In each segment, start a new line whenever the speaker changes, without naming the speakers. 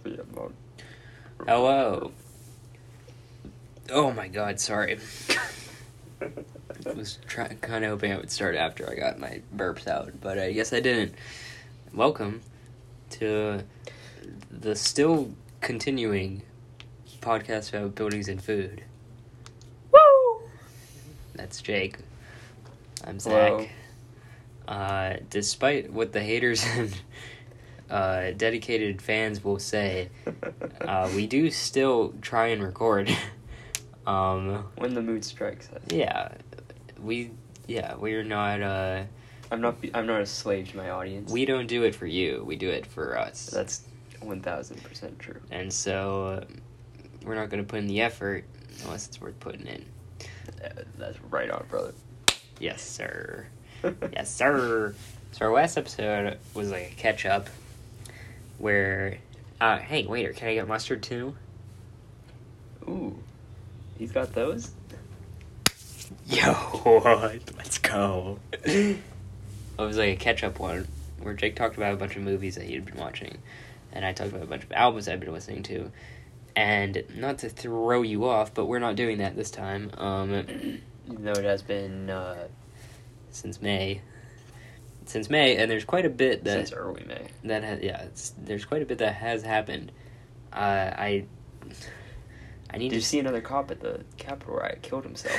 Hello. Oh my god, sorry. I was kind of hoping I would start after I got my burps out, but I guess I didn't. Welcome to the still continuing podcast about buildings and food.
Woo!
That's Jake. I'm Zach.
Hello.
Despite what the haters and dedicated fans will say, we do still try and record.
When the mood strikes us.
We're not,
I'm not a slave to my audience.
we don't do it for you, we do it for us.
That's 1000% true.
And so, we're not going to put in the effort unless it's worth putting in.
That's right on, brother.
Yes, sir. Yes, sir. So our last episode was like a catch-up where, hey, waiter, can I get mustard too?
Ooh. He's got those?
Yo, let's go. It was like a catch-up one where Jake talked about a bunch of movies that he'd been watching, and I talked about a bunch of albums I'd been listening to. And not to throw you off, but we're not doing that this time.
Even though it has been,
Since May, and there's quite a bit that...
Since early May.
There's quite a bit that has happened. I need
Did you see another cop at the Capitol riot killed himself?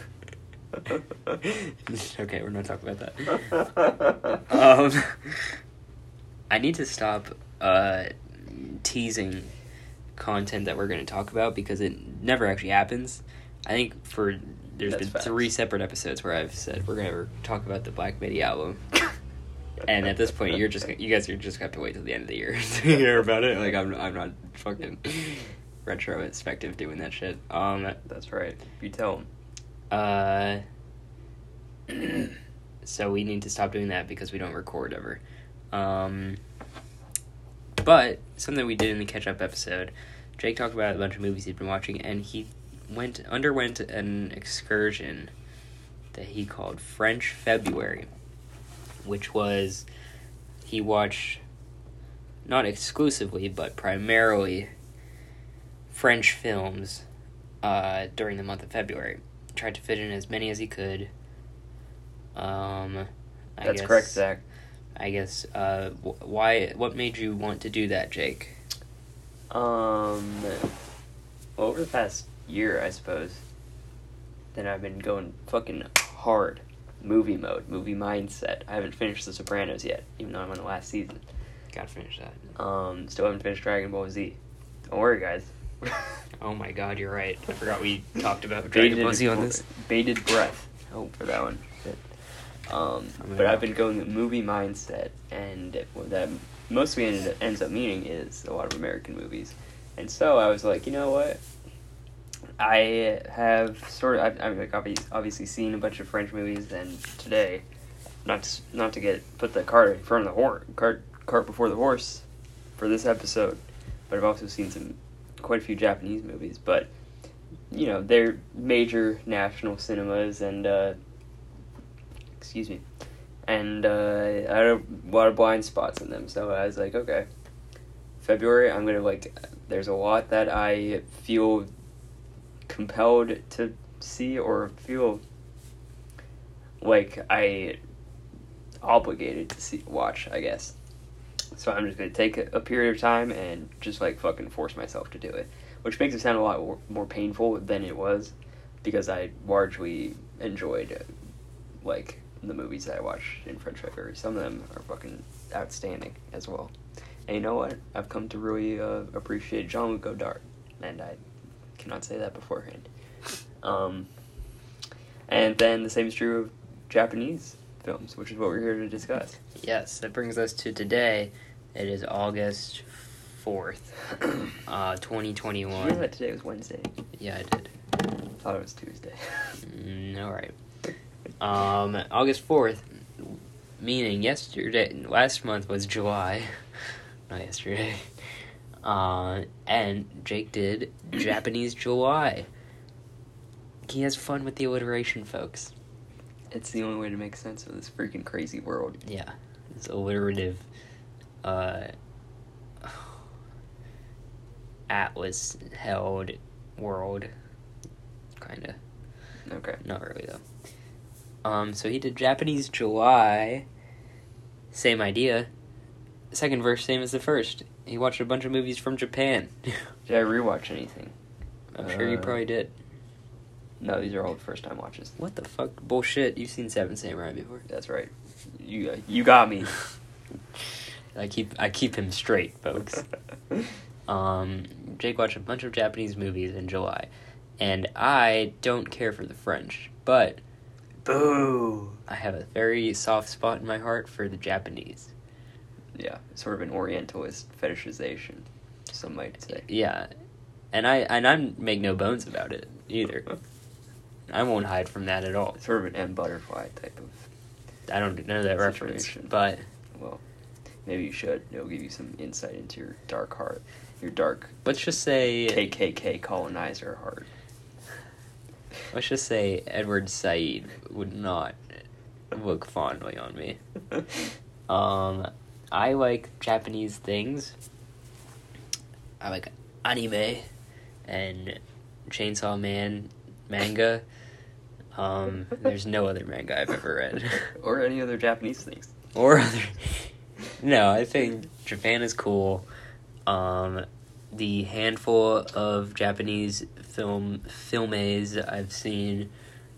Okay, we're not talking about that. I need to stop teasing content that we're going to talk about because it never actually happens. I think there's been
facts.
3 separate episodes where I've said we're going to talk about the Black Midi album. And at this point, you guys are just going to have to wait till the end of the year to hear about it. Like, I'm not fucking retrospective doing that shit.
That's right. You tell him.
So we need to stop doing that because we don't record ever. But something we did in the catch-up episode, Jake talked about a bunch of movies he'd been watching, and he underwent an excursion that he called French February, which was he watched not exclusively but primarily French films during the month of February. Tried to fit in as many as he could.
That's correct, Zach.
I guess, what made you want to do that, Jake?
Well, over the past year, I suppose, then I've been going fucking hard. Movie mode, movie mindset. I haven't finished The Sopranos yet, even though I'm on the last season.
Gotta finish that.
Still haven't finished Dragon Ball Z. Don't worry, guys.
Oh my god, you're right. I forgot we talked about Dragon Ball Z on this.
Bated breath. Oh, for that one. Shit. But I've been going the movie mindset, and what that mostly ends up meaning is a lot of American movies. And so I was like, you know what? I have I've like obviously seen a bunch of French movies, and today, not to put the cart in front of the cart before the horse for this episode, but I've also seen quite a few Japanese movies, but you know, they're major national cinemas, and I had a lot of blind spots in them, so I was like, okay, February, I'm gonna there's a lot that I feel compelled to see or feel like I obligated to watch, I guess. So I'm just going to take a period of time and just fucking force myself to do it, which makes it sound a lot more painful than it was, because I largely enjoyed the movies that I watched in French February. Some of them are fucking outstanding as well. And you know what? I've come to really appreciate Jean-Luc Godard, and I cannot say that beforehand. And then the same is true of Japanese films, which is what we're here to discuss.
Yes, that brings us to today. It is August 4th, 2021.
Did you know that today was Wednesday?
Yeah, I did.
I thought it was Tuesday.
Alright. August 4th, meaning last month was July, not yesterday. And Jake did Japanese July. He has fun with the alliteration, folks.
It's the only way to make sense of this freaking crazy world.
Yeah, it's alliterative. Atlas held world. Kinda.
Okay.
Not really, though. So he did Japanese July. Same idea. Second verse, same as the first. He watched a bunch of movies from Japan.
Did I rewatch anything?
I'm sure you probably did.
No, these are all first-time watches.
What the fuck? Bullshit. You've seen Seven Samurai before.
That's right. You got me.
I keep him straight, folks. Jake watched a bunch of Japanese movies in July, and I don't care for the French, but
boo!
I have a very soft spot in my heart for the Japanese.
Yeah, sort of an Orientalist fetishization, some might say.
Yeah, and I make no bones about it either. I won't hide from that at all.
Sort of an M. Butterfly type of.
I don't know that reference, but
well, maybe you should. It'll give you some insight into your dark heart, your dark.
Let's just say
KKK colonizer heart.
Let's just say Edward Said would not look fondly on me. I like Japanese things. I like anime and Chainsaw Man manga. There's no other manga I've ever read.
Or any other Japanese things.
No, I think Japan is cool. The handful of Japanese filmes I've seen,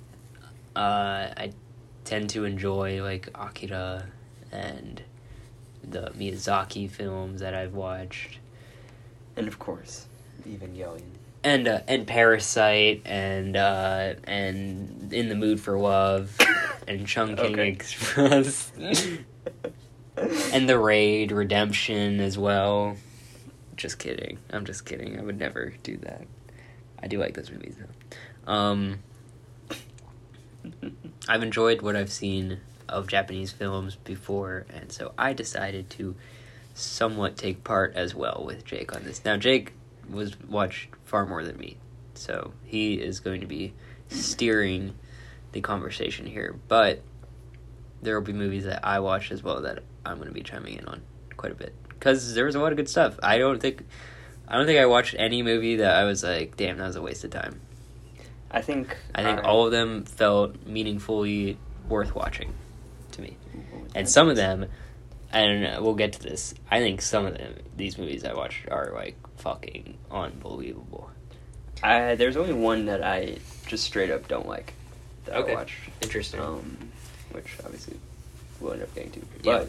I tend to enjoy, like Akira and the Miyazaki films that I've watched.
And of course, Evangelion.
And Parasite and In the Mood for Love and Chungking Express and The Raid Redemption as well. Just kidding. I'm just kidding. I would never do that. I do like those movies though. I've enjoyed what I've seen of Japanese films before, and so I decided to somewhat take part as well with Jake on this. Now Jake watched far more than me, so he is going to be steering the conversation here, but there will be movies that I watched as well that I'm going to be chiming in on quite a bit, because there was a lot of good stuff. I don't think I watched any movie that I was like, damn, that was a waste of time.
I think
all of them felt meaningfully worth watching to me, and some of them, and we'll get to this, I think some of these movies I watched are like fucking unbelievable.
There's only one that I just straight up don't like that I watched.
Interesting.
Which obviously we'll end up getting to.
Yeah,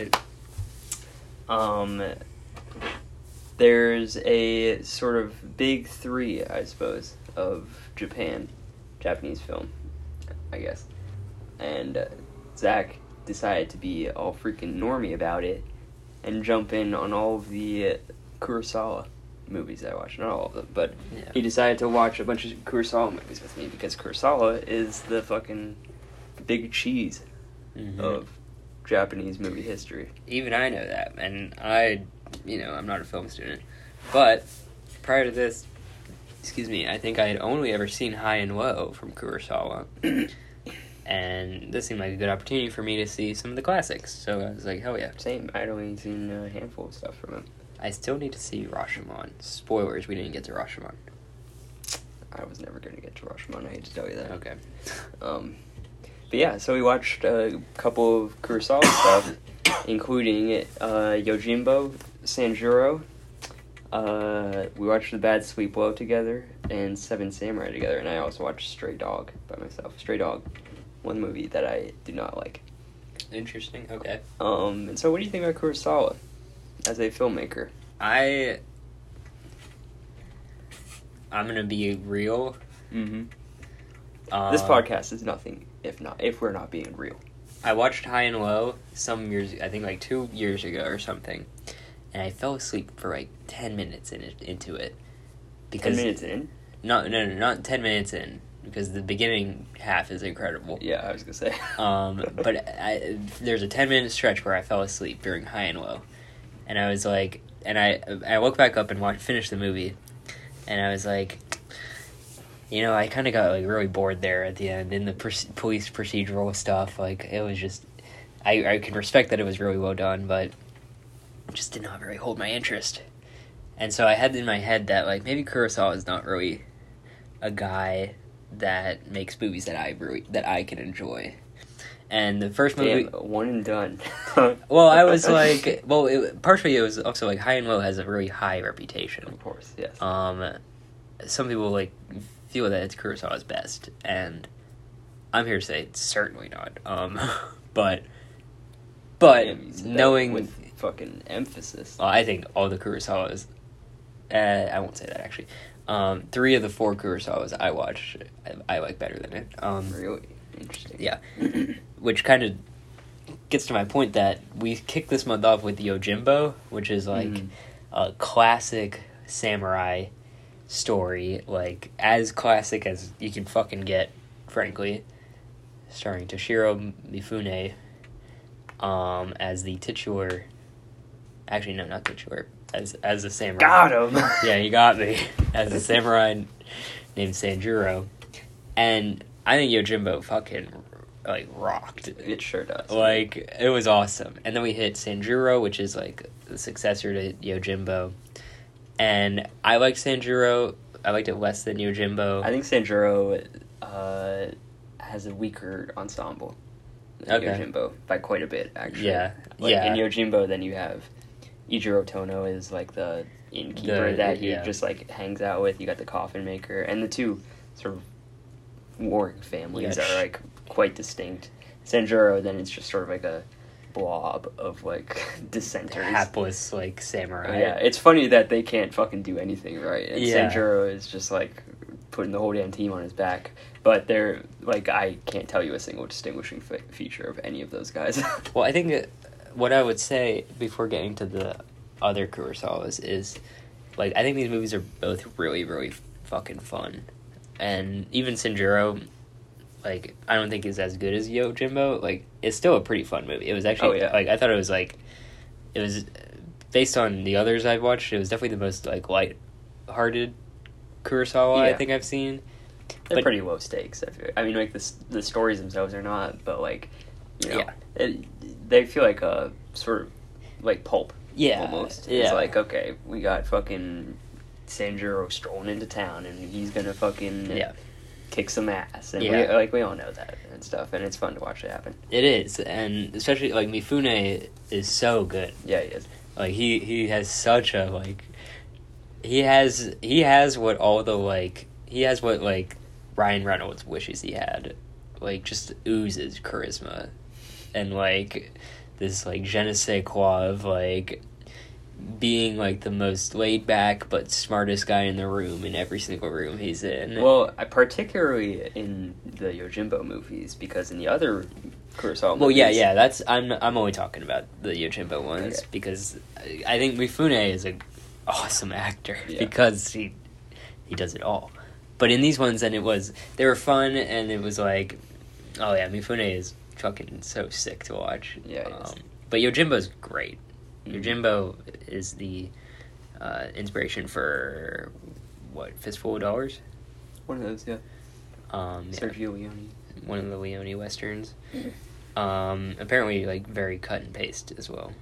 there's a sort of big three, I suppose, of Japanese film, I guess. And Zach decided to be all freaking normie about it and jump in on all of the Kurosawa movies I watched. Not all of them, but he decided to watch a bunch of Kurosawa movies with me because Kurosawa is the fucking big cheese of Japanese movie history.
Even I know that, and I'm not a film student, but prior to this, I think I had only ever seen High and Low from Kurosawa. And this seemed like a good opportunity for me to see some of the classics. So I was like, hell yeah.
Same. I'd only seen a handful of stuff from him.
I still need to see Rashomon. Spoilers, we didn't get to Rashomon.
I was never going to get to Rashomon, I hate to tell you that.
Okay.
But yeah, so we watched a couple of Kurosawa stuff, including Yojimbo, Sanjuro. We watched The Bad Sleep Well together, and Seven Samurai together, and I also watched Stray Dog by myself. Stray Dog. One movie that I do not like.
Interesting, okay.
And so what do you think about Kurosawa as a filmmaker?
I'm gonna be real.
Mm-hmm. This podcast is nothing if we're not being real.
I watched High and Low some years, I think like 2 years ago or something, and I fell asleep for like 10 minutes into it. Because
10 minutes in?
No, not 10 minutes in. Because the beginning half is incredible.
Yeah, I was gonna say.
But there's a 10-minute stretch where I fell asleep during High and Low, and I was like, and I woke back up and finished the movie, and I was like, I kind of got like really bored there at the end in the police procedural stuff. Like it was just, I can respect that it was really well done, but it just did not really hold my interest. And so I had in my head that, like, maybe Kurosawa is not really a guy that makes movies that I can enjoy. And the first movie...
Damn, one and done.
Well, I was like... Well, partially it was also, like, High and Low has a really high reputation.
Of course, yes.
Some people, like, feel that it's Kurosawa's best, and I'm here to say it's certainly not. But
Damn,
knowing...
with fucking emphasis.
Well, I think all the Kurosawas... I won't say that, actually. 3 of the 4 Kurosawas I watch, I like better than it.
Really? Interesting.
Yeah. Which kind of gets to my point that we kicked this month off with Yojimbo, which is, like, a classic samurai story. Like, as classic as you can fucking get, frankly. Starring Toshiro Mifune as the titular... Actually, no, not titular. As a samurai.
Got him!
Yeah, you got me. As a samurai named Sanjuro. And I think Yojimbo fucking, like, rocked.
It sure does.
Like, it was awesome. And then we hit Sanjuro, which is, like, the successor to Yojimbo. And I liked Sanjuro. I liked it less than Yojimbo.
I think Sanjuro has a weaker ensemble than Yojimbo by quite a bit, actually.
Yeah.
Like,
yeah.
In Yojimbo, then you have Ijiro Tono is, like, the innkeeper that he just, like, hangs out with. You got the coffin maker. And the two sort of warring families are, like, quite distinct. Sanjuro, then it's just sort of like a blob of, like, dissenters.
Hapless, like, samurai.
Yeah, it's funny that they can't fucking do anything right. And
Yeah.
Sanjuro is just, like, putting the whole damn team on his back. But they're, like, I can't tell you a single distinguishing feature of any of those guys.
Well, I think what I would say before getting to the other Kurosawas is, like, I think these movies are both really, really fucking fun. And even Sanjuro, like, I don't think is as good as Yojimbo. Like, it's still a pretty fun movie. It was actually, like, I thought it was, like, it was, based on the others I've watched, it was definitely the most, like, light-hearted Kurosawa I think I've seen.
They're pretty low stakes. I mean, like, the stories themselves are not, but, like, you know, they feel like a sort of, like, pulp.
Yeah.
Almost.
Yeah.
It's like, okay, we got fucking Sanjuro strolling into town, and he's gonna fucking kick some ass. And we all know that and stuff, and it's fun to watch it happen.
It is, and especially, like, Mifune is so good.
Yeah, he is.
Like, he has such a, like, he has what all the, like, he has what, like, Ryan Reynolds wishes he had. Like, just oozes charisma. And, like, this, like, je ne sais quoi of, like, being, like, the most laid-back but smartest guy in the room in every single room he's in.
Well, particularly in the Yojimbo movies, because in the other Kurosawa movies...
Well, yeah, that's... I'm only talking about the Yojimbo ones, because I think Mifune is an awesome actor, because he does it all. But in these ones, then they were fun, and it was like, oh yeah, Mifune is fucking so sick to watch.
Yeah,
but Yojimbo's great. Yojimbo is the inspiration for, what, Fistful of Dollars?
One of those, Sergio Leone.
One of the Leone westerns. Apparently, like, very cut and paste as well.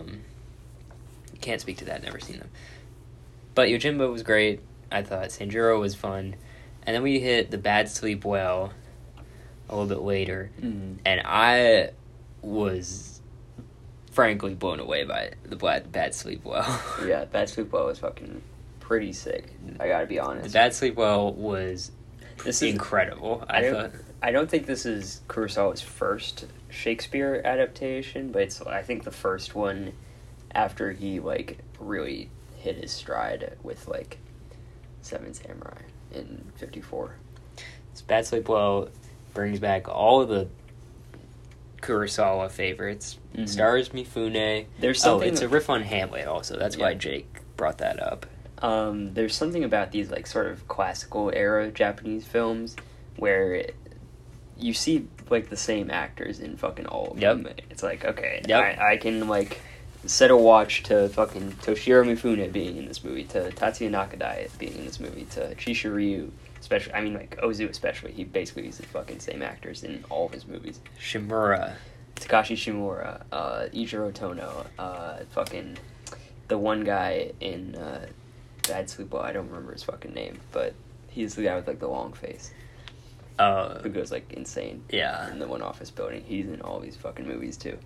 Can't speak to that, never seen them. But Yojimbo was great. I thought Sanjuro was fun. And then we hit The Bad Sleep Well a little bit later. And I was frankly blown away by The Bad Sleep Well.
Yeah, Bad Sleep Well was fucking pretty sick. I gotta be honest.
The Bad Sleep Well was incredible.
I don't think this is Kurosawa's first Shakespeare adaptation, but it's, I think, the first one after he, like, really hit his stride with, like, Seven Samurai in 1954.
This Bad Sleep Well brings back all of the Kurosawa favorites. Stars Mifune.
There's something.
It's a riff on Hamlet also. That's why Jake brought that up.
There's something about these, like, sort of classical era Japanese films where you see, like, the same actors in fucking all of them. It's like, okay, I can, like, set a watch to fucking Toshiro Mifune being in this movie, to Tatsuya Nakadai being in this movie, to Chisha Ryu, especially. I mean, like, Ozu especially. He basically is the fucking same actors in all of his movies.
Shimura.
Takashi Shimura, Ijiro Tono, fucking the one guy in Bad Sleep Well. I don't remember his fucking name, but he's the guy with like the long face. Who goes like insane.
Yeah.
In the one office building. He's in all these fucking movies too.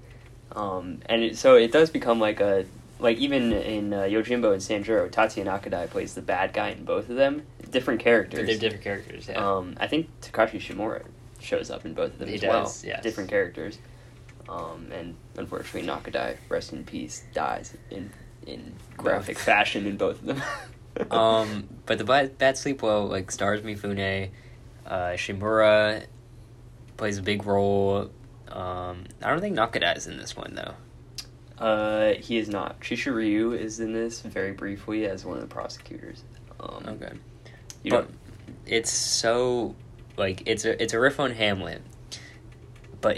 So it does become like a, like even in Yojimbo and Sanjuro, Tatsuya Nakadai plays the bad guy in both of them. Different characters.
They're different characters, yeah.
I think Takashi Shimura shows up in both of them as well.
Yes.
Different characters. And unfortunately Nakadai, rest in peace, dies in graphic fashion in both of them.
But the Bad Sleep Well, like, stars Mifune. Shimura plays a big role. I don't think Nakadai is in this one, though.
He is not. Shishu is in this very briefly as one of the prosecutors.
Okay. But it's so, like, it's a riff on Hamlet, but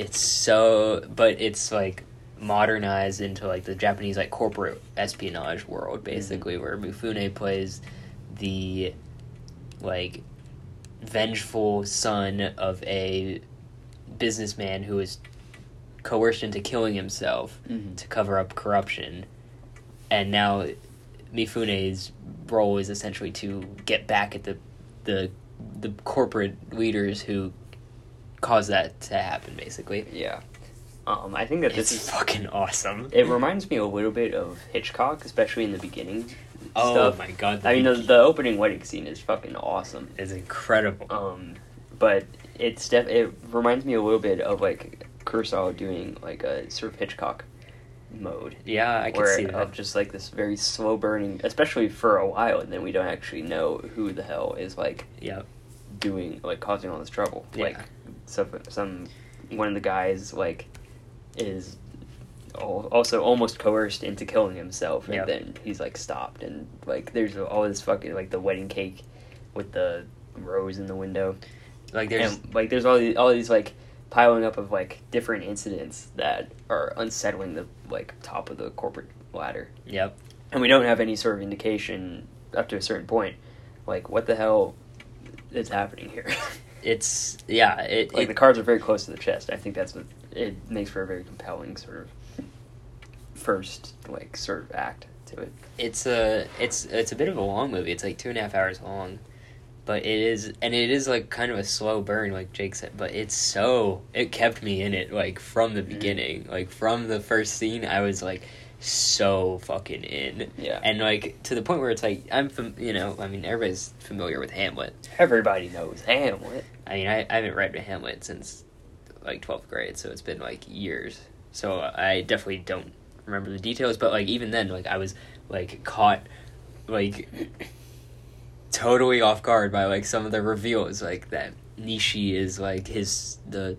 it's like modernized into like the Japanese like corporate espionage world, basically, where Mifune plays the like vengeful son of a businessman who is coerced into killing himself to cover up corruption, and now Mifune's role is essentially to get back at the corporate leaders who caused that to happen, basically.
Yeah. I think that this is
fucking awesome.
It reminds me a little bit of Hitchcock, especially in the beginning.
Oh
stuff.
My god!
I mean, the opening wedding scene is fucking awesome.
It's incredible.
But it reminds me a little bit of like Kurosawa doing like a sort of Hitchcock mode.
Yeah, I can see that.
Of just like this very slow burning, especially for a while, and then we don't actually know who the hell is like doing like causing all this trouble.
Yeah.
Like one of the guys like is also almost coerced into killing himself, and then he's like stopped, and like there's all this fucking like the wedding cake with the rose in the window, like there's all these like piling up of like different incidents that are unsettling the like top of the corporate ladder.
Yep.
And we don't have any sort of indication up to a certain point, like what the hell is happening here. The cards are very close to the chest. I think that's what it makes for a very compelling sort of first like sort of act to it.
It's a bit of a long movie. It's like 2.5 hours long, but it is like kind of a slow burn, like Jake said. But it kept me in it like from the beginning, like from the first scene. I was like so fucking in, and like to the point where it's like everybody's familiar with Hamlet.
Everybody knows Hamlet.
I mean, I haven't read Hamlet since like 12th grade, so it's been like years. So I definitely don't remember the details, but like even then, like I was like caught like totally off guard by like some of the reveals, like that Nishi is like the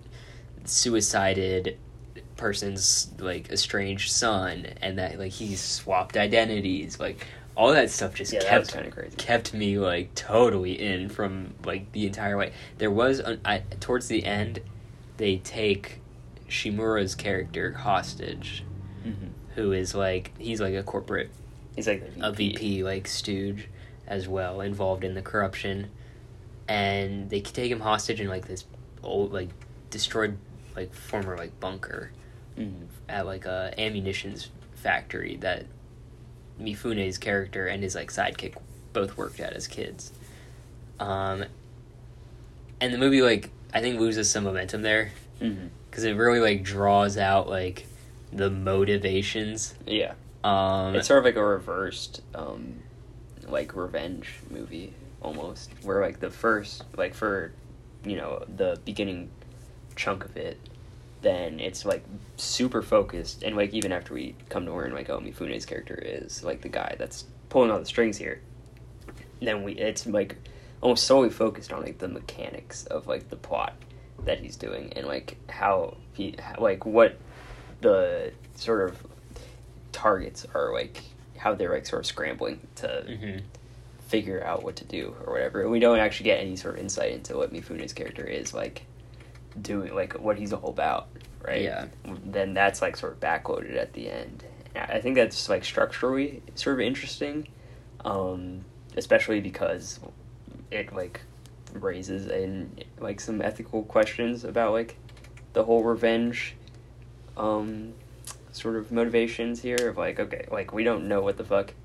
suicided person's like estranged son, and that like he's swapped identities, like all that stuff just kept me like totally in from like the entire way. There was towards the end they take Shimura's character hostage, who is like he's like a corporate,
he's like
a VP like stooge as well, involved in the corruption, and they take him hostage in like this old like destroyed like former like bunker at like a ammunitions factory that Mifune's character and his like sidekick both worked at as kids. And the movie like I think loses some momentum there because it really like draws out like the motivations.
Yeah. It's sort of like a reversed like revenge movie almost, where like the first like for the beginning chunk of it, then it's like super focused, and like even after we come to learn like Mifune's character is like the guy that's pulling all the strings here, then it's like almost solely focused on like the mechanics of like the plot that he's doing, and like how he like what the sort of targets are, like how they're like sort of scrambling to figure out what to do or whatever. And we don't actually get any sort of insight into what Mifune's character is like doing, like what he's all about, right?
Yeah.
Then that's like sort of backloaded at the end. I think that's like structurally sort of interesting, especially because it like raises in like some ethical questions about like the whole revenge sort of motivations here of like, okay, like we don't know what the fuck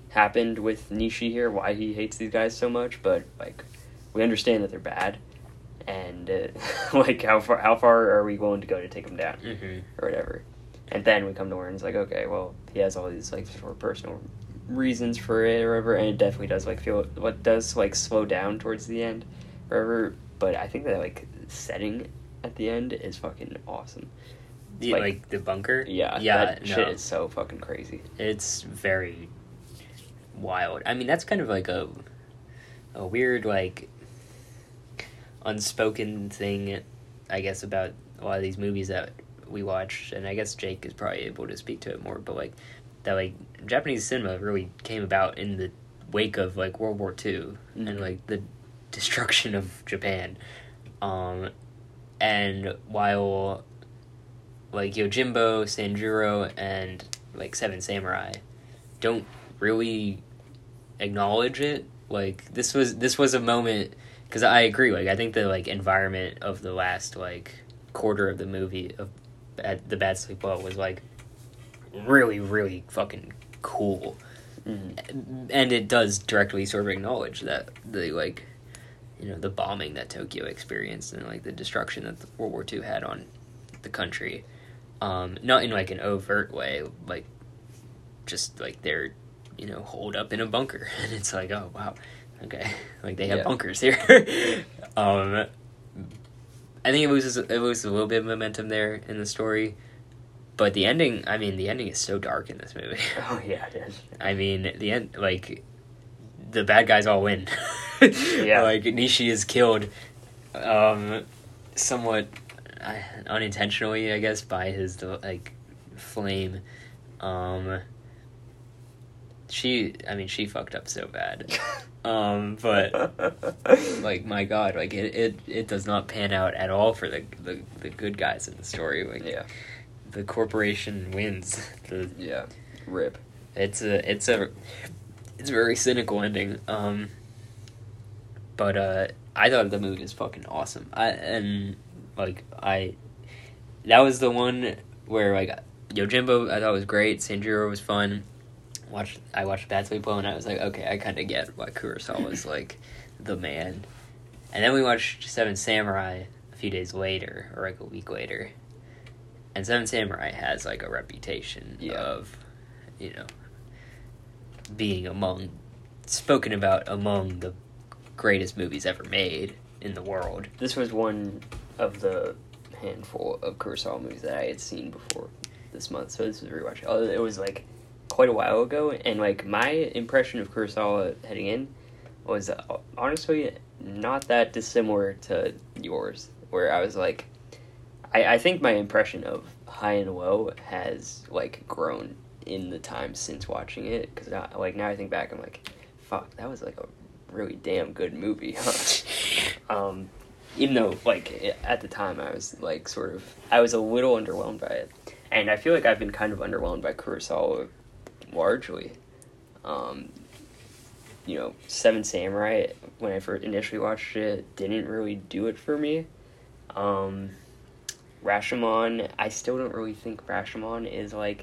happened with Nishi here, why he hates these guys so much, but like we understand that they're bad, and like how far are we willing to go to take them down, or whatever. And then we come to where and it's like, okay, well, he has all these like sort of personal reasons for it or whatever, and it definitely does like feel what does like slow down towards the end, or whatever. But I think that like setting at the end is fucking awesome.
Like the bunker?
Yeah, that shit is so fucking crazy.
It's very wild. I mean, that's kind of like a weird, like, unspoken thing, I guess, about a lot of these movies that we watch, and I guess Jake is probably able to speak to it more, but, like, that, like, Japanese cinema really came about in the wake of, like, World War II, and, like, the destruction of Japan. And while, like, Yojimbo, Sanjuro, and, like, Seven Samurai don't really acknowledge it, like, this was a moment, because I agree, like, I think the, like, environment of the last, like, quarter of the movie of The Bad Sleep Well was, like, really, really fucking cool. And it does directly sort of acknowledge that the, like, you know, the bombing that Tokyo experienced and, like, the destruction that World War II had on the country. Not in, like, an overt way, like, just, like, they're, you know, holed up in a bunker. And it's like, oh, wow, okay. Like, they have bunkers here. I think it loses a little bit of momentum there in the story. But the ending is so dark in this movie.
Oh, yeah, it is.
I mean, the end, like, the bad guys all win.
Yeah.
Like, Nishi is killed, somewhat unintentionally, I guess, by his, like, flame. She fucked up so bad. But, like, my God, like, it does not pan out at all for the good guys in the story. Like,
yeah.
The corporation wins.
Rip.
It's a very cynical ending. But I thought the movie was fucking awesome. That was the one where, like, Yojimbo I thought was great. Sanjuro was fun. I watched Bad Sleep Well and I was like, okay, I kind of get why Kurosawa was like the man. And then we watched Seven Samurai a few days later, or like a week later. And Seven Samurai has, like, a reputation of, you know, being spoken about among the greatest movies ever made in the world.
This was one of the handful of Kurosawa movies that I had seen before this month, so this was a rewatch. It was, like, quite a while ago, and, like, my impression of Kurosawa heading in was, honestly, not that dissimilar to yours, where I was, like, I think my impression of High and Low has, like, grown in the time since watching it, because, like, now I think back, I'm like, fuck, that was, like, a really damn good movie, huh? Even though, like, at the time I was, like, I was a little underwhelmed by it, and I feel like I've been kind of underwhelmed by Kurosawa largely. You know, Seven Samurai, when I first initially watched it, didn't really do it for me. Rashomon, I still don't really think Rashomon is, like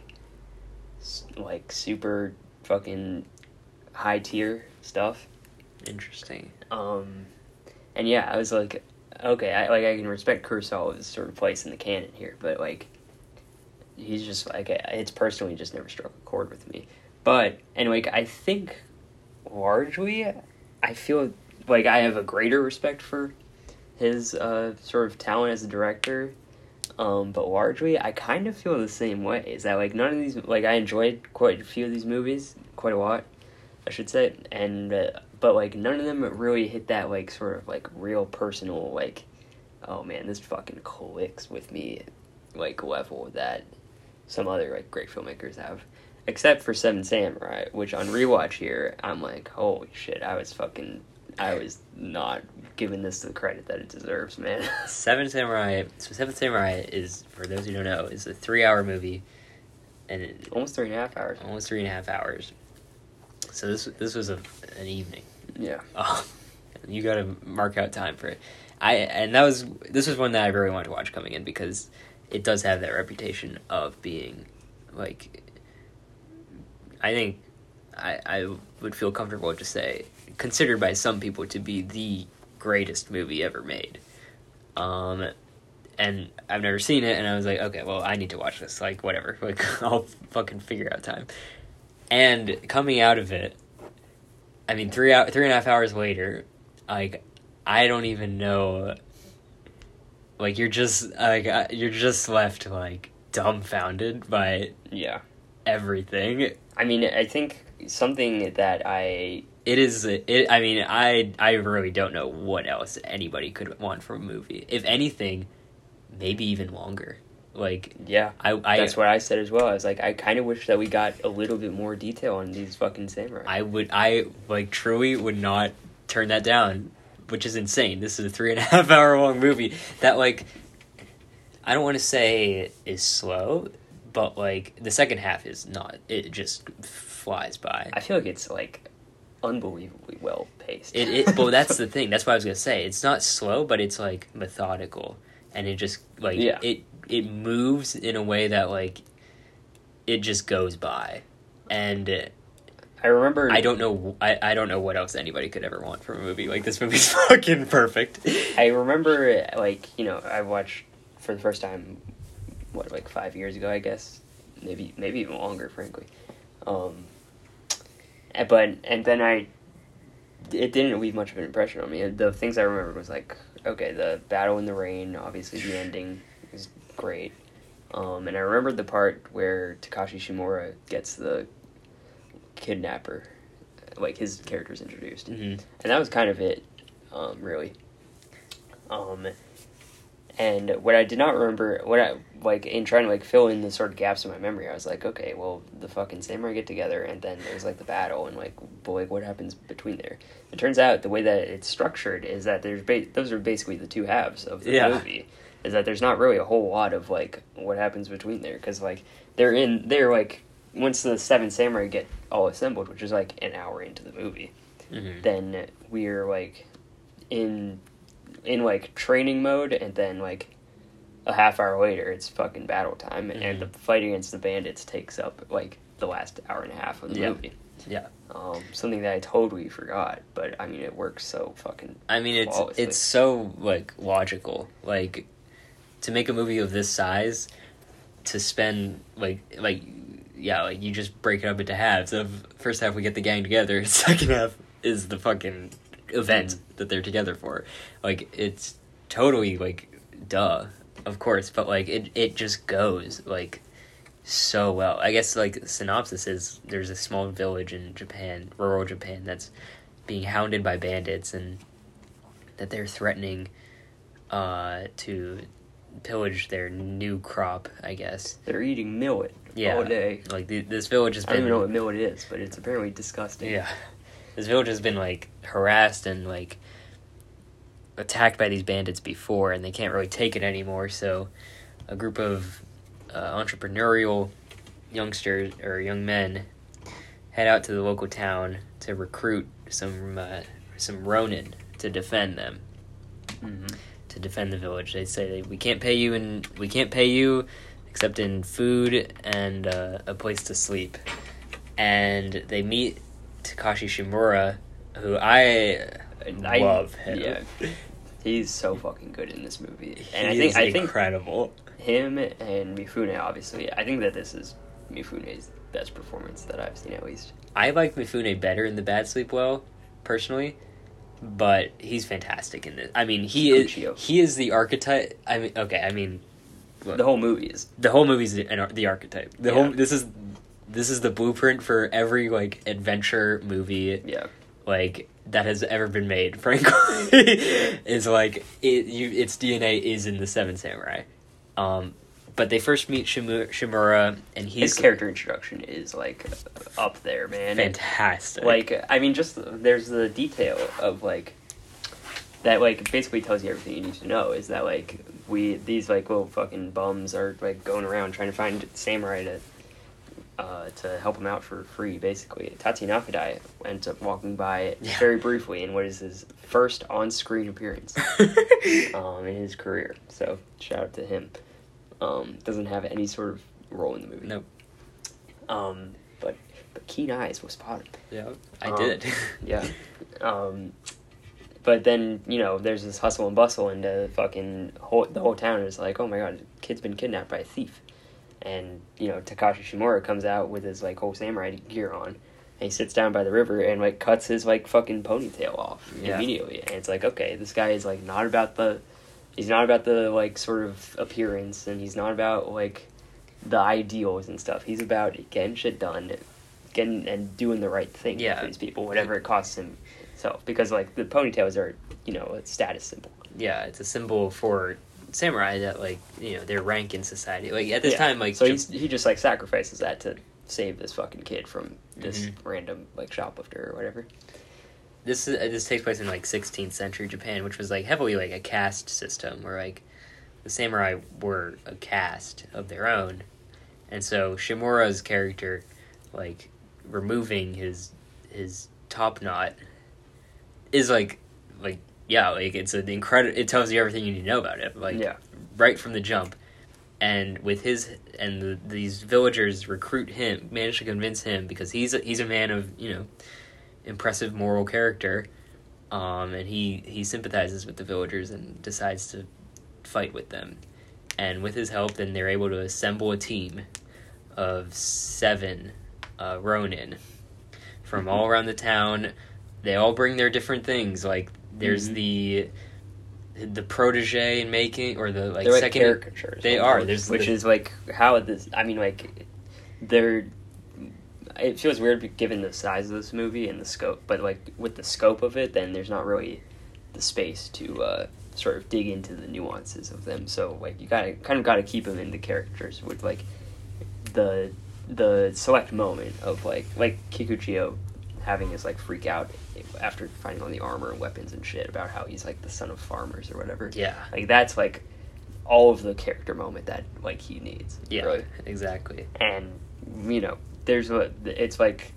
super fucking high tier stuff.
Interesting.
And yeah, I was like, okay, I can respect Kurosawa's sort of place in the canon here, but, like, he's just, like, it's personally just never struck a chord with me. But, and, like, I think largely, I feel like I have a greater respect for his sort of talent as a director. But largely, I kind of feel the same way. Is that, like, none of these, like, I enjoyed quite a few of these movies, quite a lot, I should say, and, but, like, none of them really hit that, like, sort of, like, real personal, like, oh man, this fucking clicks with me, like, level that some other, like, great filmmakers have. Except for Seven Samurai, which on rewatch here, I'm like, holy shit, I was not giving this the credit that it deserves, man.
Seven Samurai is, for those who don't know, is a 3-hour movie, and
almost 3.5 hours.
Almost 3.5 hours. So this was an evening.
Yeah.
Oh, you got to mark out time for it. This was one that I really wanted to watch coming in because it does have that reputation of being, like, I think I would feel comfortable to say, considered by some people to be the greatest movie ever made. And I've never seen it, and I was like, okay, well, I need to watch this. Like, whatever. Like, I'll fucking figure out time. And coming out of it, I mean, 3.5 hours later, like, I don't even know. Like, you're just left, like, dumbfounded by everything.
I mean, I think something that
I mean, I really don't know what else anybody could want from a movie. If anything, maybe even longer. Like,
yeah, that's what I said as well. I was like, I kind of wish that we got a little bit more detail on these fucking samurai.
I truly would not turn that down, which is insane. This is a 3.5 hour long movie that, like, I don't want to say is slow, but, like, the second half is not. It just flies by.
I feel like it's, like, unbelievably well paced.
Well, that's the thing. That's what I was gonna say. It's not slow, but it's, like, methodical, and it just, like, it moves in a way that, like, it just goes by. And
I remember,
I don't know what else anybody could ever want from a movie. Like, this movie's fucking perfect.
I remember, like, you know, I watched for the first time, like 5 years ago, I guess, maybe even longer, frankly. But then it didn't leave much of an impression on me. The things I remembered was, like, okay, the battle in the rain, obviously the ending is great. And I remembered the part where Takashi Shimura gets the kidnapper, like, his character's introduced.
Mm-hmm.
And that was kind of it, really. And what I did not remember, in trying to, like, fill in the sort of gaps in my memory, I was like, okay, well, the fucking samurai get together, and then there's, like, the battle, and, like, what happens between there? It turns out the way that it's structured is that those are basically the two halves of the movie. Is that there's not really a whole lot of, like, what happens between there, because, like, they're like, once the 7 samurai get all assembled, which is, like, an hour into the movie, then we're, like, in like, training mode, and then, like, a half hour later, it's fucking battle time, and the fight against the bandits takes up, like, the last hour and a half of the movie.
Yeah.
Something that I totally forgot, but, I mean, it works so fucking flawlessly.
It's so, like, logical. Like, to make a movie of this size, to spend, like, you just break it up into halves. Of first half, we get the gang together, second half is the fucking event that they're together for. Like, it's totally, like, duh, of course, but, like, it just goes, like, so well. I guess, like, the synopsis is there's a small village in Japan, rural Japan, that's being hounded by bandits, and that they're threatening to pillage their new crop, I guess.
They're eating millet all day.
Like, this village has been...
I don't even know what millet is, but it's apparently disgusting.
Yeah. This village has been, like, harassed and, like, attacked by these bandits before, and they can't really take it anymore, so a group of entrepreneurial youngsters, or young men, head out to the local town to recruit some ronin to defend them. To defend the village. They say, we can't pay you except in food and a place to sleep. And they meet Takashi Shimura, who I love him.
Yeah, he's so fucking good in this movie, and
I think incredible.
Him and Mifune, obviously. I think that this is Mifune's best performance that I've seen, at least.
I like Mifune better in The Bad Sleep Well, personally, but he's fantastic in this. I mean, he is the archetype.
The whole movie is
the archetype. This is the blueprint for every, like, adventure movie.
Yeah.
Like, that has ever been made, frankly. Is like its DNA is in the 7 Samurai. But they first meet Shimura, and his
character introduction is, like, up there, man.
Fantastic.
Like, I mean, just there's the detail of, like, that, like, basically tells you everything you need to know. Is that, like, these, like, little fucking bums are, like, going around trying to find samurai to help him out for free, basically. Tatsuya Nakadai ends up walking by very briefly in what is his first on-screen appearance in his career. So, shout out to him. Doesn't have any sort of role in the movie.
Nope.
but keen eyes will spot him.
Yeah, I did.
Yeah. But then, there's this hustle and bustle, and the whole town is like, oh my god, kid's been kidnapped by a thief. And, Takashi Shimura comes out with his, like, whole samurai gear on, and he sits down by the river and, like, cuts his, like, fucking ponytail off immediately. And it's like, okay, this guy is, like, he's not about the, like, sort of appearance, and he's not about, like, the ideals and stuff. He's about getting shit done, and doing the right thing for these people, whatever it costs him. So, because, like, the ponytails are, a status symbol.
Yeah, it's a symbol for samurai that, like, their rank in society. Like, at this time, like...
So he just, like, sacrifices that to save this fucking kid from this random, like, shoplifter or whatever.
This takes place in, like, 16th century Japan, which was, like, heavily, like, a caste system, where, like, the samurai were a caste of their own. And so Shimura's character, like, removing his top knot is it's an incredible. It tells you everything you need to know about it, right from the jump. And with these villagers manage to convince him, because he's a man of impressive moral character, and he sympathizes with the villagers and decides to fight with them. And with his help, then they're able to assemble a team of 7 Ronin from all around the town. They all bring their different things. Like, there's the protege in making, or the, like,
they're
second...
Like caricatures.
They are.
Which is, like, how this... I mean, like, they're... It feels weird given the size of this movie and the scope, but, like, with the scope of it, then there's not really the space to sort of dig into the nuances of them. So, like, you kind of got to keep them in the characters with, like, the select moment of, like Kikuchiyo having his, like, freak out after finding all the armor and weapons and shit about how he's, like, the son of farmers or whatever.
Yeah.
Like, that's, like, all of the character moment that, like, he needs.
Yeah,
really.
Exactly.
And, it's, like,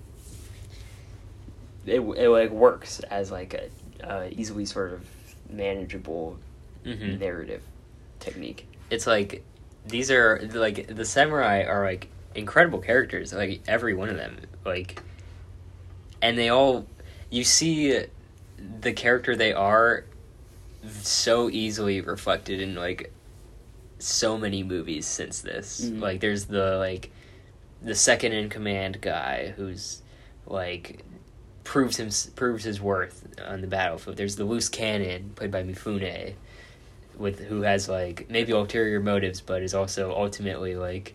it like, works as, like, a easily sort of manageable narrative technique.
It's, like, these are, like, the samurai are, like, incredible characters, like, every one of them, like, and they all, you see the character they are so easily reflected in, like, so many movies since this. Like, there's the second in command guy who's, like, proves his worth on the battlefield. There's the loose cannon played by Mifune, who has, like, maybe ulterior motives, but is also ultimately, like,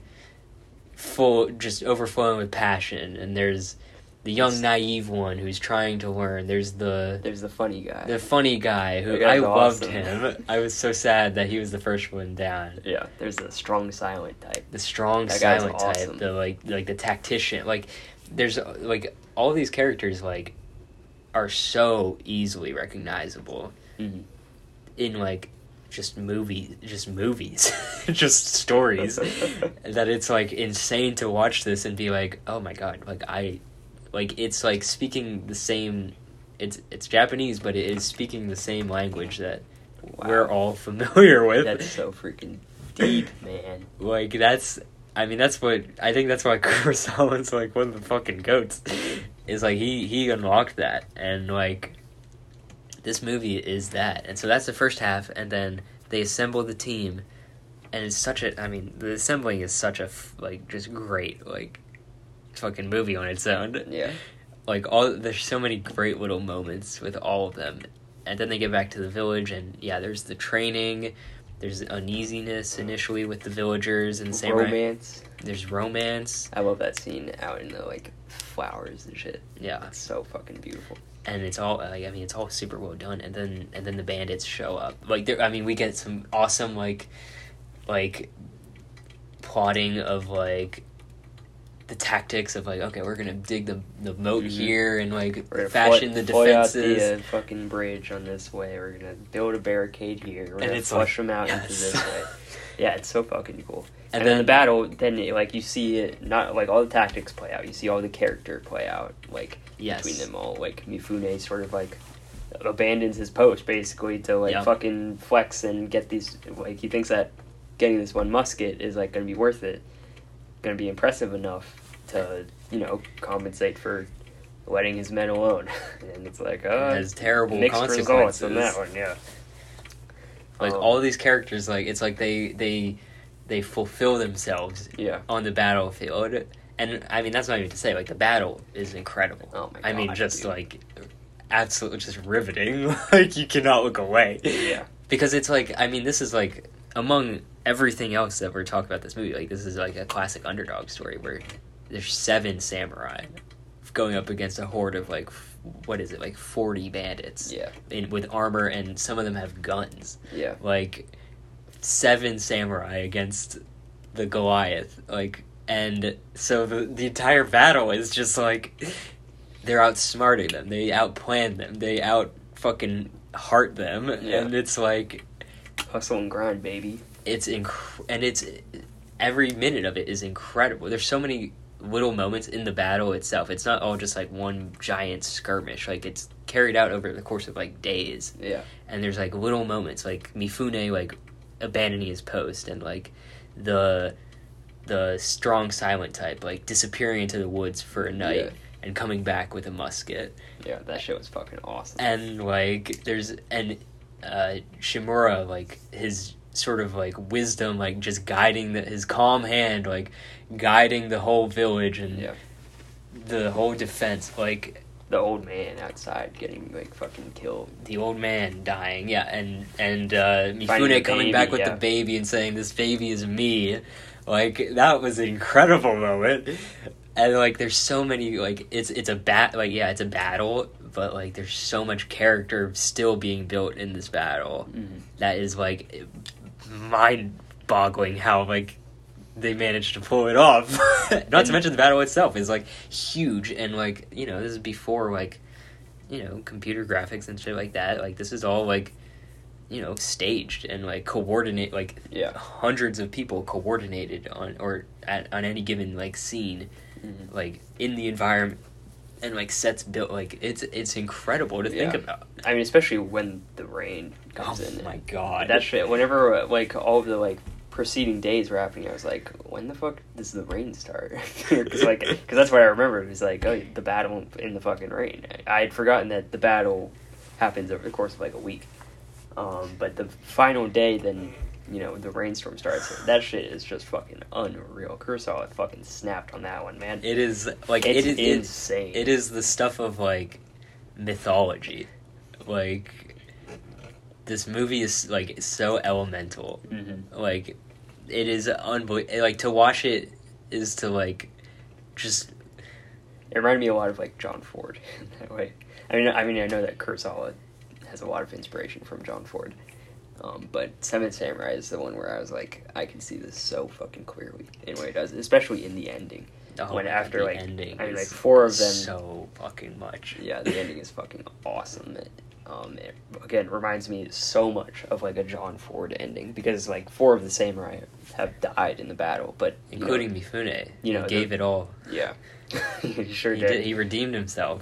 just overflowing with passion. And there's the young naive one who's trying to learn. There's the
funny guy.
The funny guy who I loved him. I was so sad that he was the first one down.
Yeah, there's the strong silent type.
The strong silent type. The like the tactician. Like, there's, like, all these characters, like, are so easily recognizable in, like, just movies, just stories, that it's, like, insane to watch this and be like, oh my god, it's, like, speaking the same, it's Japanese, but it is speaking the same language that we're all familiar with.
That's so freaking deep, man.
Like, I think that's why Kurosawa's, like, one of the fucking goats. Is, like, he unlocked that, and, like, this movie is that. And so that's the first half, and then they assemble the team, and it's the assembling is such a, like, just great, like, fucking movie on its own.
Yeah.
Like, there's so many great little moments with all of them. And then they get back to the village, and, yeah, there's the training, there's uneasiness initially with the villagers and samurai.
Romance.
There's romance.
I love that scene out in the, like, flowers and shit.
Yeah.
It's so fucking beautiful.
And it's all, like, it's all super well done. And then the bandits show up. Like, we get some awesome, like plotting of, like, the tactics of, like, okay, we're gonna dig the moat here and, like, fashion the defenses.
Out the fucking bridge on this way. We're gonna build a barricade here. We're gonna flush them out into this way. Yeah, it's so fucking cool. And then the battle, like, you see it, not, like, all the tactics play out. You see all the character play out, like, between them all. Like, Mifune sort of, like, abandons his post, basically, to, like, fucking flex and get these, like, he thinks that getting this one musket is, like, gonna be worth it. Gonna be impressive enough to compensate for letting his men alone. And it's like,
it has terrible
mixed
consequences
results on that one, yeah.
Like, all these characters, like, it's like they fulfill themselves on the battlefield. And, I mean, that's not even to say, like, the battle is incredible.
Oh, my God,
I mean, just,
dude.
like, absolutely just riveting. Like, you cannot look away.
Yeah.
Because it's, like, I mean, this is, like, among everything else that we're talking about this movie, like, this is, like, a classic underdog story where there's 7 samurai going up against a horde of, like, 40 bandits.
Yeah.
With armor, and some of them have guns.
Yeah.
Like, 7 samurai against the Goliath. Like, and so the entire battle is just, like, they're outsmarting them. They outplan them. They out-fucking heart them.
Yeah.
And it's, like...
Hustle and grind, baby.
And it's... Every minute of it is incredible. There's so many little moments in the battle itself. It's not all just, like, one giant skirmish. Like, it's carried out over the course of, like, days.
Yeah.
And there's, like, little moments, like Mifune, like, abandoning his post, and, like, the strong silent type, like, disappearing into the woods for a night and coming back with a musket.
Yeah, that shit was fucking awesome.
And, like, Shimura, like, his sort of, like, wisdom, like, just guiding his calm hand, like, guiding the whole village and the whole defense, like...
The old man outside getting, like, fucking killed.
The old man dying, and Mifune coming back with the baby and saying, "This baby is me." Like, that was an incredible moment. And, like, there's so many, like, it's a battle, but, like, there's so much character still being built in this battle that is, like, mind-boggling how, like, they managed to pull it off. Not to mention the battle itself is, like, huge, and, like, this is before, like, computer graphics and shit like that. Like, this is all, like, staged and, like, coordinate, like, hundreds of people coordinated on any given, like, scene, like, in the environment, and, like, sets built, like, it's incredible to think about.
I mean, especially when the rain comes in.
Oh my God.
That shit, whenever, like, all of the, like, preceding days were happening, I was like, when the fuck does the rain start? Because that's what I remember. It was like, oh, the battle in the fucking rain. I had forgotten that the battle happens over the course of, like, a week. But the final day, then, the rainstorm starts. That shit is just fucking unreal. Kurosawa fucking snapped on that one, man.
It is, like,
it's insane.
It is the stuff of, like, mythology. Like, this movie is, like, so elemental. Like, it is unbelievable. Like, to watch it is to, like, just...
It reminded me a lot of, like, John Ford in that way. I mean, I know that Kurosawa has a lot of inspiration from John Ford. But Seven Samurai is the one where I was like, I can see this so fucking clearly in what it does, especially in the ending. When after, like,
ending,
I mean, like, 4 of them...
So fucking much.
Yeah, the ending is fucking awesome. It again, reminds me so much of, like, a John Ford ending, because, like, 4 of the samurai have died in the battle, but...
Including Mifune. He gave it all.
Yeah. He sure
he
did.
He redeemed himself.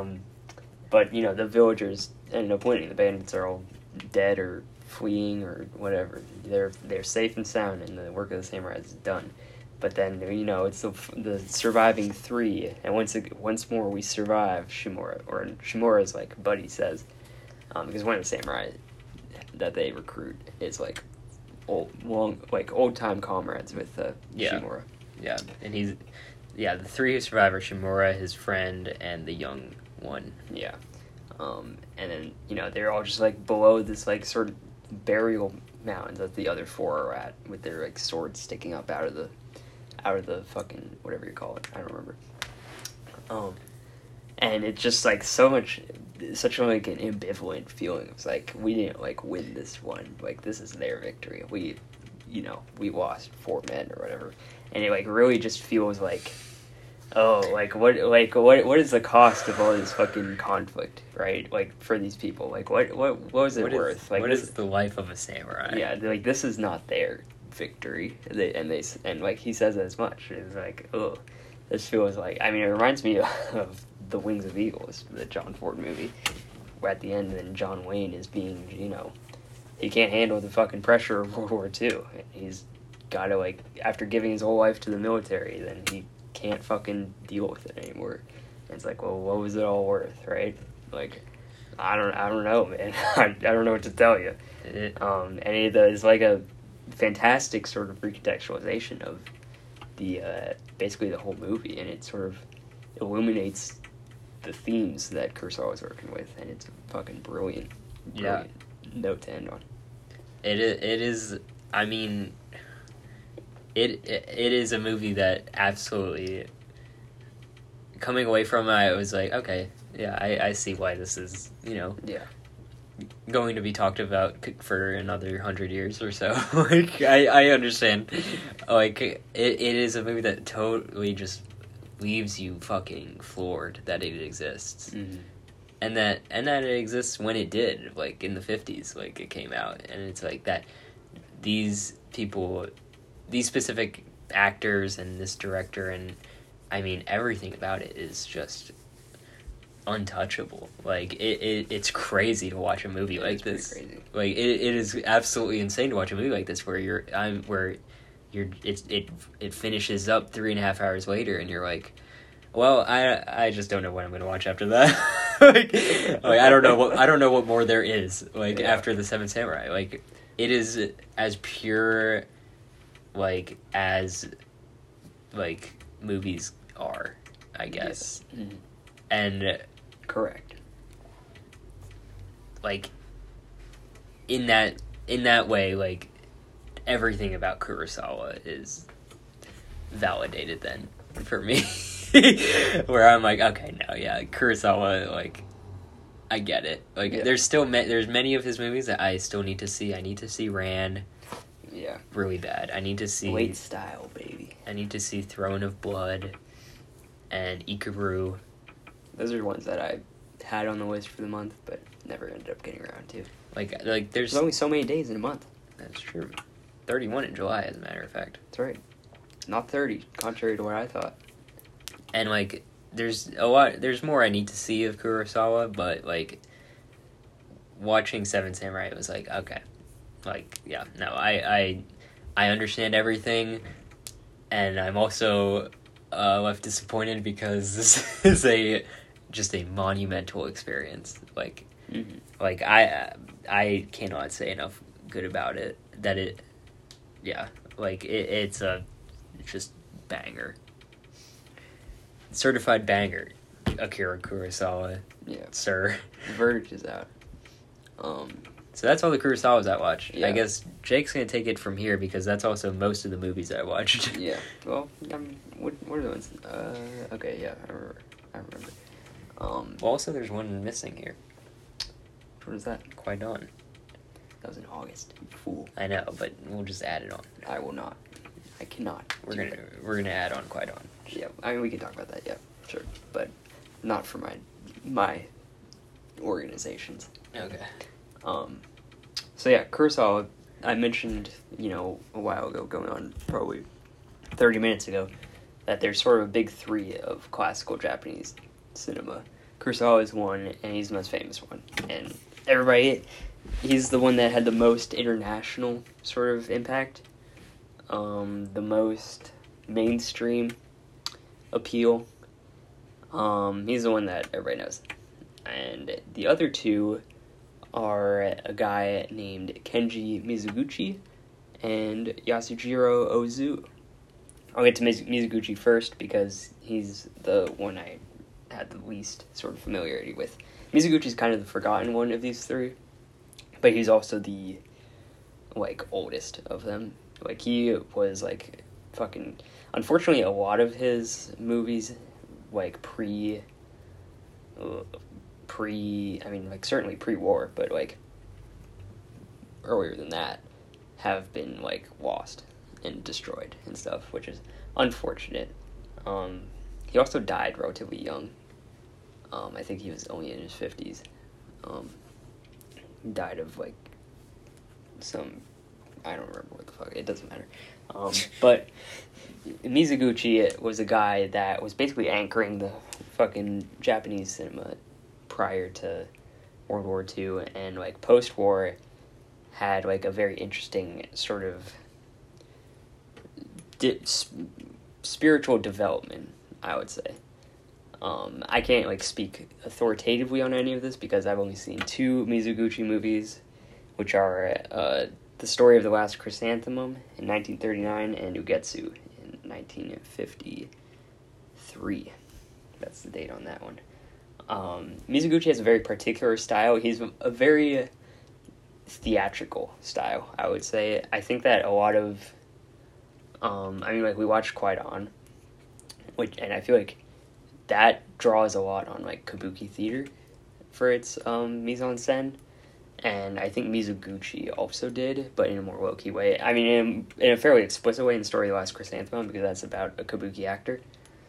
But, the villagers ended up winning. The bandits are all dead or fleeing or whatever. They're safe and sound, and the work of the samurai is done. But then, it's the surviving 3, and once more we survive, Shimura. Or Shimura's, like, buddy says... because one of the samurai that they recruit is, like, old-time comrades with Shimura.
Yeah, and the 3 who survive are Shimura, his friend, and the young one.
Yeah. And then, they're all just, like, below this, like, sort of burial mound that the other 4 are at, with their, like, swords sticking up out of the fucking, whatever you call it, I don't remember. And it's just, like, such a, like, an ambivalent feeling. It's like, we didn't, like, win this one. Like, this is their victory. We lost 4 men or whatever. And it, like, really just feels like, oh, what is the cost of all this fucking conflict, right? Like, for these people. Like, what was it worth? Like,
what is the life of a samurai?
Yeah, like, this is not their victory. And like, he says as much. It's like, oh, this feels like, I mean, it reminds me of The Wings of Eagles, the John Ford movie, where at the end, then John Wayne is being, he can't handle the fucking pressure of World War II. And he's got to, like, after giving his whole life to the military, then he can't fucking deal with it anymore. And it's like, well, what was it all worth, right? Like, I don't know, man. I don't know what to tell you. And it is like a fantastic sort of recontextualization of the basically the whole movie, and it sort of illuminates the themes that Kurosawa was working with, and it's a fucking brilliant note to end on.
It is. I mean, it is a movie that absolutely, coming away from it, I was like, okay, yeah, I see why this is, going to be talked about for another 100 years or so. Like, I understand. Like, it is a movie that totally just leaves you fucking floored that it exists.
Mm-hmm.
And that it exists when it did, like, in the 50s, like, it came out. And it's like that these people, these specific actors and this director, and, I mean, everything about it is just untouchable. Like, it's crazy to watch a movie like this.
Crazy.
Like, it is absolutely insane to watch a movie like this where it finishes up 3.5 hours later and you're like, well, I just don't know what I'm going to watch after that. like I don't know what more there is, like, after The Seventh Samurai. Like, it is as pure, like, as, like, movies are, I guess.
Yes. Mm-hmm.
And
correct.
Like, in that way, like, everything about Kurosawa is validated then for me. Where I'm like, okay, no, yeah, Kurosawa, like, I get it. Like, there's many of his movies that I still need to see. I need to see Ran.
Yeah.
Really bad. I need to see...
Late style, baby.
I need to see Throne of Blood and Ikaru.
Those are ones that I had on the list for the month, but never ended up getting around to.
Like
there's only so many days in a month.
That's true. 31 in July, as a matter of fact.
That's right. Not 30, contrary to what I thought.
And, like, there's more I need to see of Kurosawa, but, like, watching Seven Samurai, it was like, okay. Like, yeah, no, I understand everything, and I'm also left disappointed because this is just a monumental experience. Like,
mm-hmm.
like I cannot say enough good about it. That it, yeah, like it's a just banger, certified banger. Akira Kurosawa, sir.
The verdict is out.
So that's all the Kurosawas I watched.
Yeah.
I guess Jake's gonna take it from here because that's also most of the movies I watched.
Yeah. Well, what are the ones? Okay. Yeah, I remember.
Well, also there's one missing here.
What is that?
Qui-Gon.
That was in August. You fool.
I know, but we'll just add it on.
I will not. I cannot.
We're gonna add on Qui-Gon.
Yeah. I mean, we can talk about that. Yeah. Sure. But not for my organizations.
Okay.
So yeah, Kurosawa, I mentioned, a while ago, going on probably 30 minutes ago, that there's sort of a big three of classical Japanese cinema. Kurosawa is one, and he's the most famous one. And he's the one that had the most international sort of impact, the most mainstream appeal. He's the one that everybody knows. And the other two are a guy named Kenji Mizoguchi and Yasujiro Ozu. I'll get to Mizoguchi first because he's the one I had the least sort of familiarity with. Mizoguchi's kind of the forgotten one of these three, but he's also the, oldest of them. He was, fucking... Unfortunately, a lot of his movies, certainly pre-war, but, earlier than that, have been, lost and destroyed and stuff, which is unfortunate. He also died relatively young. I think he was only in his 50s. He died of, I don't remember what the fuck, it doesn't matter. But Mizoguchi was a guy that was basically anchoring the fucking Japanese cinema prior to World War II, and post-war had a very interesting sort of spiritual development, I would say. I can't like speak authoritatively on any of this because I've only seen 2 Mizoguchi movies, which are The Story of the Last Chrysanthemum in 1939 and Ugetsu in 1953. That's the date on that one. Mizoguchi has a very particular style. He's a very theatrical style, I would say. I think that a lot of we watched Kwaidan, and I feel like that draws a lot on like kabuki theater for its mise-en-scène, and I think Mizoguchi also did, but in a more low-key way. I mean, in a fairly explicit way in the Story of the Last Chrysanthemum, because that's about a kabuki actor.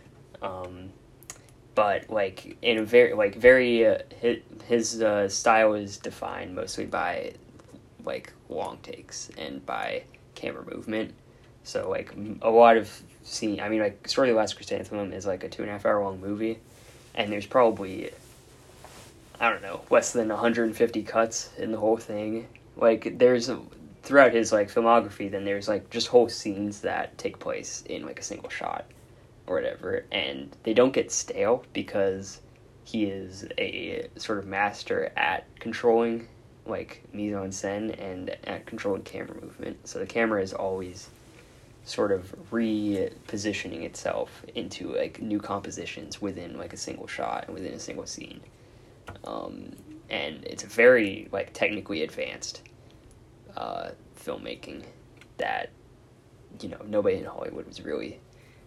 But like in a very his style is defined mostly by like long takes and by camera movement. So like a lot of scene. I mean, like Story of the Last Chrysanthemum is like a 2.5 hour long movie, and there's probably, I don't know, less than 150 cuts in the whole thing. Like throughout his like filmography, then there's like just whole scenes that take place in like a single shot or whatever, and they don't get stale because he is a sort of master at controlling like mise-en-scène and at controlling camera movement. So the camera is always sort of repositioning itself into like new compositions within like a single shot and within a single scene. And it's very like technically advanced filmmaking that, you know, nobody in Hollywood was really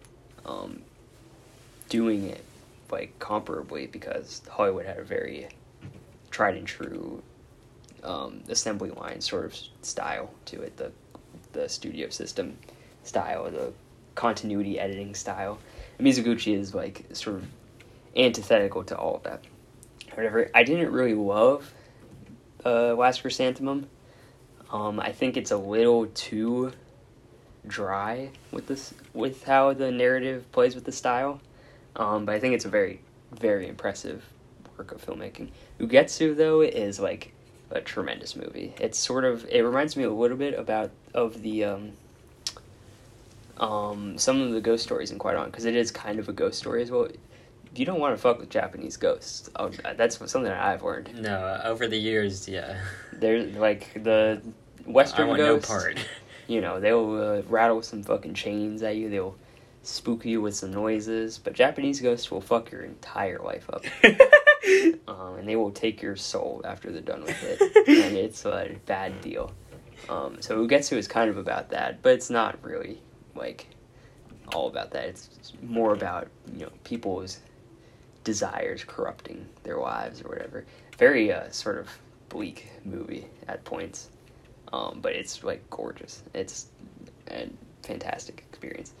doing it like comparably, because Hollywood had a very tried and true assembly line sort of style to it, the studio system style, the continuity editing style. And Mizoguchi is like sort of antithetical to all of that. Whatever. I didn't really love Last Chrysanthemum. I think it's a little too dry with how the narrative plays with the style. But I think it's a very, very impressive work of filmmaking. Ugetsu, though, is like a tremendous movie. It reminds me a little bit of the some of the ghost stories in Kwaidan, because it is kind of a ghost story as well. You don't want to fuck with Japanese ghosts. Oh, that's something that I've learned.
No, over the years, yeah.
They're like the Western
I want
ghosts.
no part.
You know, they'll rattle some fucking chains at you. They'll spook you with some noises. But Japanese ghosts will fuck your entire life up. And they will take your soul after they're done with it. And it's a bad deal. So Ugetsu is kind of about that, but it's not really like all about that. It's more about, you know, people's desires corrupting their lives or whatever. Very sort of bleak movie at points. But it's like gorgeous. It's a fantastic experience.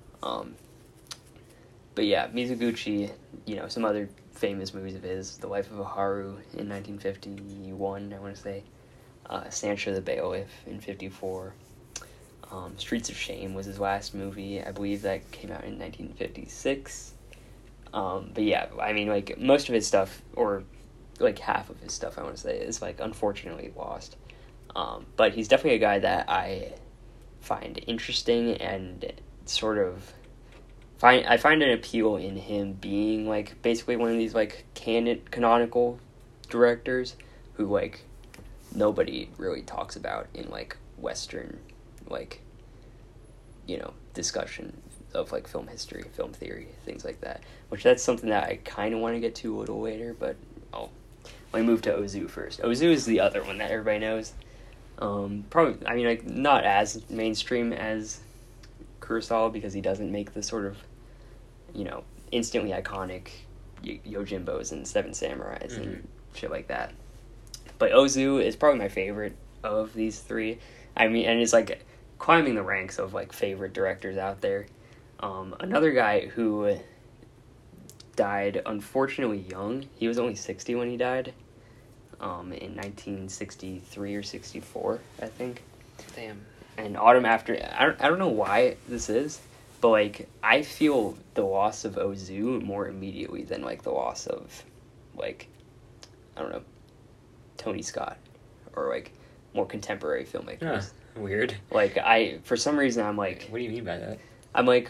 But yeah, Mizoguchi, you know, some other famous movies of his: The Life of a Haru in 1951, I want to say. Sancho the Bailiff in 1954. Streets of Shame was his last movie. I believe that came out in 1956. But yeah, I mean, like, most of his stuff, or like half of his stuff, I want to say, is like unfortunately lost. But he's definitely a guy that I find interesting, and sort of I find an appeal in him being like basically one of these like canonical directors who like nobody really talks about in like Western, like, you know, discussion of like film history, film theory, things like that. Which that's something that I kind of want to get to a little later, but let me move to Ozu first. Ozu is the other one that everybody knows. Probably, I mean, like, not as mainstream as Kurosawa, because he doesn't make the sort of, you know, instantly iconic Yojimbos and Seven Samurais and shit like that. But Ozu is probably my favorite of these three. I mean, and it's like climbing the ranks of like favorite directors out there. Another guy who died unfortunately young. He was only 60 when he died. In 1963 or 64, I think.
Damn.
And Autumn After, I don't know why this is, but like I feel the loss of Ozu more immediately than like the loss of, like, I don't know, Tony Scott, or like more contemporary filmmakers.
Weird.
Like for some reason I'm like,
what do you mean by that?
I'm like,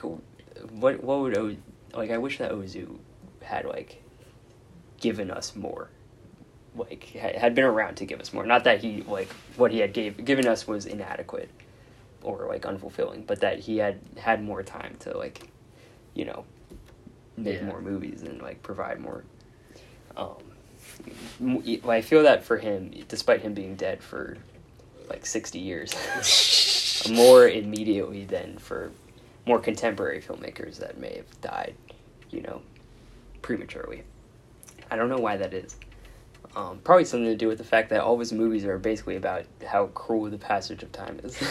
what would I wish that Ozu had like given us more, like had been around to give us more. Not that he like what he had given us was inadequate or like unfulfilling, but that he had more time to like, you know, make more movies and like provide more. I feel that for him, despite him being dead for like 60 years, more immediately than for more contemporary filmmakers that may have died, you know, prematurely. I don't know why that is. Probably something to do with the fact that all of his movies are basically about how cruel the passage of time is.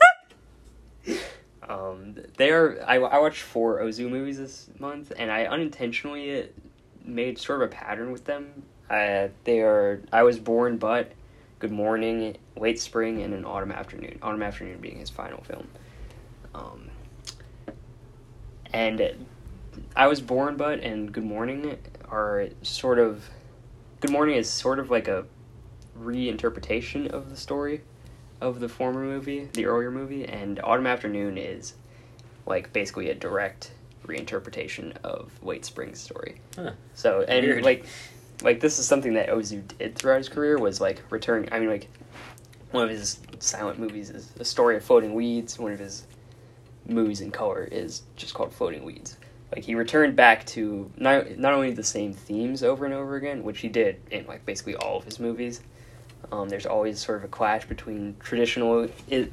I watched 4 Ozu movies this month, and I unintentionally made sort of a pattern with them. They are I Was Born But, Good Morning, Late Spring, and An Autumn Afternoon. Autumn Afternoon being his final film. And I Was Born But and Good Morning are sort of... Good Morning is sort of like a reinterpretation of the story of the former movie, the earlier movie, and Autumn Afternoon is like basically a direct reinterpretation of Late Spring's story.
Huh.
So, and
Weird.
like this is something that Ozu did throughout his career, was like returning. I mean, like one of his silent movies is A Story of Floating Weeds. One of his movies in color is just called Floating Weeds. Like he returned back to not only the same themes over and over again, which he did in like basically all of his movies. There's always sort of a clash between traditional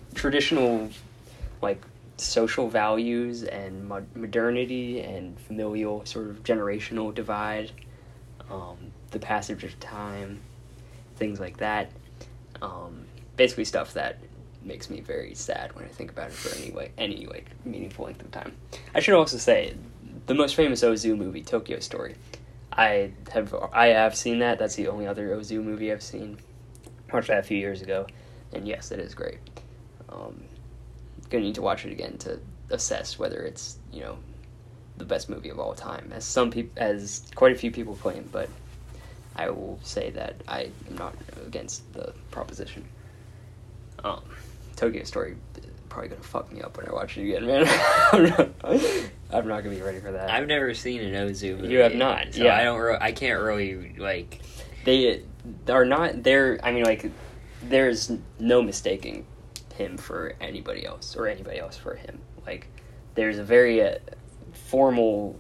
like social values and modernity and familial sort of generational divide, the passage of time, things like that. Basically stuff that makes me very sad when I think about it for any meaningful length of time. I should also say, the most famous Ozu movie, Tokyo Story. I have seen that. That's the only other Ozu movie I've seen. Watched that a few years ago, and yes, it is great. Gonna need to watch it again to assess whether it's, you know, the best movie of all time, as quite a few people claim. But I will say that I am not against the proposition. Tokyo Story probably gonna fuck me up when I watch it again, man. I'm not gonna be ready for that.
I've never seen an Ozu movie.
You have not,
so
yeah.
I can't really like.
They are not there. I mean, like, there's no mistaking him for anybody else, or anybody else for him. Like, there's a very formal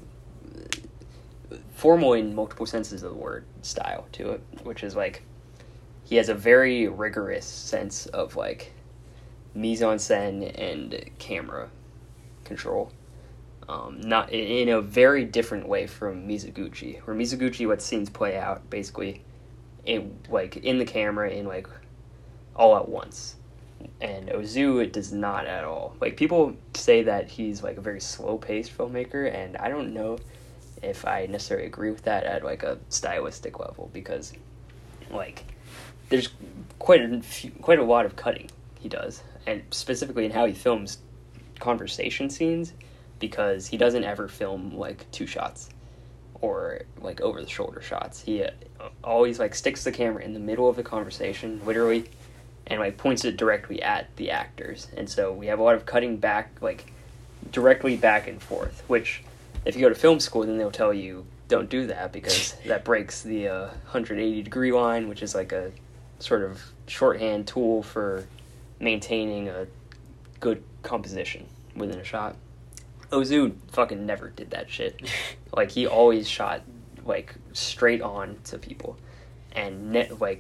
in multiple senses of the word style to it, which is like he has a very rigorous sense of like mise-en-scène and camera control. Not in a very different way from Mizoguchi, where Mizoguchi lets scenes play out basically in the camera in like all at once, and Ozu it does not at all. Like, people say that he's like a very slow-paced filmmaker, and I don't know if I necessarily agree with that at like a stylistic level, because like there's quite a lot of cutting he does, and specifically in how he films conversation scenes, because he doesn't ever film like two shots or like over the shoulder shots. He always like sticks the camera in the middle of the conversation, literally, and like points it directly at the actors. And so we have a lot of cutting back, like directly back and forth, which if you go to film school, then they'll tell you don't do that, because that breaks the 180 degree line, which is like a sort of shorthand tool for maintaining a good composition within a shot. Ozu fucking never did that shit. Like, he always shot like straight on to people, and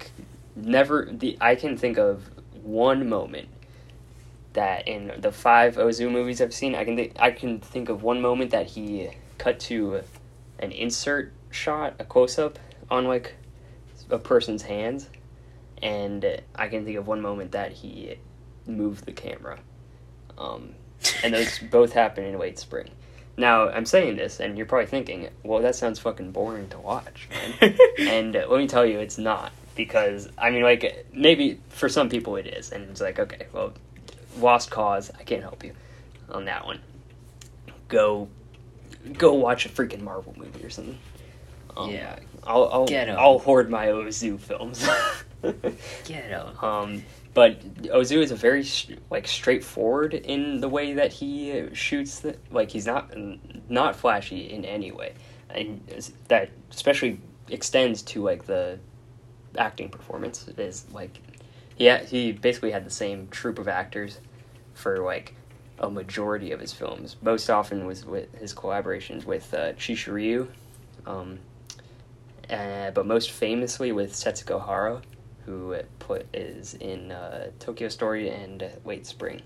I can think of one moment that in the 5 Ozu movies I've seen, I can think of one moment that he cut to an insert shot, a close-up on like a person's hands, and I can think of one moment that he moved the camera. And those both happen in Late Spring. Now, I'm saying this, and you're probably thinking, well, that sounds fucking boring to watch, man. And let me tell you, it's not. Because, I mean, like, maybe for some people it is. And it's like, okay, well, lost cause, I can't help you on that one. Go watch a freaking Marvel movie or something.
Yeah.
I'll hoard my Ozu films.
Ghetto.
But Ozu is a very straightforward in the way that he shoots. He's not flashy in any way, and that especially extends to the acting performance. Is he basically had the same troupe of actors for a majority of his films. Most often was with his collaborations with Chishiru, but most famously with Setsuko Hara, who is in Tokyo Story and Late Spring.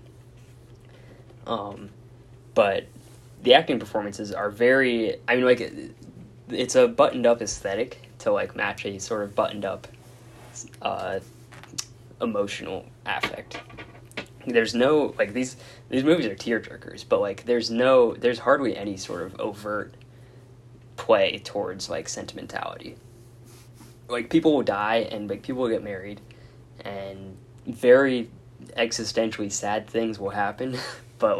But the acting performances are very... I mean, it's a buttoned-up aesthetic to, match a sort of buttoned-up emotional affect. There's no... these movies are tearjerkers, but, there's hardly any sort of overt play towards, sentimentality. People will die and people will get married, and very existentially sad things will happen, but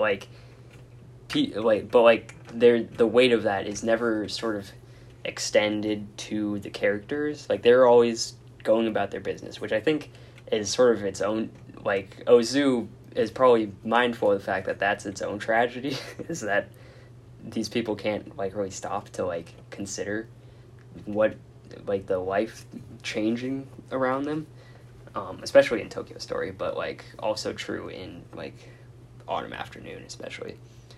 the weight of that is never sort of extended to the characters. They're always going about their business, which I think is sort of its own. Ozu is probably mindful of the fact that that's its own tragedy, is that these people can't really stop to consider what the life changing around them, especially in Tokyo Story, but also true in Autumn Afternoon especially.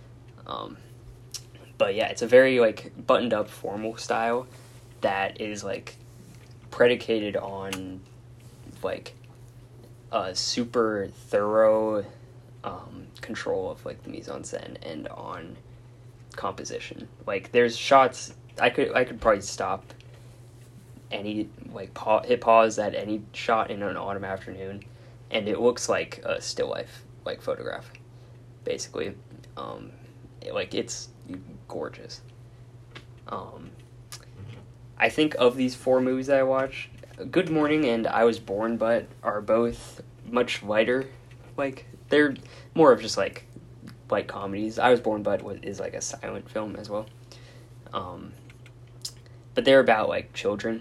But yeah, it's a very buttoned up formal style that is predicated on a super thorough control of the mise-en-scène and on composition. There's shots I could probably stop any hit pause at any shot in an Autumn Afternoon, and it looks like a still life photograph, basically. It's gorgeous. I think of these 4 movies that I watched, Good Morning and I Was Born But are both much lighter. They're more of just light comedies. I Was Born But is a silent film as well. But they're about children.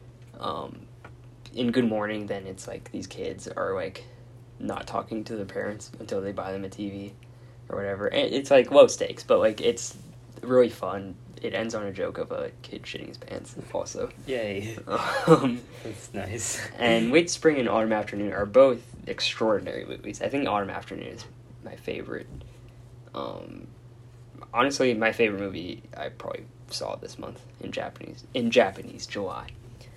In Good Morning, then it's these kids are not talking to their parents until they buy them a TV or whatever. And it's low stakes, but it's really fun. It ends on a joke of a kid shitting his pants also.
Yay. That's nice.
And Late Spring and Autumn Afternoon are both extraordinary movies. I think Autumn Afternoon is my favorite. Honestly, my favorite movie I probably saw this month in Japanese, July.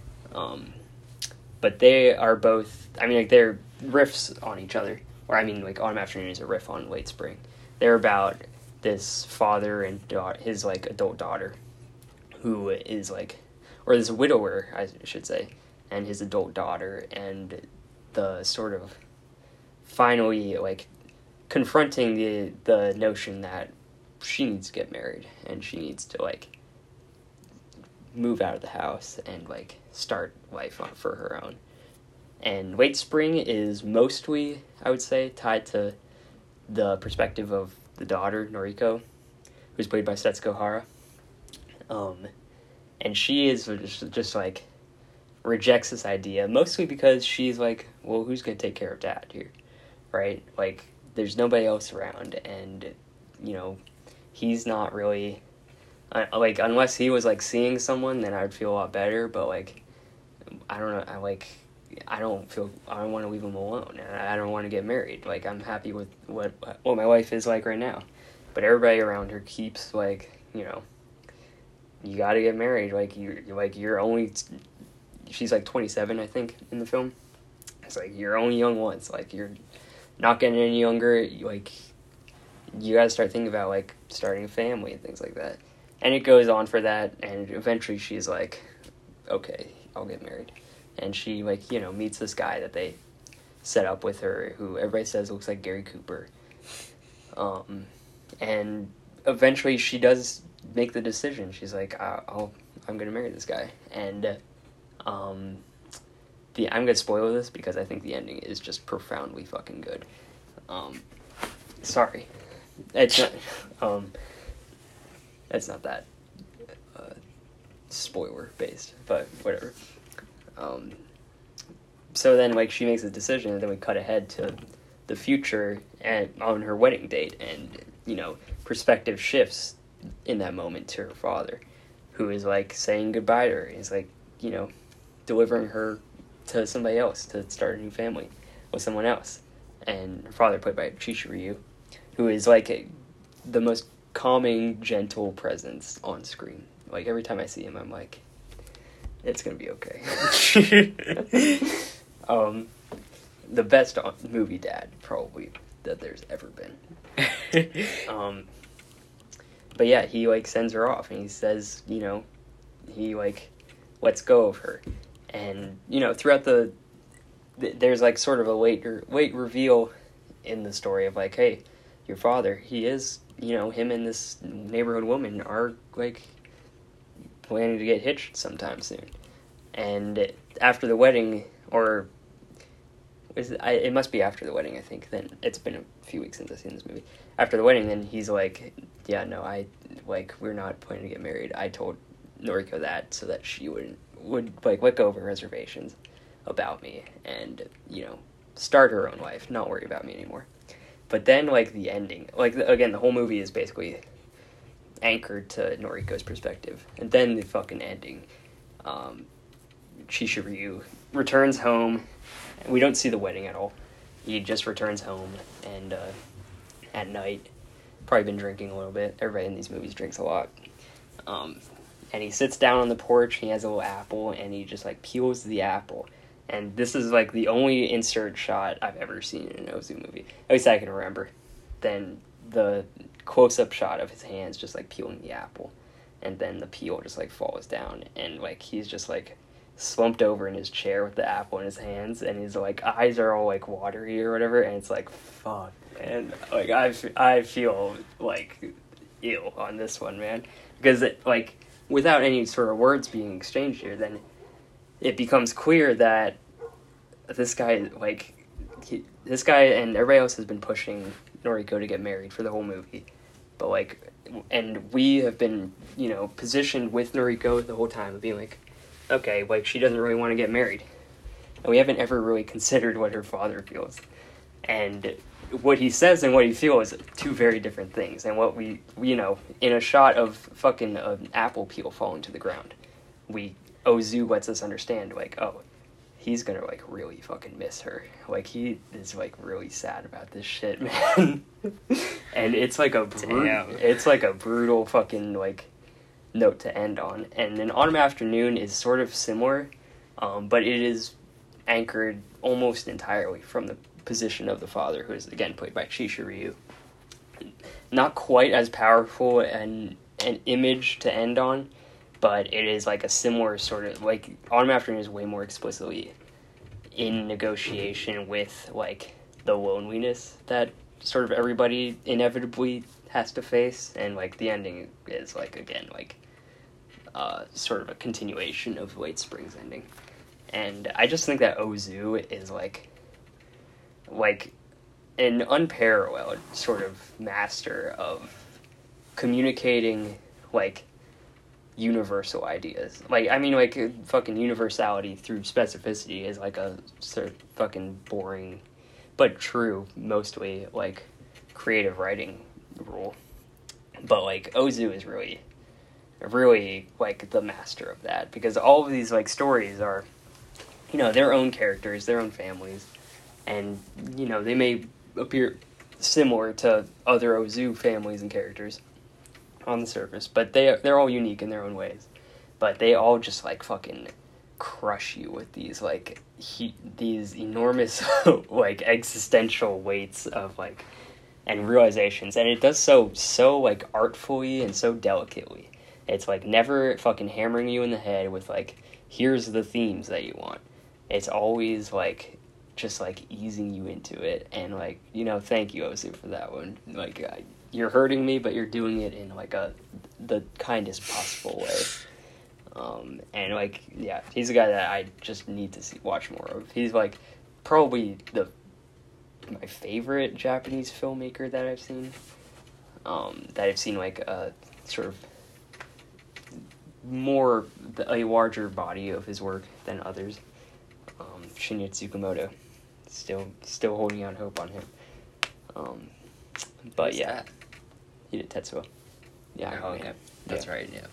But they are both, they're riffs on each other. Or, Autumn Afternoon is a riff on Late Spring. They're about this father and his, adult daughter, who is, or this widower, I should say, and his adult daughter, and the sort of finally, confronting the notion that she needs to get married, and she needs to, move out of the house and, start life for her own. And Late Spring is mostly, I would say, tied to the perspective of the daughter, Noriko, who's played by Setsuko Hara. And she is just rejects this idea, mostly because she's well, who's going to take care of Dad here, right? There's nobody else around, and, he's not really... unless he was, seeing someone, then I would feel a lot better, but, I don't know, I don't want to leave him alone, and I don't want to get married. I'm happy with what my wife is right now. But everybody around her keeps, you gotta get married, you're only... She's, 27, I think, in the film. It's you're only young once, you're not getting any younger, you gotta start thinking about, starting a family and things like that. And it goes on for that, and eventually she's okay, I'll get married. And she, meets this guy that they set up with her, who everybody says looks like Gary Cooper. And eventually she does make the decision. She's I'm going to marry this guy. And I'm going to spoil this because I think the ending is just profoundly fucking good. Sorry. It's not... It's not that spoiler based, but whatever. so then, like, she makes a decision, and then we cut ahead to the future and on her wedding date, and, you know, perspective shifts in that moment to her father, who is, like, saying goodbye to her. He's, like, you know, delivering her to somebody else to start a new family with someone else. And her father, played by Chishu Ryu, who is, like, the most calming, gentle presence on screen. Like, every time I see him, I'm like, it's gonna be okay. The best movie dad, probably, that there's ever been. But yeah, he, like, sends her off, and he says, you know, he, like, lets go of her. And, you know, throughout there's, like, sort of a late reveal in the story of, like, hey, your father, he is, you know, him and this neighborhood woman are, like, planning to get hitched sometime soon. And after the wedding, or it must be after the wedding, I think. Then it's been a few weeks since I've seen this movie. After the wedding, then he's like, yeah, no, we're not planning to get married. I told Noriko that so that she would like let go of her reservations about me and, you know, start her own life, not worry about me anymore. But then, like, the ending, like, again, the whole movie is basically anchored to Noriko's perspective. And then the fucking ending, Chishu Ryu returns home. We don't see the wedding at all. He just returns home, and at night, probably been drinking a little bit. Everybody in these movies drinks a lot. And he sits down on the porch, he has a little apple, and he just, like, peels the apple. And this is, like, the only insert shot I've ever seen in an Ozu movie, at least I can remember. Then the close-up shot of his hands just, like, peeling the apple. And then the peel just, like, falls down. And, like, he's just, like, slumped over in his chair with the apple in his hands. And his, like, eyes are all, like, watery or whatever. And it's like, fuck, man. Like, I feel, like, ill on this one, man. Because, like, without any sort of words being exchanged here, then it becomes clear that this guy, like, this guy and everybody else has been pushing Noriko to get married for the whole movie. But, like, and we have been, you know, positioned with Noriko the whole time of being like, okay, like, she doesn't really want to get married. And we haven't ever really considered what her father feels. And what he says and what he feels is two very different things. And what we, you know, in a shot of fucking an apple peel falling to the ground, Ozu lets us understand, like, oh, he's gonna, like, really fucking miss her. Like, he is, like, really sad about this shit, man. And it's like a brutal fucking, like, note to end on. And then Autumn Afternoon is sort of similar, but it is anchored almost entirely from the position of the father, who is, again, played by Chishu Ryu. Not quite as powerful an image to end on, but it is, like, a similar sort of, like, Autumn Afternoon is way more explicitly in negotiation with, like, the loneliness that sort of everybody inevitably has to face, and, like, the ending is, like, again, like, sort of a continuation of Late Spring's ending. And I just think that Ozu is, like an unparalleled sort of master of communicating, like, universal ideas. Like, I mean, like, fucking universality through specificity is, like, a sort of fucking boring, but true, mostly, like, creative writing rule. But, like, Ozu is really, like, the master of that, because all of these, like, stories are, you know, their own characters, their own families, and, you know, they may appear similar to other Ozu families and characters on the surface, but they're all unique in their own ways. But they all just, like, fucking crush you with these, like, these enormous, like, existential weights of, like, and realizations, and it does so, like, artfully and so delicately. It's, like, never fucking hammering you in the head with, like, here's the themes that you want. It's always, like, just, like, easing you into it, and, like, you know, thank you, Ozu, for that one. Like, you're hurting me, but you're doing it in, like, the kindest possible way. And, like, yeah, he's a guy that I just need to watch more of. He's, like, probably my favorite Japanese filmmaker that I've seen. Like, a sort of a larger body of his work than others. Shinya Tsukamoto. Still holding out hope on him. But
Who's
yeah,
that?
he did Tetsuo. Yeah.
Oh, okay. That's right, yeah.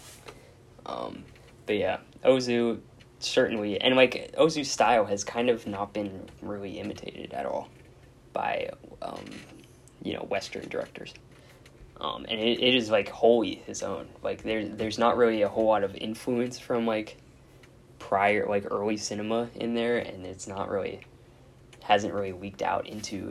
But yeah, Ozu certainly, and like Ozu's style has kind of not been really imitated at all by Western directors. And it is like wholly his own. Like there's not really a whole lot of influence from like prior like early cinema in there, and hasn't really leaked out into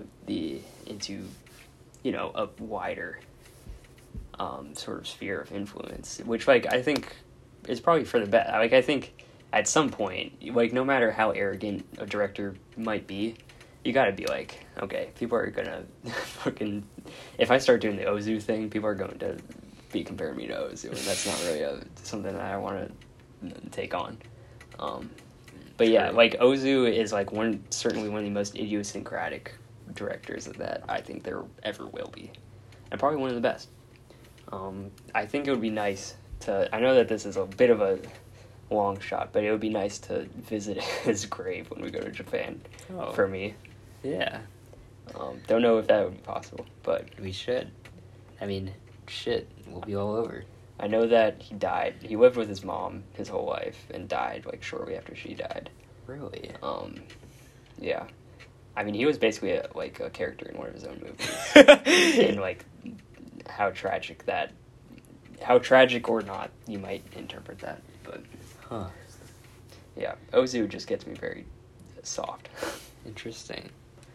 a wider sort of sphere of influence, which like I think is probably for the best. Like I think at some point, like no matter how arrogant a director might be, you gotta be like, okay, people are gonna fucking, if I start doing the Ozu thing, people are going to be comparing me to Ozu, and that's not really something that I want to take on. But yeah, like Ozu is like certainly one of the most idiosyncratic directors that I think there ever will be, and probably one of the best. I think it would be nice to, I know that this is a bit of a long shot, but it would be nice to visit his grave when we go to Japan, for me.
Yeah.
Don't know if that would be possible, but...
We should. I mean, shit, we'll be all over.
I know that he died. He lived with his mom his whole life and died, like, shortly after she died.
Really?
Yeah. I mean, he was basically a character in one of his own movies. And, like, how tragic or not you might interpret that, but...
Huh.
Yeah, Ozu just gets me very soft.
Interesting.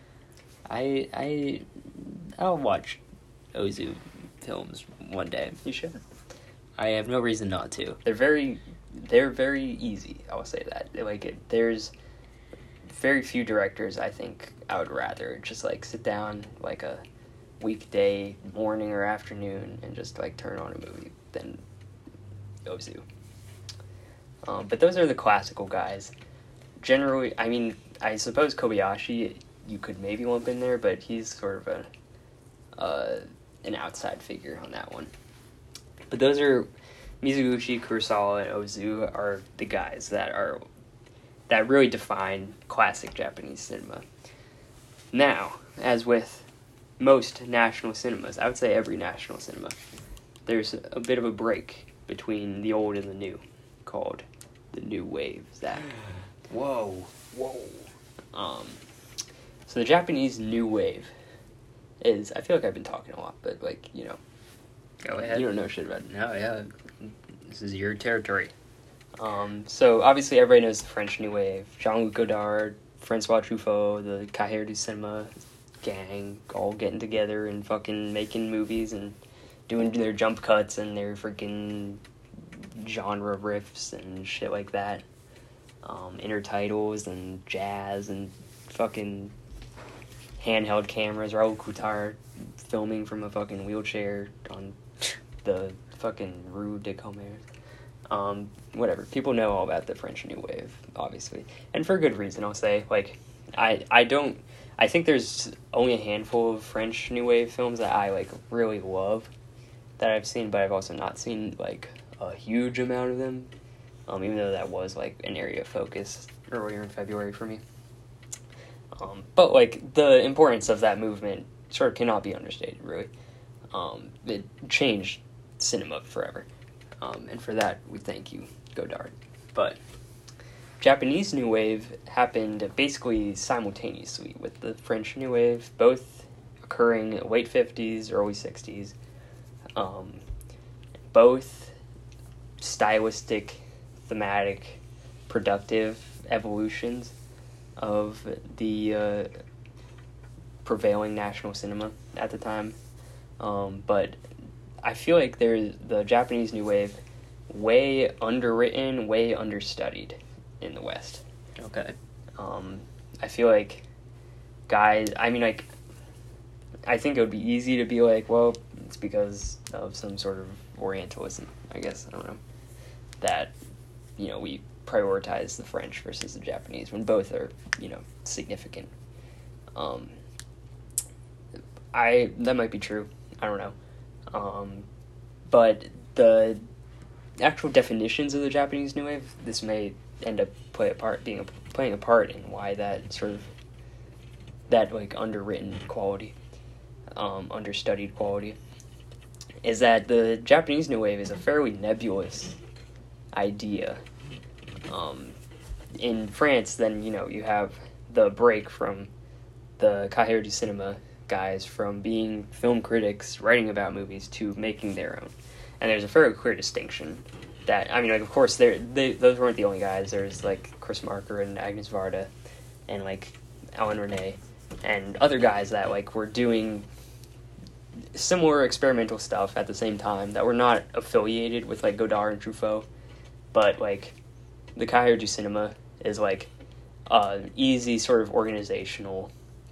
I'll watch Ozu films one day.
You should.
I have no reason not to.
They're very easy. I will say that. There's very few directors I think I would rather just like sit down like a weekday morning or afternoon and just like turn on a movie than Ozu. But those are the classical guys. Generally, I mean, I suppose Kobayashi you could maybe lump in there, but he's sort of an outside figure on that one. But those are Mizoguchi, Kurosawa, and Ozu are the guys that really define classic Japanese cinema. Now, as with most national cinemas, I would say every national cinema, there's a bit of a break between the old and the new, called the New Wave, Zach.
Whoa.
So the Japanese New Wave is, I feel like I've been talking a lot, but like,
Go ahead.
You don't know shit about it.
No, yeah. This is your territory.
So obviously everybody knows the French New Wave. Jean-Luc Godard, Francois Truffaut, the Cahiers du Cinema gang, all getting together and fucking making movies and doing their jump cuts and their freaking genre riffs and shit like that. Intertitles and jazz and fucking handheld cameras. Raoul Coutard filming from a fucking wheelchair on the fucking Rue de Commerce. Whatever. People know all about the French New Wave, obviously. And for good reason, I'll say. Like, I think there's only a handful of French New Wave films that I, like, really love that I've seen, but I've also not seen, like, a huge amount of them. Even though that was, like, an area of focus earlier in February for me. But, like, the importance of that movement sort of cannot be understated, really. It changed cinema forever. And for that, we thank you, Godard. But Japanese New Wave happened basically simultaneously with the French New Wave, both occurring late 50s, early 60s. Both stylistic, thematic, productive evolutions of the prevailing national cinema at the time. But I feel like there's the Japanese New Wave way underwritten, way understudied in the West.
Okay.
I feel like guys, I mean, like, I think it would be easy to be like, well, it's because of some sort of Orientalism, I guess, I don't know, that, we prioritize the French versus the Japanese when both are, significant. That might be true, I don't know. But the actual definitions of the Japanese New Wave, this may end up being a playing a part in why that sort of that like underwritten quality, understudied quality, is that the Japanese New Wave is a fairly nebulous idea. In France, then you have the break from the Cahiers du Cinema guys from being film critics writing about movies to making their own, and there's a fairly clear distinction. That of course, those weren't the only guys. There's like Chris Marker and Agnes Varda, and like Alan Rene, and other guys that like were doing similar experimental stuff at the same time that were not affiliated with like Godard and Truffaut, but like the Cahiers du Cinema is like an easy sort of organizational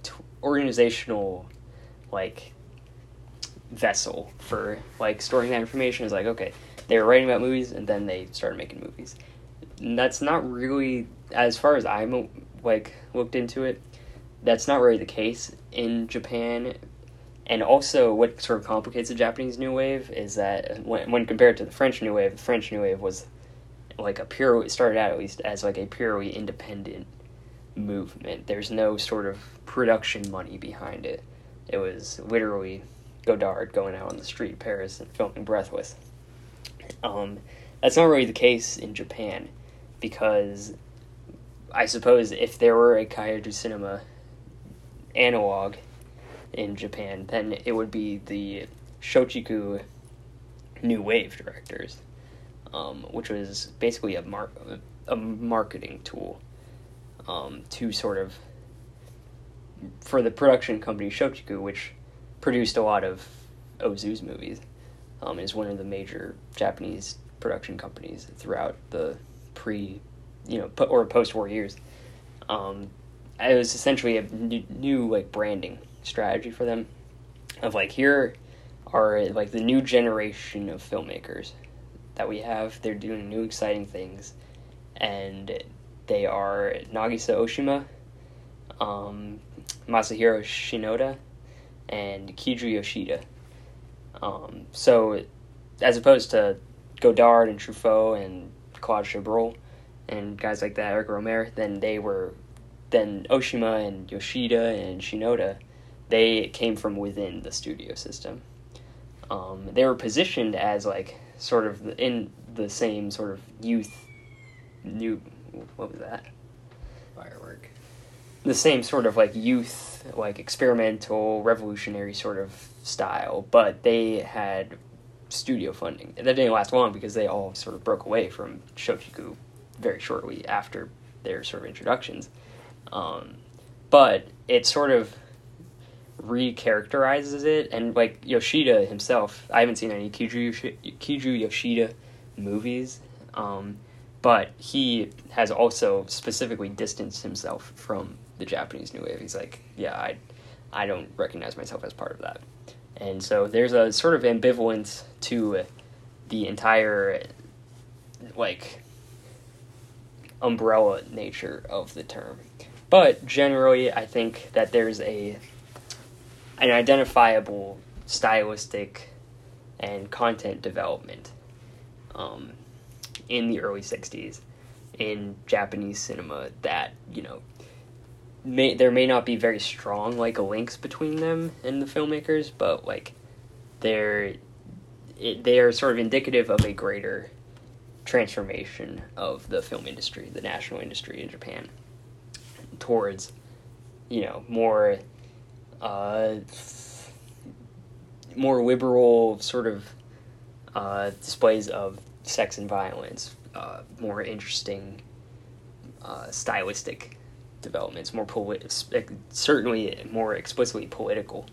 like vessel for like storing that information. Is like, okay, they were writing about movies and then they started making movies. And that's not really, as far as I'm like looked into it, that's not really the case in Japan. And also what sort of complicates the Japanese New Wave is that when compared to the French New Wave was like it started out at least as like a purely independent movement. There's no sort of production money behind it. It was literally Godard going out on the street in Paris and filming Breathless. That's not really the case in Japan, because I suppose if there were a Cahiers du Cinema analog in Japan, then it would be the Shochiku New Wave directors, which was basically a marketing tool to sort of, for the production company Shochiku, which produced a lot of Ozu's movies, is one of the major Japanese production companies throughout the post-war years. It was essentially a new like branding strategy for them, of like, here are like the new generation of filmmakers that we have. They're doing new exciting things, and they are Nagisa Oshima, Masahiro Shinoda, and Kiju Yoshida. So as opposed to Godard and Truffaut and Claude Chabrol and guys like that, Eric Romer, then Oshima and Yoshida and Shinoda, they came from within the studio system. They were positioned as like sort of in the same sort of what was that?
Firework.
The same sort of like youth, like experimental, revolutionary sort of style, but they had studio funding. That didn't last long because they all sort of broke away from Shochiku very shortly after their sort of introductions. But it sort of recharacterizes it, and like Yoshida himself, I haven't seen any Kiju Yoshida movies, but he has also specifically distanced himself from the Japanese New Wave. He's like, yeah, I don't recognize myself as part of that. And so there's a sort of ambivalence to the entire like umbrella nature of the term. But generally, I think that there's an identifiable stylistic and content development in the early 60s in Japanese cinema that, there may not be very strong like links between them and the filmmakers, but like they are sort of indicative of a greater transformation of the film industry, the national industry in Japan, towards more liberal sort of displays of sex and violence, more interesting stylistic developments, more certainly more explicitly political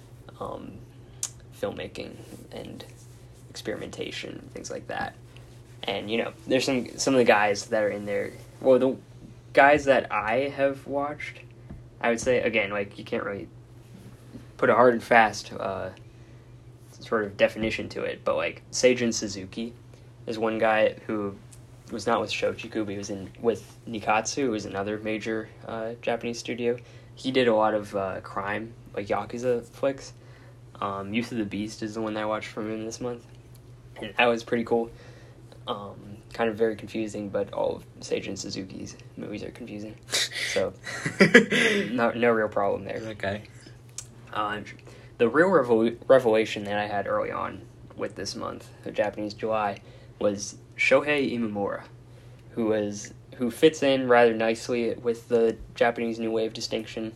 filmmaking and experimentation, things like that. And there's some of the guys that are in there. Well, the guys that I have watched, I would say, again, like, you can't really put a hard and fast sort of definition to it, but like Seijun Suzuki is one guy who was not with Shochiku, but he was with Nikatsu, who is another major Japanese studio. He did a lot of crime, like Yakuza flicks. Youth of the Beast is the one that I watched from him this month, and that was pretty cool. kind of very confusing, but all of Seijun Suzuki's movies are confusing. So, no real problem there.
Okay.
The real revelation that I had early on with this month of Japanese July was Shohei Imamura, who fits in rather nicely with the Japanese New Wave distinction.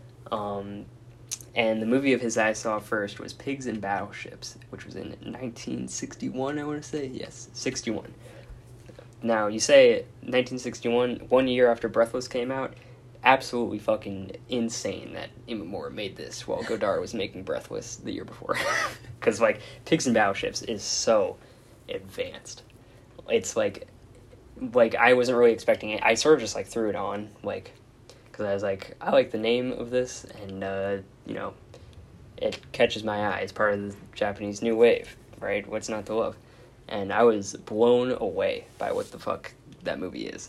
And the movie of his I saw first was Pigs and Battleships, which was in 1961, I want to say. Yes, 61. Now, you say 1961, 1 year after Breathless came out, absolutely fucking insane that Imamura made this while Godard was making Breathless the year before. Because, like, Pigs and Battleships is so advanced. It's like I wasn't really expecting it. I sort of just, like, threw it on, like, because I was like, I like the name of this, and, you know, it catches my eye. It's part of the Japanese New Wave, right? What's not to love? And I was blown away by what the fuck that movie is.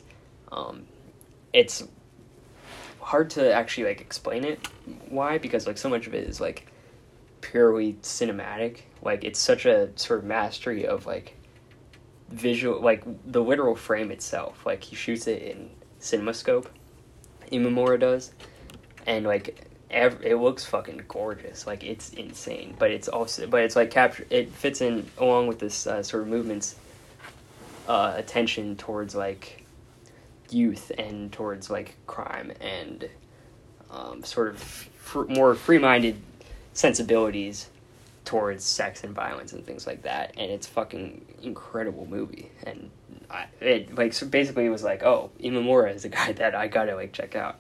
It's hard to actually, like, explain it. Why? Because, like, so much of it is, like, purely cinematic. Like, it's such a sort of mastery of, like, visual, like, the literal frame itself. Like, he shoots it in CinemaScope, Imamura does, and, like, it looks fucking gorgeous. Like, it's insane, but it's like it fits in along with this sort of movement's attention towards, like, youth and towards, like, crime and sort of more free-minded sensibilities towards sex and violence and things like that. And it's fucking incredible movie. And so basically it was like, oh, Imamura is a guy that I gotta, like, check out.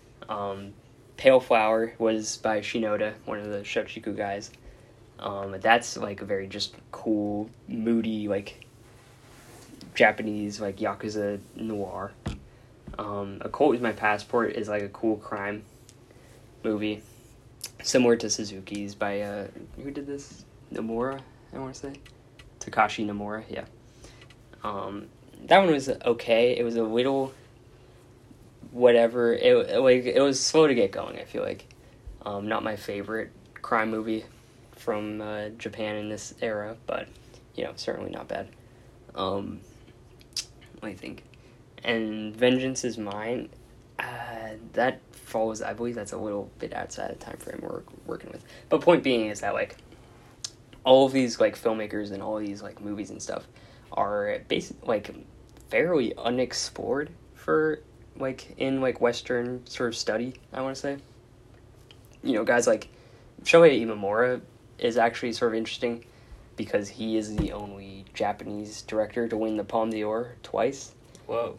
Pale Flower was by Shinoda, one of the Shochiku guys. That's, like, a very just cool, moody, like, Japanese, like, Yakuza noir. A Cult Is My Passport is, like, a cool crime movie, similar to Suzuki's by, who did this? Nomura, I want to say? Takashi Nomura, yeah. That one was okay. It was a little whatever. It was slow to get going, I feel like. Not my favorite crime movie from Japan in this era, but, you know, certainly not bad. I think. And Vengeance Is Mine, that falls, I believe that's a little bit outside the time frame we're working with. But point being is that, like, all of these, like, filmmakers and all these, like, movies and stuff are like, fairly unexplored for, like, in, like, Western sort of study, I want to say. You know, guys like Shohei Imamura is actually sort of interesting because he is the only Japanese director to win the Palme d'Or twice.
Whoa.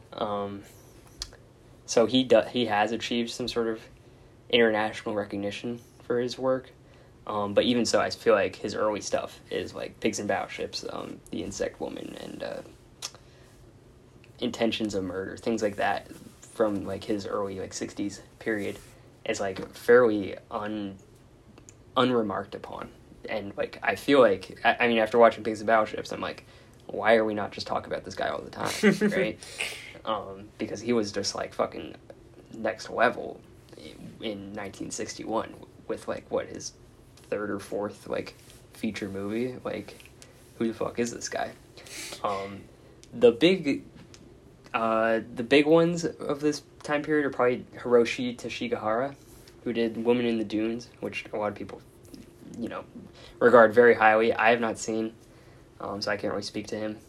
So he has achieved some sort of international recognition for his work. But even so, I feel like his early stuff is, like, Pigs and Battleships, The Insect Woman, and Intentions of Murder, things like that from, like, his early, like, 60s period is, like, fairly unremarked upon. And, like, I feel like, I mean, after watching Pigs and Battleships, I'm like, why are we not just talking about this guy all the time, right? Because he was just, like, fucking next level in 1961 with, like, what, his third or fourth, like, feature movie. Like, who the fuck is this guy? The big ones of this time period are probably Hiroshi Teshigahara, who did Woman in the Dunes, which a lot of people, you know, regard very highly. I have not seen, so I can't really speak to him.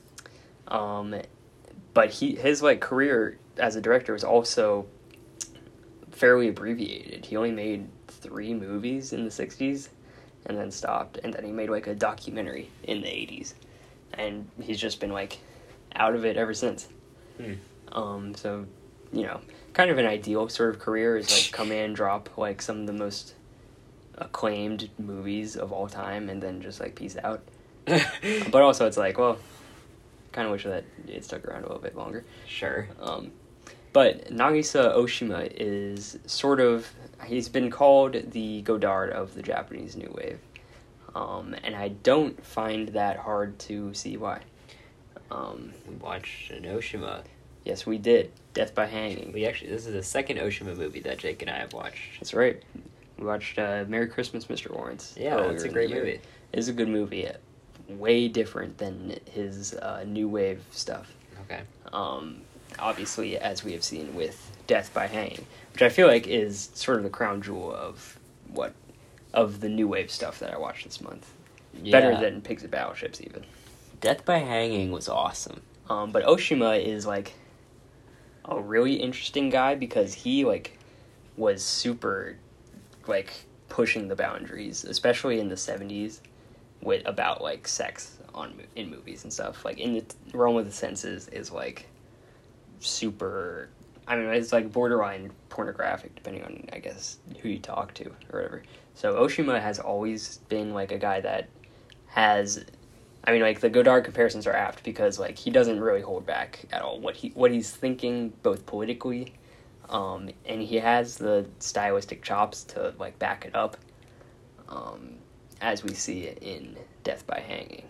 But his, like, career as a director was also fairly abbreviated. He only made 3 movies in the 60s and then stopped, and then he made, like, a documentary in the 80s. And he's just been, like, out of it ever since. So, you know, kind of an ideal sort of career is, like, come in, drop, like, some of the most acclaimed movies of all time, and then just, like, peace out. But also it's like, well, kind of wish that it stuck around a little bit longer.
Sure.
But Nagisa Oshima is sort of, he's been called the Godard of the Japanese New Wave. And I don't find that hard to see why.
We watched an Oshima.
Yes, we did. Death by Hanging.
This is the second Oshima movie that Jake and I have watched.
That's right. We watched Merry Christmas, Mr. Lawrence.
Yeah, that's a great movie.
It's a good movie. Way different than his new wave stuff.
Okay.
Obviously, as we have seen with Death by Hanging, which I feel like is sort of the crown jewel of the new wave stuff that I watched this month.
Yeah.
Better than Pigs and Battleships, even.
Death by Hanging was awesome.
But Oshima is, like, a really interesting guy because he, like, was super, like, pushing the boundaries, especially in the 70s, about, like, sex in movies and stuff. Like, in the realm of the senses is, like, super... I mean, it's, like, borderline pornographic, depending on, I guess, who you talk to or whatever. So Oshima has always been, like, a guy that has... I mean, like, the Godard comparisons are apt because, like, he doesn't really hold back at all what he's thinking, both politically, and he has the stylistic chops to, like, back it up, as we see it in Death by Hanging.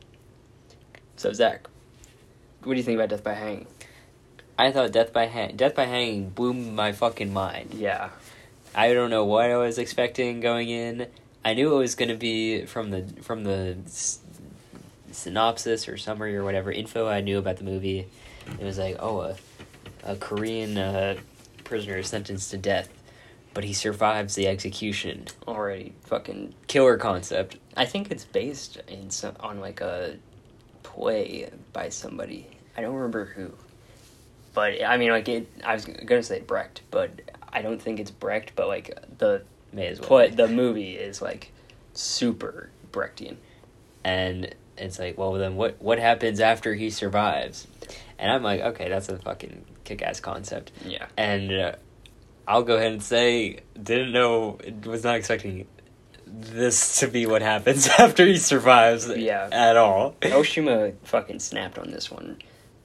So, Zach, what do you think about Death by Hanging?
I thought Death by Hanging blew my fucking mind.
Yeah.
I don't know what I was expecting going in. I knew it was going to be from the synopsis or summary or whatever info I knew about the movie. It was like, oh, a Korean prisoner is sentenced to death, but he survives the execution.
Already fucking
killer concept.
I think it's based on like a play by somebody. I don't remember who. But I mean, like, I was gonna say Brecht, but I don't think it's Brecht. But like the movie is like super Brechtian,
and it's like, well, then what happens after he survives? And I'm like, okay, that's a fucking kick-ass concept.
Yeah.
And I'll go ahead and say, was not expecting this to be what happens after he survives.
Yeah.
At all.
Oshima fucking snapped on this one.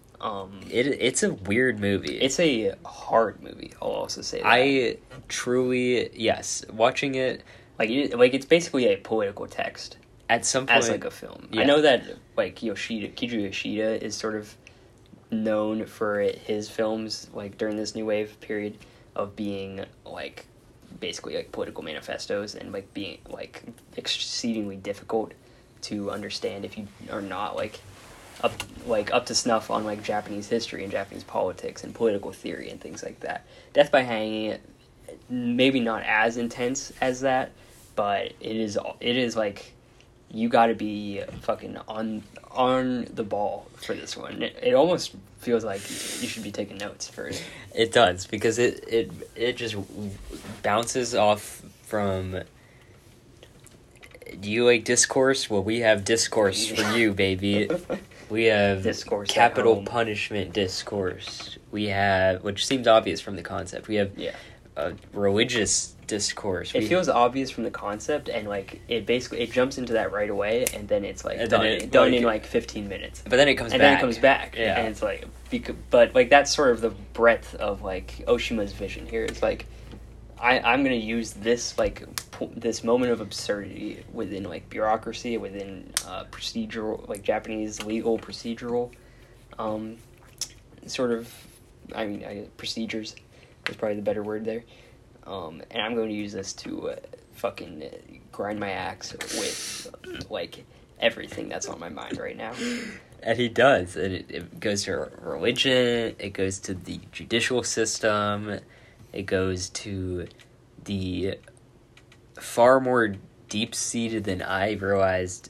It's a weird movie.
It's a hard movie. I'll also say that.
I truly, yes, watching it,
like it's basically a political text.
At some point,
as like a film.
Yeah.
I know that like Kiju Yoshida is sort of known for his films like during this new wave period of being like basically like political manifestos and like being like exceedingly difficult to understand if you are not up to snuff on like Japanese history and Japanese politics and political theory and things like that. Death by Hanging, maybe not as intense as that, but it is like you got to be fucking on the ball for this one. It almost feels like you should be taking notes first.
It does, because it just bounces off from... Do you like discourse? Well, we have discourse for you, baby. We have
discourse
capital punishment discourse. We have, which seems obvious from the concept. We have religious discourse.
It feels obvious from the concept, and like it jumps into that right away, and then it's like done in like 15 minutes.
But then it comes back.
Then it comes back,
yeah.
And it's like, but like that's sort of the breadth of like Oshima's vision here. It's like I'm gonna use this like this moment of absurdity within like bureaucracy, within procedural, like Japanese legal procedural, sort of. I mean, procedures is probably the better word there. And I'm going to use this to fucking grind my axe with like everything that's on my mind right now.
And he does. And it goes to religion. It goes to the judicial system. It goes to the far more deep-seated than I realized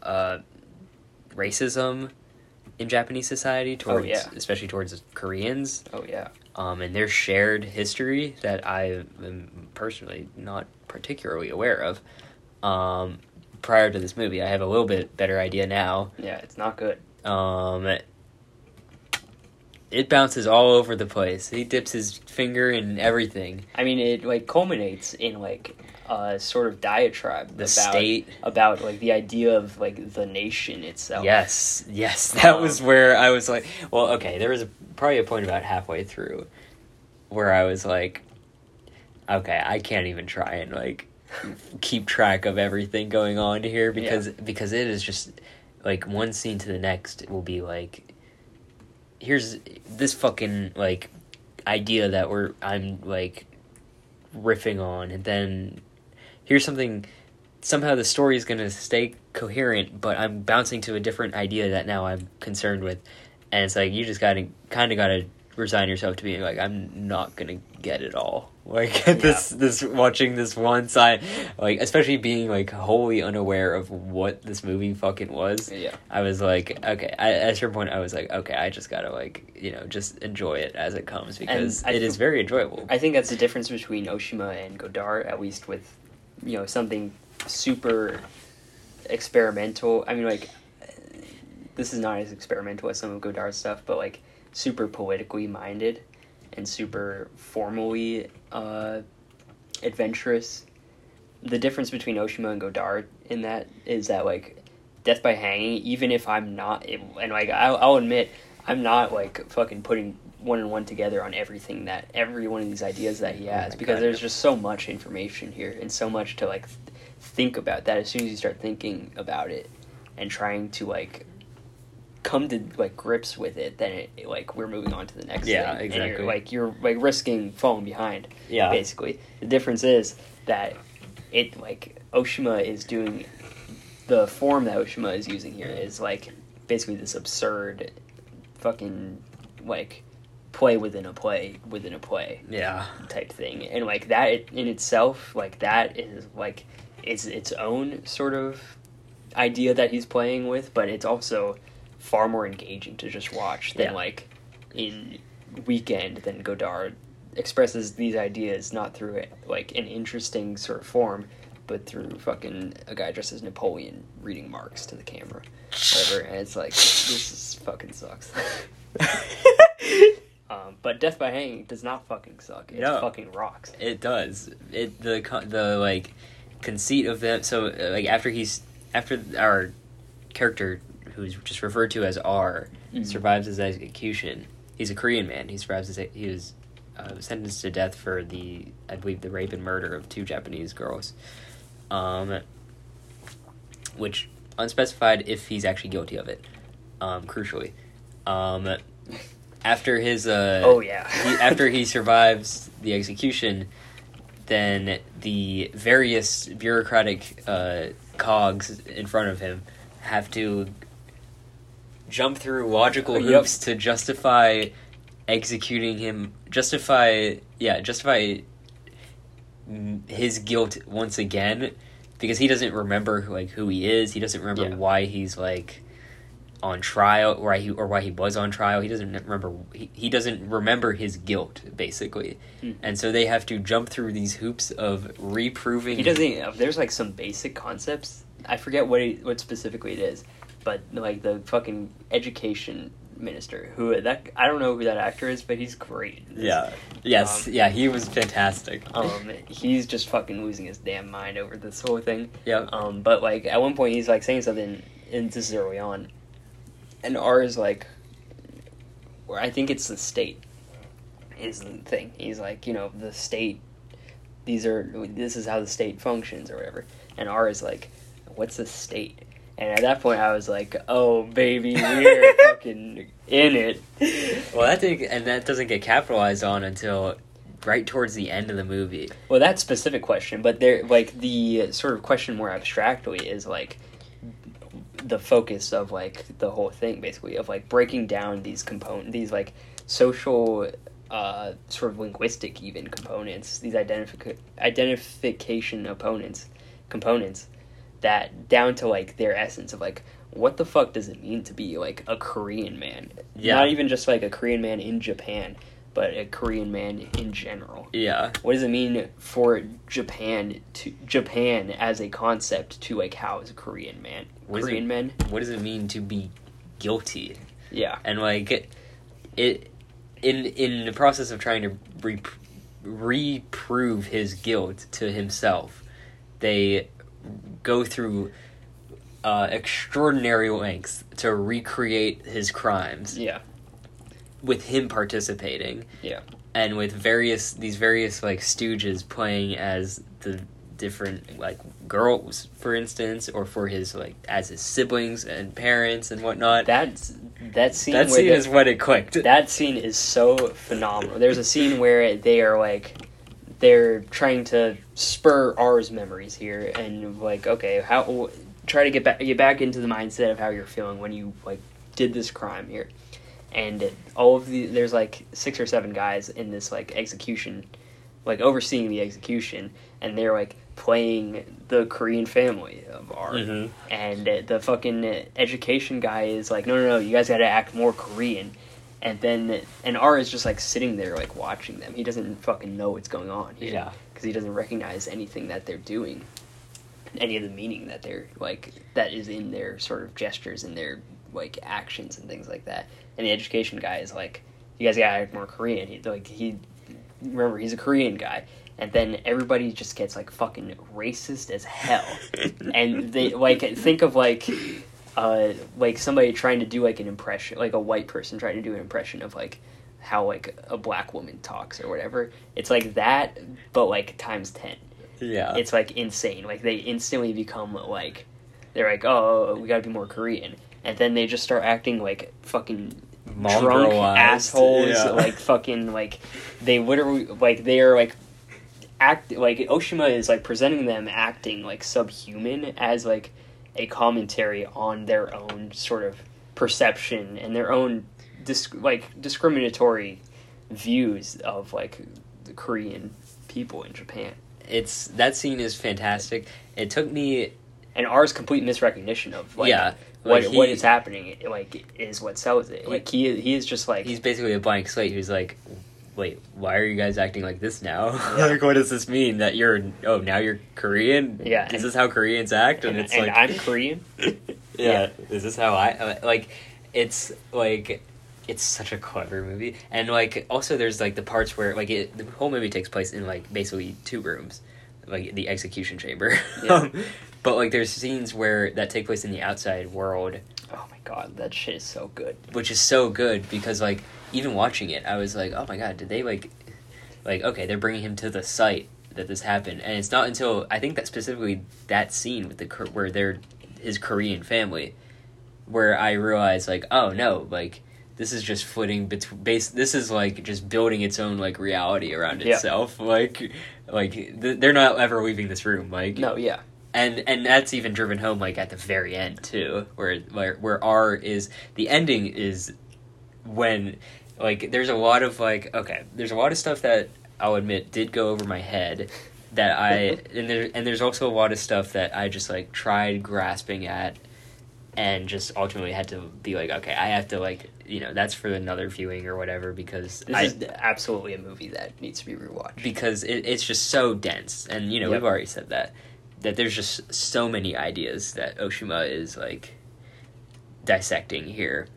racism in Japanese society towards, especially towards Koreans.
Oh yeah.
And their shared history that I am personally not particularly aware of. Prior to this movie, I have a little bit better idea now.
Yeah, it's not good.
It bounces all over the place. He dips his finger in everything.
I mean, it like culminates in like a sort of diatribe
state
about like the idea of like the nation itself.
Yes, that was where I was like, well, okay, there was probably a point about halfway through where I was like, okay, I can't even try and like keep track of everything going on here because it is just like one scene to the next will be like, here's this fucking like idea that I'm like riffing on, and then here's something, somehow the story is going to stay coherent, but I'm bouncing to a different idea that now I'm concerned with, And it's like, you just kind of gotta resign yourself to being like, I'm not gonna get it all. Like, this watching this one side, like, especially being, like, wholly unaware of what this movie fucking was.
Yeah.
I was like, okay, at a certain point, I was like, okay, I just gotta, like, just enjoy it as it comes, because it is very enjoyable.
I think that's the difference between Oshima and Godard, at least with, something super experimental. I mean, like, this is not as experimental as some of Godard's stuff, but, like, super politically minded and super formally adventurous. The difference between Oshima and Godard in that is that, like, Death by Hanging, even if I'm not, and, like, I'll admit, I'm not, like, fucking putting one and one together on every one of these ideas that he has, because there's just so much information here and so much to, like, think about, that as soon as you start thinking about it and trying to, like, come to, like, grips with it, then like, we're moving on to the next thing.
Exactly.
And you're risking falling behind.
Yeah.
Basically. The difference is that it, like, Oshima is doing, the form that Oshima is using here is, like, basically this absurd fucking, like, play within a play type thing. And, like, that in itself, like, that is, like, is its own sort of idea that he's playing with, but it's also far more engaging to just watch than like in Weekend. Than Godard expresses these ideas not through like an interesting sort of form, but through fucking a guy dressed as Napoleon reading Marx to the camera, whatever. And it's like, this is fucking sucks. But Death by Hanging does not fucking suck. It fucking rocks.
It does. The like conceit of them. So like after our character, who's just referred to as R, survives his execution. He's a Korean man. He was sentenced to death for I believe the rape and murder of 2 Japanese girls, which unspecified if he's actually guilty of it. Crucially, after his after he survives the execution, then the various bureaucratic cogs in front of him have to jump through logical hoops to justify executing him, justify his guilt once again, because he doesn't remember like who he is. He doesn't remember why he's like on trial, why he was on trial. He doesn't remember. He doesn't remember his guilt, basically, and so they have to jump through these hoops of reproving.
He doesn't. There's like some basic concepts. I forget what specifically it is, but like the fucking education minister, I don't know who that actor is, but he's great.
He was fantastic.
He's just fucking losing his damn mind over this whole thing.
Yeah.
But like at one point he's like saying something, and this is early on, and R is like, or I think it's the state is the thing. He's like, the state. This is how the state functions or whatever, and R is like, what's the state? And at that point, I was like, "Oh, baby, we're fucking in it."
Well, that doesn't get capitalized on until right towards the end of the movie.
Well, that specific question, but there, like the sort of question more abstractly is like the focus of like the whole thing, basically, of like breaking down these like social, sort of linguistic even components, these identification components. That down to like their essence of like, what the fuck does it mean to be like a Korean man? Yeah. Not even just like a Korean man in Japan, but a Korean man in general.
Yeah.
What does it mean for Japan as a concept to like house Korean men? What
does it mean to be guilty?
Yeah.
And like it in the process of trying to reprove his guilt to himself, they go through extraordinary lengths to recreate his crimes.
Yeah.
With him participating.
Yeah.
And with these various like stooges playing as the different like girls, for instance, or for his like as his siblings and parents and whatnot.
That scene
is when it clicked.
That scene is so phenomenal. There's a scene where they're trying to spur R's memories here, and like, okay, try to get back into the mindset of how you're feeling when you like did this crime here, and all of there's like 6 or 7 guys in this like execution, like overseeing the execution, and they're like playing the Korean family of R. And the fucking education guy is like, no, you guys gotta act more Korean. And R is just like sitting there like watching them. He doesn't fucking know what's going on. Because he doesn't recognize anything that they're doing, any of the meaning that they're like that is in their sort of gestures and their like actions and things like that. And the education guy is like, you guys gotta act more Korean. Remember, he's a Korean guy. And then everybody just gets like fucking racist as hell. And they like think of like somebody trying to do like an impression, like a white person trying to do an impression of like how like a black woman talks or whatever. It's like that, but like times 10.
Yeah.
It's like insane. Like they instantly become like, they're like, oh, we gotta be more Korean. And then they just start acting like fucking drunk assholes. Like fucking like, they literally, like they are like, like Oshima is like presenting them acting like subhuman as like a commentary on their own sort of perception and their own discriminatory views of like the Korean people in Japan.
That scene is fantastic. It took me,
and R's complete misrecognition of like what is happening like is what sells it. Like he is just like,
he's basically a blank slate who's like, wait, why are you guys acting like this now? Like, what does this mean? That now you're Korean?
Yeah.
Is this how Koreans act? And it's like,
I'm Korean?
Yeah. Is this how it's like, it's such a clever movie. And like, also there's like the parts where like the whole movie takes place in like basically 2 rooms, like the execution chamber.
Yeah.
But like there's scenes where that take place in the outside world.
Oh my god, that shit is so good.
Which is so good because like, even watching it, I was like, oh my god, did they like, okay, they're bringing him to the site that this happened. And it's not until, I think that specifically that scene with where they're his Korean family, where I realized like, oh no, like, this is just footing this is like just building its own like reality around itself. Like they're not ever leaving this room. Like,
no, yeah.
And that's even driven home like at the very end too, where R is, the ending is when like there's a lot of like, okay, there's a lot of stuff that I'll admit did go over my head that and there's also a lot of stuff that I just like tried grasping at and just ultimately had to be like, okay, I have to like, that's for another viewing or whatever, because
this is absolutely a movie that needs to be rewatched.
Because it's just so dense, and we've already said that there's just so many ideas that Oshima is like dissecting here.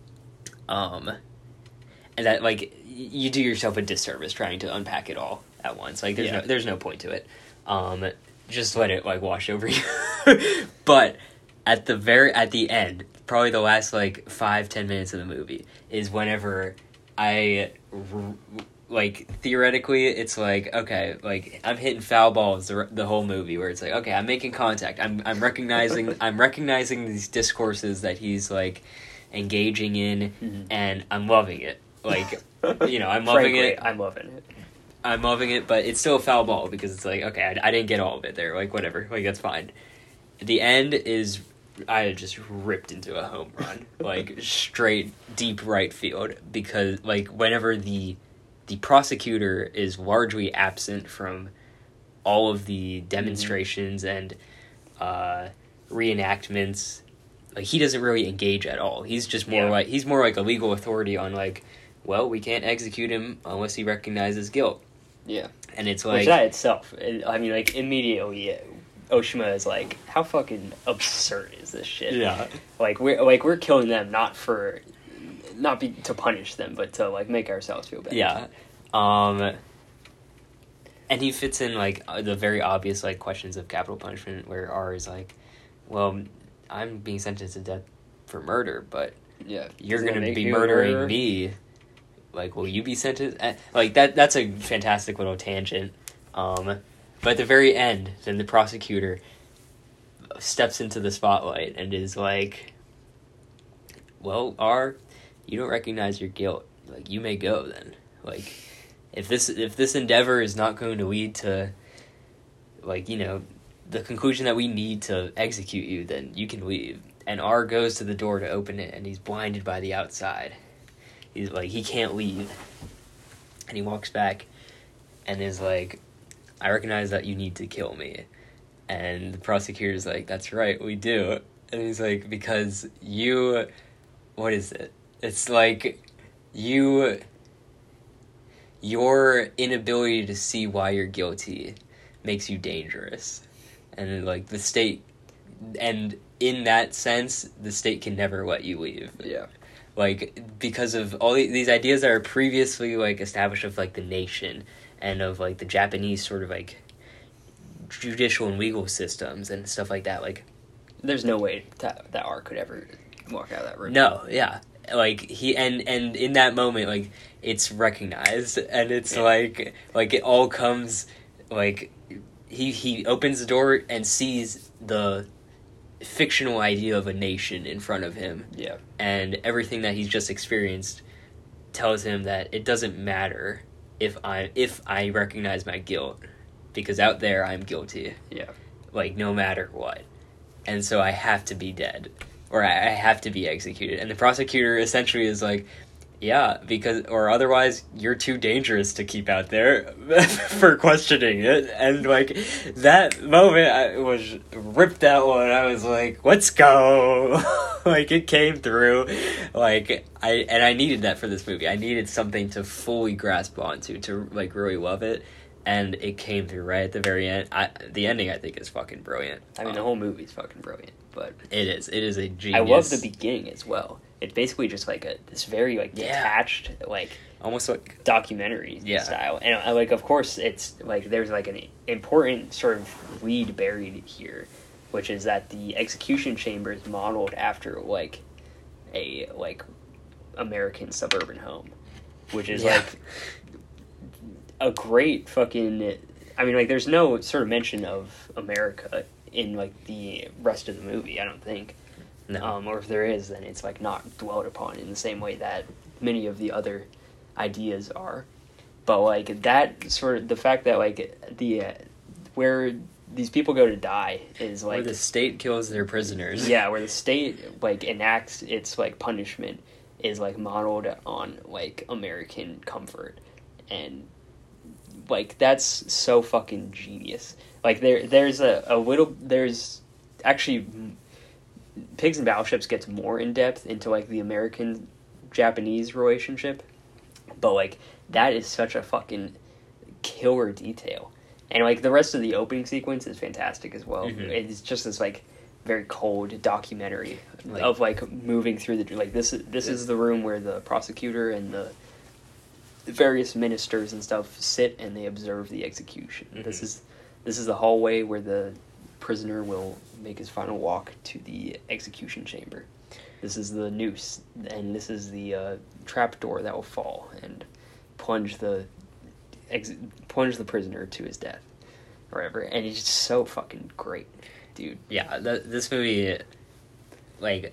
And that like you do yourself a disservice trying to unpack it all at once. Like there's no point to it. Just let it like wash over you. But at the end, probably the last like 5-10 minutes of the movie is whenever like theoretically it's like, okay, like I'm hitting foul balls the whole movie, where it's like, okay, I'm making contact, I'm recognizing these discourses that he's like engaging in, and I'm loving it. Like, I'm loving it. I'm loving it, but it's still a foul ball because it's like, okay, I didn't get all of it there. Like, whatever. Like, that's fine. The end is, I just ripped into a home run. Like, straight, deep right field. Because, like, whenever the prosecutor is largely absent from all of the demonstrations and reenactments, like, he doesn't really engage at all. He's just more he's more like a legal authority on, like, well, we can't execute him unless he recognizes guilt.
Yeah.
And it's like...
Which that itself, I mean, like, immediately, Oshima is like, how fucking absurd is this shit?
Yeah.
Like, we're killing them to punish them, but to, like, make ourselves feel better.
Yeah. And he fits in, like, the very obvious, like, questions of capital punishment, where R is like, well, I'm being sentenced to death for murder, but you're going to be murdering me. Like, will you be sentenced? Like, that's a fantastic little tangent. But at the very end, then the prosecutor steps into the spotlight and is like, well, R, you don't recognize your guilt. Like, you may go then. Like, if this endeavor is not going to lead to, like, the conclusion that we need to execute you, then you can leave. And R goes to the door to open it, and he's blinded by the outside. he's like, he can't leave. And he walks back and is like, I recognize that you need to kill me. And the prosecutor's like, that's right, we do. And he's like, because you, what is it? It's like, your inability to see why you're guilty makes you dangerous. And like the state, and in that sense, the state can never let you leave.
Yeah.
Like, because of all these ideas that are previously, like, established of, like, the nation and of, like, the Japanese sort of, like, judicial and legal systems and stuff like that, like...
There's no way that Art could ever walk out of that room.
No, yeah. Like, he... And in that moment, like, it's recognized, and it's, like, it all comes, like... He opens the door and sees the fictional idea of a nation in front of him.
Yeah.
And everything that he's just experienced tells him that it doesn't matter if I recognize my guilt, because out there I'm guilty.
Yeah.
Like, no matter what. And so I have to be dead, or I have to be executed. And the prosecutor essentially is like, yeah, because, or otherwise you're too dangerous to keep out there for questioning it. And, like, that moment, I was ripped out one. I was like, let's go. Like, it came through. Like, I needed that for this movie. I needed something to fully grasp onto, to, like, really love it. And it came through right at the very end. The ending, I think, is fucking brilliant.
I mean, the whole movie's fucking brilliant, but...
It is a genius.
I love the beginning as well. It's basically just like this very like detached, like
almost like
documentary style, and like of course it's like there's like an important sort of lead buried here, which is that the execution chamber is modeled after like a American suburban home, which is like a great fucking. I mean, like there's no sort of mention of America in like the rest of the movie. I don't think.
No.
Or if there is, then it's like not dwelt upon in the same way that many of the other ideas are. But like that sort of the fact that like the where these people go to die is like
where the state kills their prisoners.
Yeah, where the state like enacts its like punishment is like modeled on like American comfort, and like that's so fucking genius. Like there's actually. Pigs and Battleships gets more in depth into like the American-Japanese relationship, but like that is such a fucking killer detail, and like the rest of the opening sequence is fantastic as well. Mm-hmm. It's just this like very cold documentary of like moving through the like this is the room where the prosecutor and the various ministers and stuff sit and they observe the execution. Mm-hmm. This is the hallway where the prisoner will make his final walk to the execution chamber. This is the noose, and this is the trap door that will fall and plunge the prisoner to his death, or whatever. And it's just so fucking great, dude.
Yeah, this movie, like,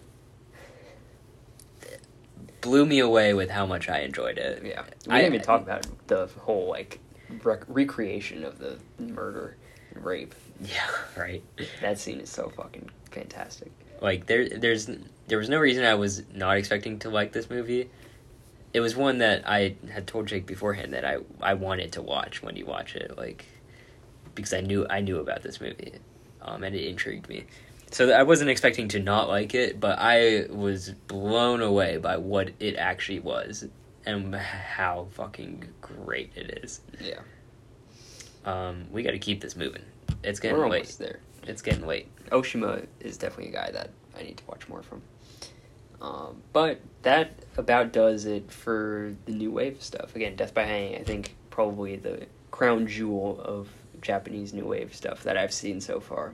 blew me away with how much I enjoyed it.
Yeah, we didn't even talk about the whole like recreation of the murder and rape.
Yeah, right.
That scene is so fucking fantastic.
Like there was no reason I was not expecting to like this movie. It was one that I had told Jake beforehand that I wanted to watch when you watch it, like because I knew about this movie, and it intrigued me. So I wasn't expecting to not like it, but I was blown away by what it actually was and how fucking great it is.
Yeah.
We got to keep this moving. It's getting
We're
late.
Almost there.
It's getting late.
Oshima is definitely a guy that I need to watch more from. But that about does it for the new wave stuff. Again, Death by Hanging, I think probably the crown jewel of Japanese new wave stuff that I've seen so far.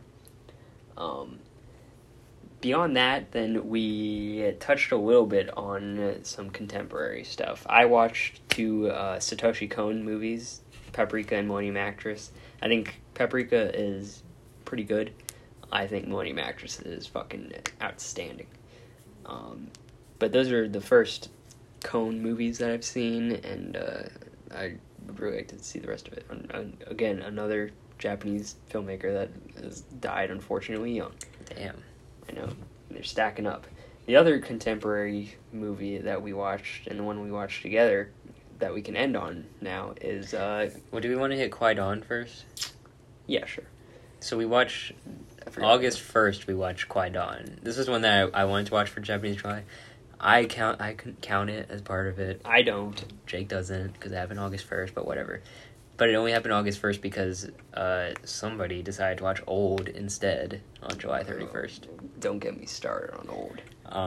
Beyond that, then we touched a little bit on some contemporary stuff. I watched two Satoshi Kon movies, Paprika and Millennium Actress. I think Paprika is pretty good. I think Millennium Actress is fucking outstanding. But those are the first Kon movies that I've seen, and I would really like to see the rest of it. Again, another Japanese filmmaker that has died unfortunately young.
Damn.
I know. They're stacking up. The other contemporary movie that we watched, and the one we watched together, that we can end on now is...
Well, do we want to hit Qui-Gon first?
Yeah, sure.
So we watched... August 1st, we watched Qui-Gon. This is one that I wanted to watch for Japanese July. I couldn't count it as part of it.
I don't.
Jake doesn't, because it happened August 1st, but whatever. But it only happened August 1st because somebody decided to watch Old instead on July 31st.
Don't get me started on Old.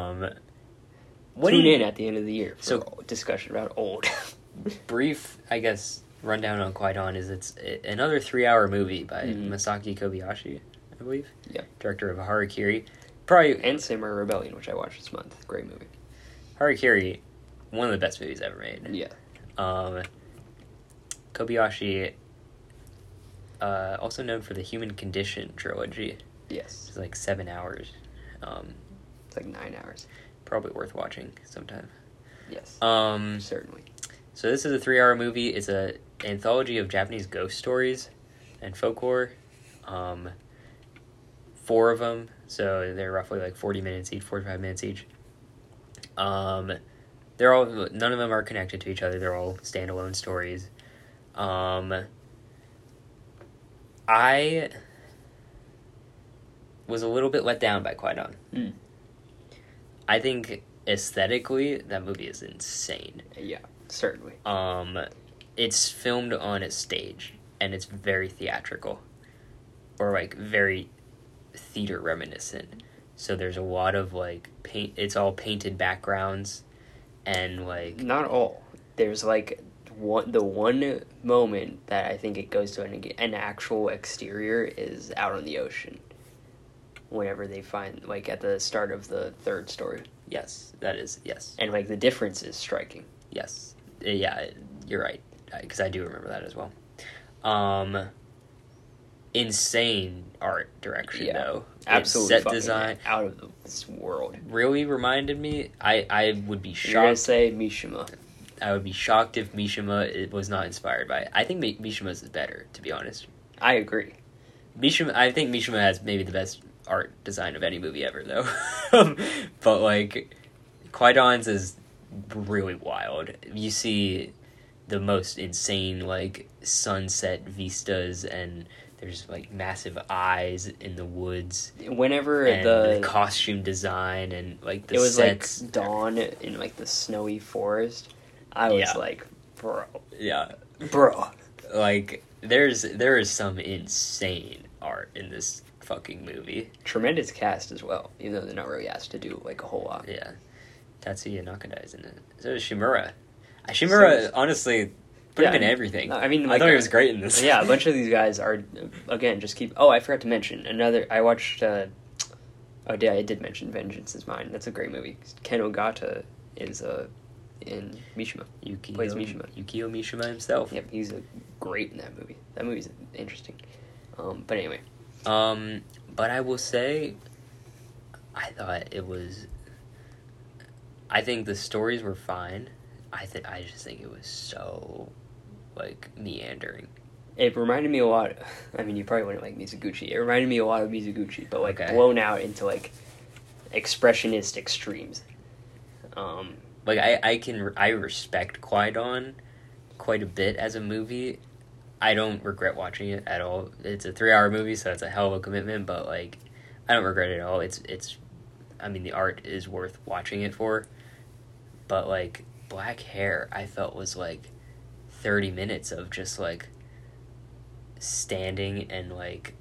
Tune
in at the end of the year for discussion about Old.
Brief, I guess, rundown on Qui-Gon is it's another 3-hour movie by Masaki Kobayashi, I believe.
Yeah.
Director of Harakiri. Probably...
And Samurai Rebellion, which I watched this month. Great movie.
Harakiri, one of the best movies ever made.
Yeah.
Kobayashi, also known for the Human Condition trilogy.
Yes.
It's like 7 hours.
It's like 9 hours.
Probably worth watching sometime.
Yes. Certainly.
So this is a 3-hour movie. It's an anthology of Japanese ghost stories and folklore. 4 of them. So they're roughly like 40 minutes each, 45 minutes each. They're all, none of them are connected to each other. They're all standalone stories. I was a little bit let down by Qui-Gon. I think aesthetically that movie is insane.
Yeah, certainly.
It's filmed on a stage and it's very theatrical, or like very theater reminiscent. So there's a lot of like paint. It's all painted backgrounds, and like
not all. There's like the one moment that I think it goes to an actual exterior is out on the ocean. Whenever they find, like, at the start of the 3rd story.
Yes, that is, yes.
And, like, the difference is striking.
Yes. Yeah, you're right. Because I do remember that as well. Insane art direction, though.
Absolutely.
Set design.
Out of this world.
Really reminded me, I would be shocked.
You're going to say Mishima.
I would be shocked if Mishima was not inspired by it. I think Mishima's is better, to be honest.
I agree.
I think Mishima has maybe the best art design of any movie ever, though. But like Qui-Gon's is really wild. You see the most insane like sunset vistas, and there's like massive eyes in the woods.
Whenever
and the costume design and like the sets,
like dawn in like the snowy forest, I was like, bro,
like there is some insane art in this fucking movie.
Tremendous cast as well, even though they're not really asked to do like a whole lot.
Yeah, Tatsuya Nakadai is in it. So is Shimura. Shimura, honestly, put him in everything.
No, I mean,
like, I thought he was great in this.
Yeah, a bunch of these guys are, again, just keep... Oh, I forgot to mention another... I watched... I did mention Vengeance is Mine. That's a great movie. Ken Ogata is in Mishima. Plays Mishima.
Yukio Mishima himself.
Yep, he's great in that movie. That movie's interesting. But anyway.
But I will say, I thought it was... I think the stories were fine. I just think it was so, like, meandering.
It reminded me a lot... I mean, you probably wouldn't like Mizoguchi. It reminded me a lot of Mizoguchi, but, like, blown out into, like, expressionist extremes.
Like, I respect Qui-Gon quite a bit as a movie. I don't regret watching it at all. It's a 3-hour movie, so it's a hell of a commitment, but, like, I don't regret it at all. It's I mean, the art is worth watching it for, but, like, Black Hair, I felt was, like, 30 minutes of just, like, standing and, like,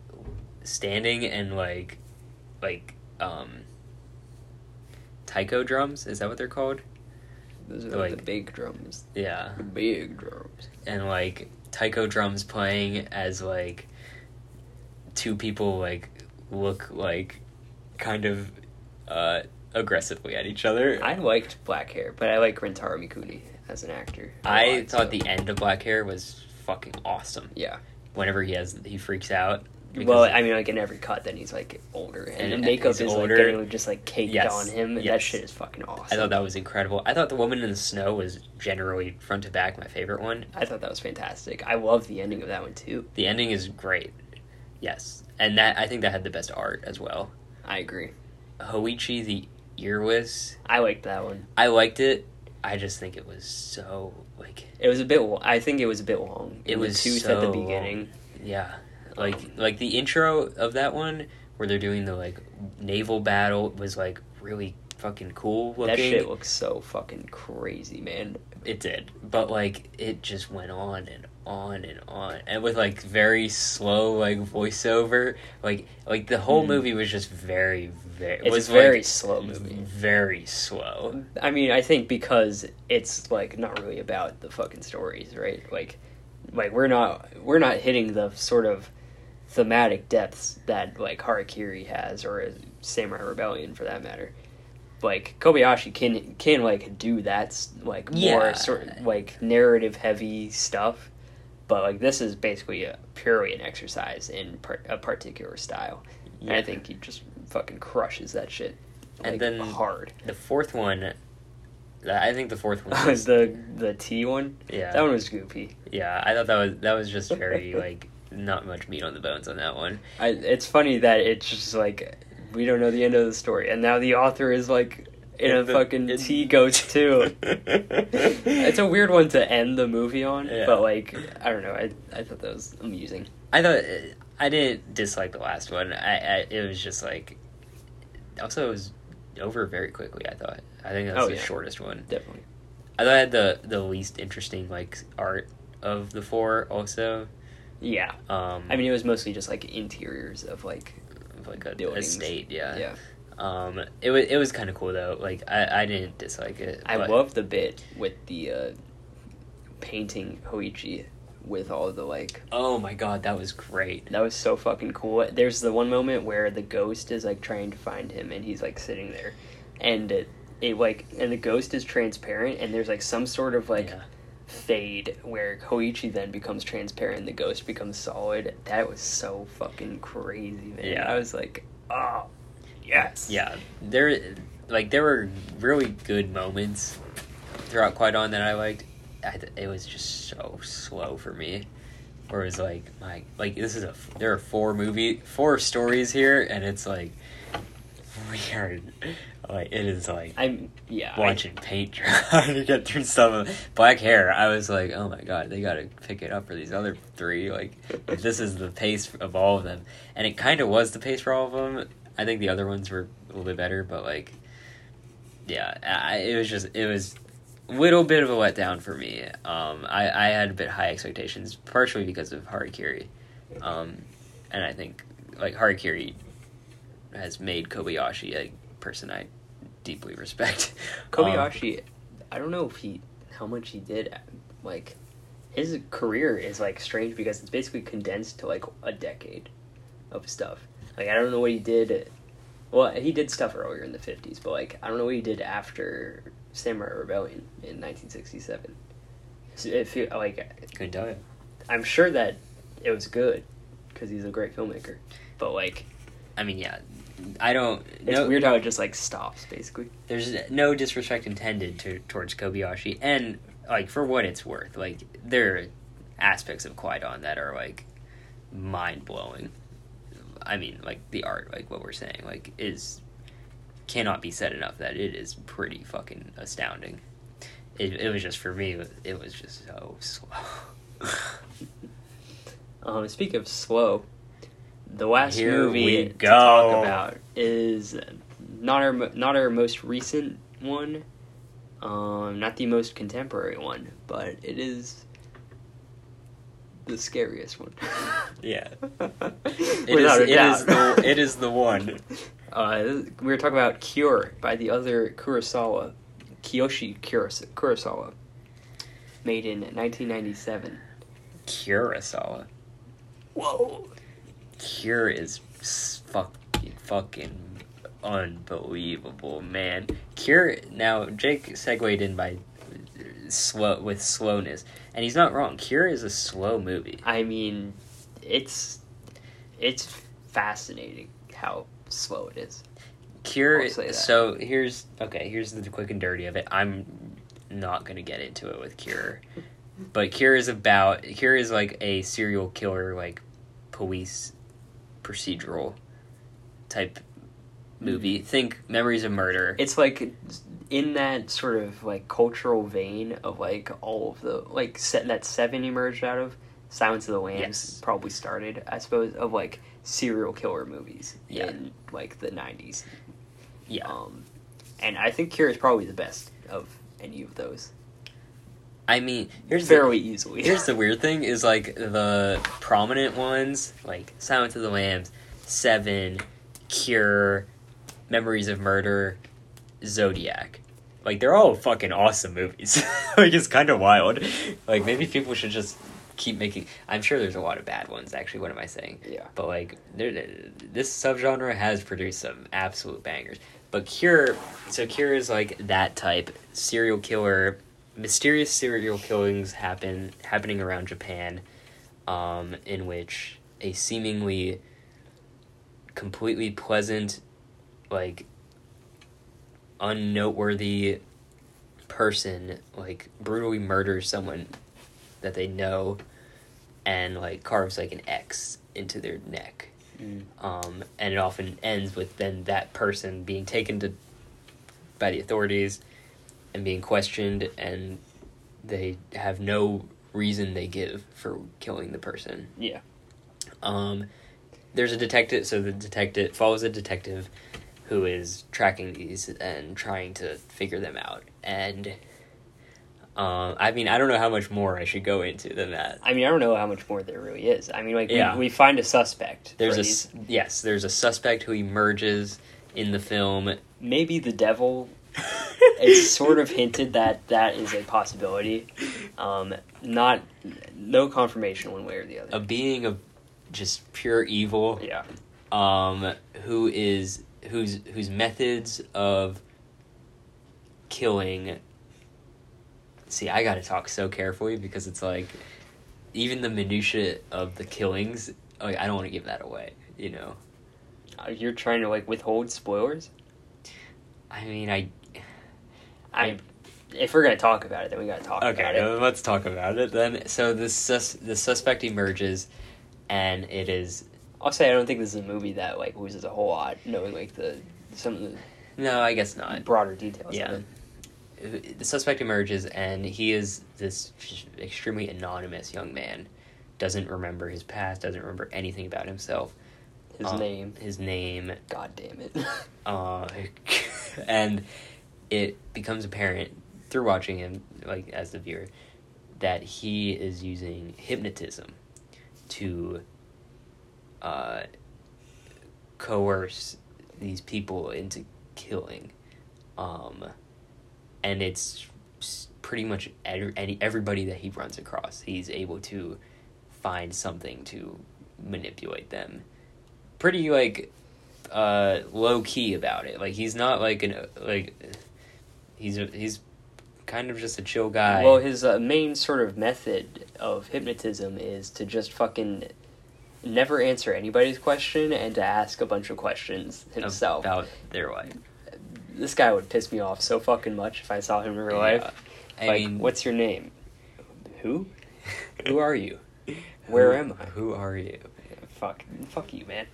taiko drums, is that what they're called?
Those are like the big drums.
Yeah.
The big drums.
And, like, taiko drums playing as, like, two people, like, look, like, kind of, aggressively at each other.
I liked Black Hair, but I like Rentaro Mikuni as an actor.
I thought the end of Black Hair was fucking awesome.
Yeah.
Whenever he freaks out.
Well, I mean, like, in every cut, then he's, like, older. And the makeup is, older. Like, getting just, like, caked on him. And that shit is fucking awesome.
I thought that was incredible. I thought The Woman in the Snow was generally, front to back, my favorite one.
I thought that was fantastic. I love the ending of that one, too.
The ending is great. Yes. And I think that had the best art as well.
I agree.
Hoichi the Earless.
I liked that one.
I liked it. I just think it was so, like...
It was a bit... I think it was a bit long.
It was
tooth
so
at the beginning.
Long. Yeah. Like the intro of that one, where they're doing the, like, naval battle, was, like, really fucking cool looking.
That shit looks so fucking crazy, man.
It did. But, like, it just went on and on and on. And with, like, very slow, like, voiceover. Like the whole movie was just very, very...
It's a very slow movie.
Very slow.
I mean, I think because it's, like, not really about the fucking stories, right? Like we're not hitting the sort of thematic depths that, like, Harakiri has, or Samurai Rebellion, for that matter. Like, Kobayashi can like do that, like, more sort of, like, narrative heavy stuff, but, like, this is basically purely an exercise in a particular style. And I think he just fucking crushes that shit, like,
and then
hard.
The fourth one, I think the fourth one
was the T one.
Yeah,
that one was goofy.
Yeah, I thought that was just very like not much meat on the bones on that one.
It's funny that it's just like, we don't know the end of the story, and now the author is like in a fucking T ghost too. It's a weird one to end the movie on, but, like, I don't know. I thought that was amusing.
I didn't dislike the last one. It was just like, also it was over very quickly. I think that was the shortest one.
Definitely.
I thought it had the least interesting, like, art of the four also.
Yeah. I mean, it was mostly just, like, interiors of, like
a estate. Yeah.
Yeah.
It was kind of cool though. Like, I didn't dislike it.
I love the bit with the painting Hoichi with all the, like...
Oh my god, that was great.
That was so fucking cool. There's the one moment where the ghost is, like, trying to find him, and he's, like, sitting there, and and the ghost is transparent, and there's, like, some sort of, like, fade where Hoichi then becomes transparent and the ghost becomes solid. That was so fucking crazy, man.
Yeah.
I was like, oh, yes.
Yeah, there were really good moments throughout Qui-Gon that I liked. It was just so slow for me. Where it was like, there are four stories here, and it's like weird. Like, it is like watching paint dry to get through some of Black Hair. I was like, oh my god, they gotta pick it up for these other three. Like, if this is the pace of all of them, and it kind of was the pace for all of them. I think the other ones were a little bit better, but, like, yeah, it was a little bit of a letdown for me. I had a bit high expectations, partially because of Harakiri, and I think, like, Harakiri has made Kobayashi a person I deeply respect.
Kobayashi, I don't know how much he did. Like, his career is, like, strange because it's basically condensed to, like, a decade of stuff. Like, I don't know what he did. Well, he did stuff earlier in the 50s, but, like, I don't know what he did after Samurai Rebellion in 1967. So
couldn't tell you.
I'm sure that it was good because he's a great filmmaker, but, like,
I mean, yeah, I don't.
It's weird how it just, like, stops basically.
There's no disrespect intended towards Kobayashi, and, like, for what it's worth, like, there are aspects of Qui-Gon that are, like, mind blowing. I mean, like, the art, like what we're saying, like, cannot be said enough that it is pretty fucking astounding. It was just, for me, it was just so slow.
Speak of slow, the last
Here
movie to talk about is not our most recent one, not the most contemporary one, but it is the scariest one.
Yeah.
It
is the one.
We were talking about Cure by the other Kurosawa, Kiyoshi Kurosawa, made in 1997.
Kurosawa.
Whoa.
Cure is fucking unbelievable, man. Cure, now, Jake segued in with slowness, and he's not wrong. Cure is a slow movie.
I mean, it's fascinating how slow it is.
Cure, so here's the quick and dirty of it. I'm not going to get into it with Cure. But Cure is like a serial killer, like, police procedural type movie. Think Memories of Murder.
It's like in that sort of like cultural vein of like all of the like that Seven emerged out of. Silence of the Lambs
Yes.
probably started, I suppose, of like serial killer movies
Yeah.
in like the 90s.
Yeah.
And I think Cure is probably the best of any of those.
I mean,
Fairly easily.
Here's the weird thing is like the prominent ones, like Silence of the Lambs, Seven, Cure, Memories of Murder, Zodiac. Like, they're all fucking awesome movies. Like, it's kind of wild. Like, maybe people should just keep making... I'm sure there's a lot of bad ones, actually. What am I saying?
Yeah.
But, like, this subgenre has produced some absolute bangers. But Cure... So Cure is, like, that type. Serial killer... Mysterious serial killings happening around Japan, in which a seemingly completely pleasant, like, unnoteworthy person, like, brutally murders someone that they know and, like, carves, like, an X into their neck. And it often ends with then that person being taken by the authorities and being questioned, and they have no reason they give for killing the person.
Yeah.
There's a detective, so the detective follows a detective who is tracking these and trying to figure them out. And, I mean, I don't know how much more I should go into than that.
I mean, I don't know how much more there really is. I mean, like,
Yeah.
we find a suspect.
There's there's a suspect who emerges in the film.
Maybe the devil. It's sort of hinted that is a possibility. No confirmation one way or the other.
A being of just pure evil.
Yeah.
Whose methods of killing... See, I gotta talk so carefully because it's like, even the minutiae of the killings, like, I don't want to give that away, you know?
You're trying to, like, withhold spoilers?
I mean,
if we're gonna talk about it, then we gotta talk about it.
Okay, let's talk about it then. So the suspect emerges, and it is...
I'll say I don't think this is a movie that, like, loses a whole lot, knowing, like, some of the
No, I guess not.
broader details
Yeah.
of it.
The suspect emerges, and he is this extremely anonymous young man. Doesn't remember his past, doesn't remember anything about himself. His name.
God damn it.
And it becomes apparent through watching him, like, as the viewer, that he is using hypnotism to coerce these people into killing. And it's pretty much everybody that he runs across, he's able to find something to manipulate them. Pretty, like, low key about it. Like, he's not like he's kind of just a chill guy.
Well, his main sort of method of hypnotism is to just fucking never answer anybody's question and to ask a bunch of questions himself
about their life.
This guy would piss me off so fucking much if I saw him in real life.
I
like,
mean,
what's your name? Who?
Who are you?
Where am I?
Who are you?
Fuck you, man.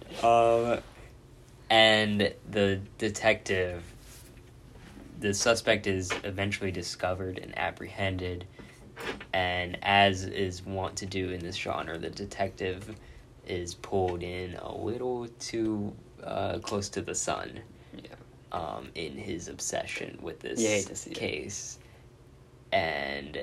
And the detective, the suspect is eventually discovered and apprehended, and as is wont to do in this genre, the detective is pulled in a little too close to the sun.
Yeah.
In his obsession with this case. And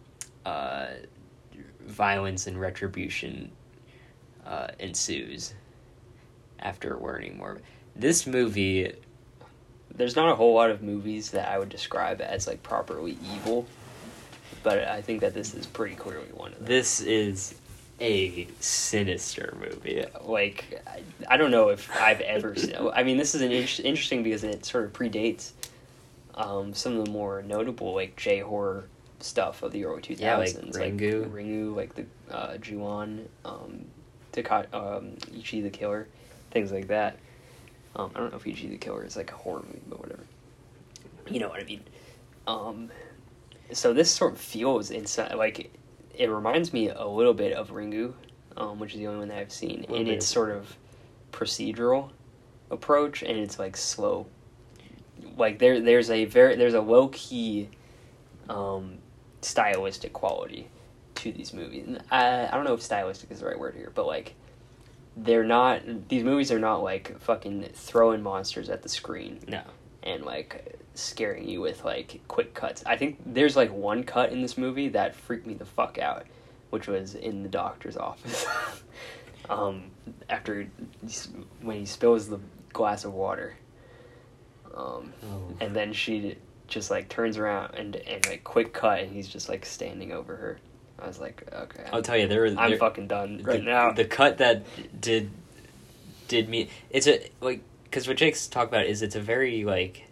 violence and retribution ensues after learning more. This movie...
There's not a whole lot of movies that I would describe as, like, properly evil, but I think that this is pretty clearly one of them.
This is a sinister movie.
Like, I don't know if I've ever seen... I mean, this is interesting because it sort of predates some of the more notable, like, J-horror stuff of the early 2000s.
Yeah, like Ringu.
Like Ringu, like the Ju-on, Ichi the Killer, things like that. I don't know if Ichi the Killer is like a horror movie, but whatever. You know what I mean. So this sort of feels inside, like, it reminds me a little bit of Ringu, which is the only one that I've seen, and it's sort of procedural. approach, and it's like slow. Like there's a low key stylistic quality to these movies. I don't know if stylistic is the right word here, but like these movies are not like fucking throwing monsters at the screen.
No.
And like scaring you with like quick cuts. I think there's like one cut in this movie that freaked me the fuck out, which was in the doctor's office. After when he spills the glass of water. And then she just like turns around and like quick cut, and he's just like standing over her. I was like, okay,
I'll tell you, I'm
fucking done right now.
The cut that did me, it's a like, because what Jake's talked about is it's a very like,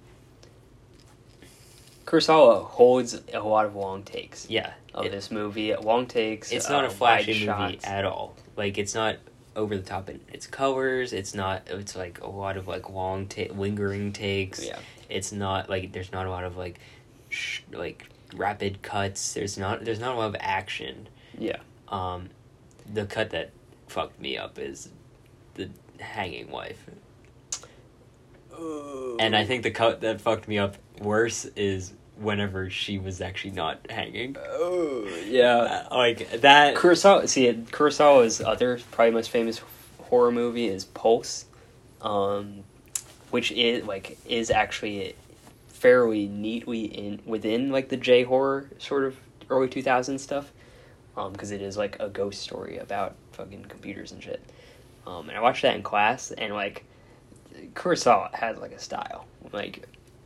Kurosawa holds a lot of long takes.
Yeah,
of this movie, long takes.
It's not a flashy movie at all. Like, it's not over the top in its colors. It's not. It's like a lot of like long lingering takes.
Yeah.
It's not like there's not a lot of like rapid cuts. There's not a lot of action.
Yeah.
The cut that fucked me up is the hanging wife. And I think the cut that fucked me up worse is whenever she was actually not hanging.
Oh, yeah.
Like, that...
Kurosawa's other, probably most famous horror movie is Pulse, which is actually fairly neatly within, like, the J-horror sort of early 2000s stuff, because it is, like, a ghost story about fucking computers and shit. And I watched that in class, and, like, Kurosawa has, like, a style. Like,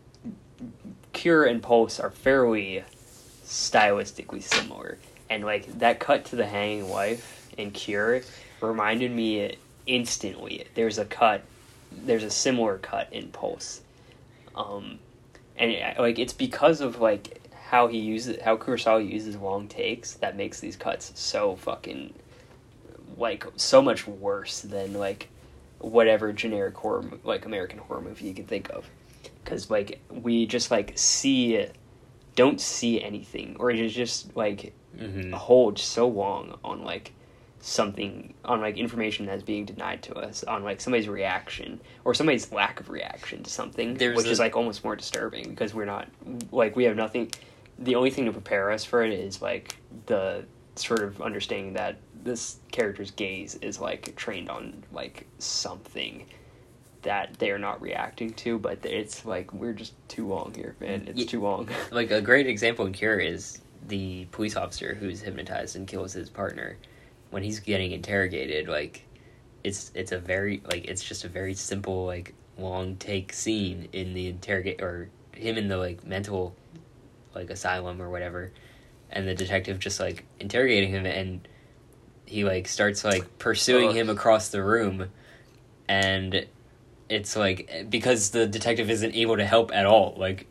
Cure and Pulse are fairly stylistically similar. And, like, that cut to the hanging wife in Cure reminded me instantly. There's a similar cut in Pulse. And, like, it's because of, like, how Kurosawa uses long takes that makes these cuts so fucking, like, so much worse than, like, whatever generic horror, like, American horror movie you can think of. Because, like, we just, like, don't see anything, or it just, like, hold so long on, like, something, on, like, information that's being denied to us, on, like, somebody's reaction, or somebody's lack of reaction to something, which is, like, almost more disturbing, because we're not, like, we have nothing, the only thing to prepare us for it is, like, the sort of understanding that this character's gaze is, like, trained on, like, something that they're not reacting to, but it's like, we're just too long here, man. It's too long.
Like, a great example in Cure is the police officer who's hypnotized and kills his partner. When he's getting interrogated, like, it's a very, like, it's just a very simple, like, long take scene in the or him in the, like, mental, like, asylum or whatever, and the detective just, like, interrogating him, and he, like, starts, like, pursuing him across the room, and it's like, because the detective isn't able to help at all. Like,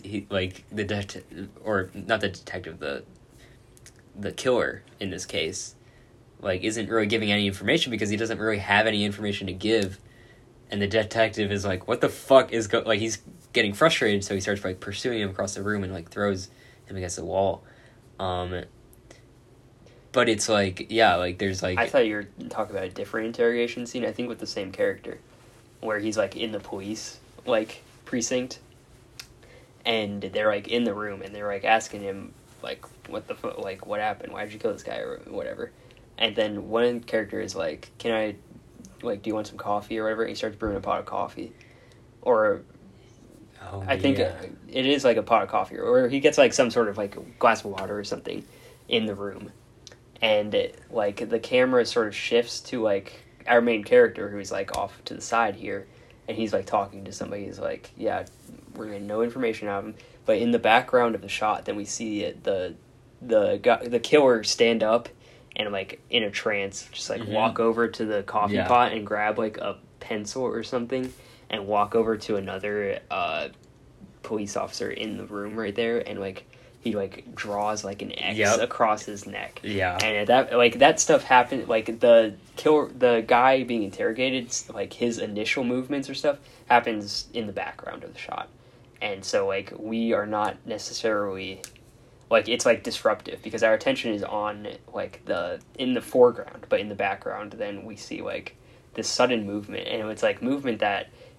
or not the detective, the killer in this case, like, isn't really giving any information because he doesn't really have any information to give. And the detective is like, what the fuck is like, he's getting frustrated, so he starts, like, pursuing him across the room and, like, throws him against the wall. But it's like, yeah, like, there's, like...
I thought you were talking about a different interrogation scene, I think with the same character, where he's, like, in the police, like, precinct, and they're, like, in the room, and they're, like, asking him, like, what the fuck, like, what happened, why did you kill this guy, or whatever, and then one character is, like, can I, like, do you want some coffee, or whatever, and he starts brewing a pot of coffee, or... I think it is, like, a pot of coffee, or he gets, like, some sort of, like, glass of water or something in the room, and, like, the camera sort of shifts to, like, our main character, who's, like, off to the side here, and he's, like, talking to somebody. He's like, yeah, we're getting no information out of him, but in the background of the shot, then we see the killer stand up and, like, in a trance, just, like, walk over to the coffee pot and grab, like, a pencil or something, and walk over to another police officer in the room right there, and, like, he, like, draws, like, an X across his neck.
Yeah.
And that stuff happened, like, the guy being interrogated, like, his initial movements or stuff happens in the background of the shot. And so, like, we are not necessarily, like, it's, like, disruptive, because our attention is on, like, in the foreground, but in the background, then we see, like, this sudden movement, and it's, like, movement that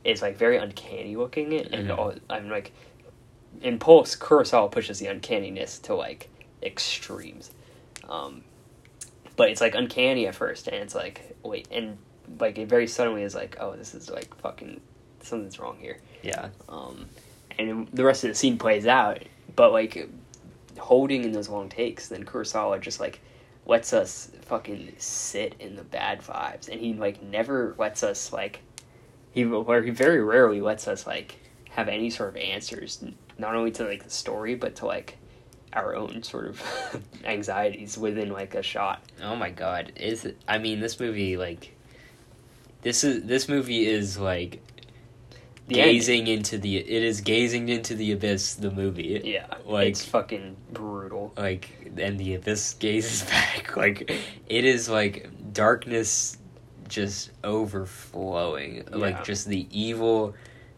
is like very uncanny looking, and
Mhm.
I'm like, in Pulse, Kurosawa pushes the uncanniness to like extremes, but it's like uncanny at first, and it's like wait, and like it very suddenly is like, oh, this is like fucking something's wrong here.
Yeah.
And the rest of the scene plays out, but like holding in those long takes, then Kurosawa just like lets us fucking sit in the bad vibes, and he like never lets us like he very rarely lets us like have any sort of answers, not only to like the story but to like our own sort of anxieties within like a shot.
Oh my god. I mean, this movie, like, this movie is like gazing into the abyss, the movie.
Yeah,
like,
it's fucking brutal.
Like, and the abyss gazes back. Like, it is like darkness just overflowing.
Yeah.
Like, just the evil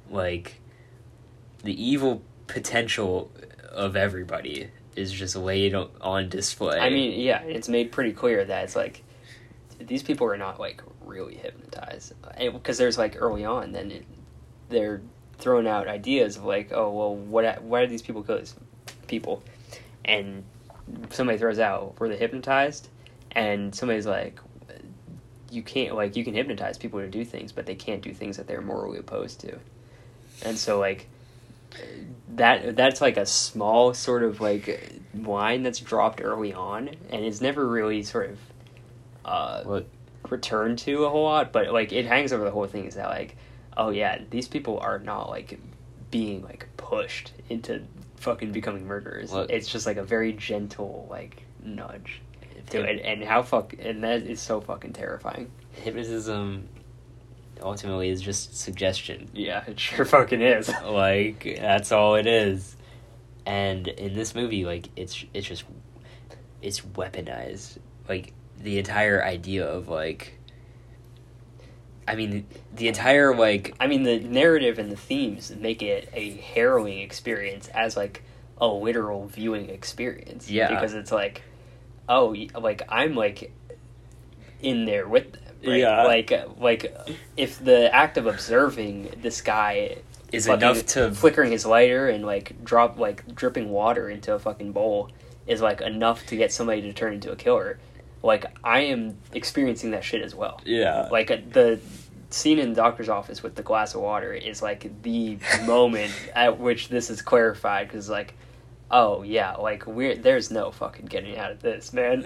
potential of everybody is just laid on display.
I mean, yeah, it's made pretty clear that it's like these people are not like really hypnotized, because there's like early on, then they're throwing out ideas of like, oh well, why do these people kill these people? And somebody throws out, were they hypnotized? And somebody's like, you can hypnotize people to do things, but they can't do things that they're morally opposed to. And so like that's like a small sort of like line that's dropped early on, and is never really sort of returned to a whole lot, but like it hangs over the whole thing, is that like, oh yeah, these people are not like being like pushed into fucking becoming murderers. It's just like a very gentle like nudge to it, and that is so fucking terrifying.
Hypnotism ultimately is just suggestion.
Yeah, it sure fucking is.
Like, that's all it is. And in this movie, like, it's weaponized. Like, the entire idea of like, I mean, the entire like,
I mean, the narrative and the themes make it a harrowing experience as like a literal viewing experience.
Yeah,
because it's like, oh, like I'm like in there with them. Right?
Yeah,
like if the act of observing this guy
is enough to
flickering his lighter and like dripping water into a fucking bowl is like enough to get somebody to turn into a killer. Like, I am experiencing that shit as well.
Yeah.
Like, the scene in the doctor's office with the glass of water is, like, the moment at which this is clarified. Because, like, oh, yeah, like, there's no fucking getting out of this, man.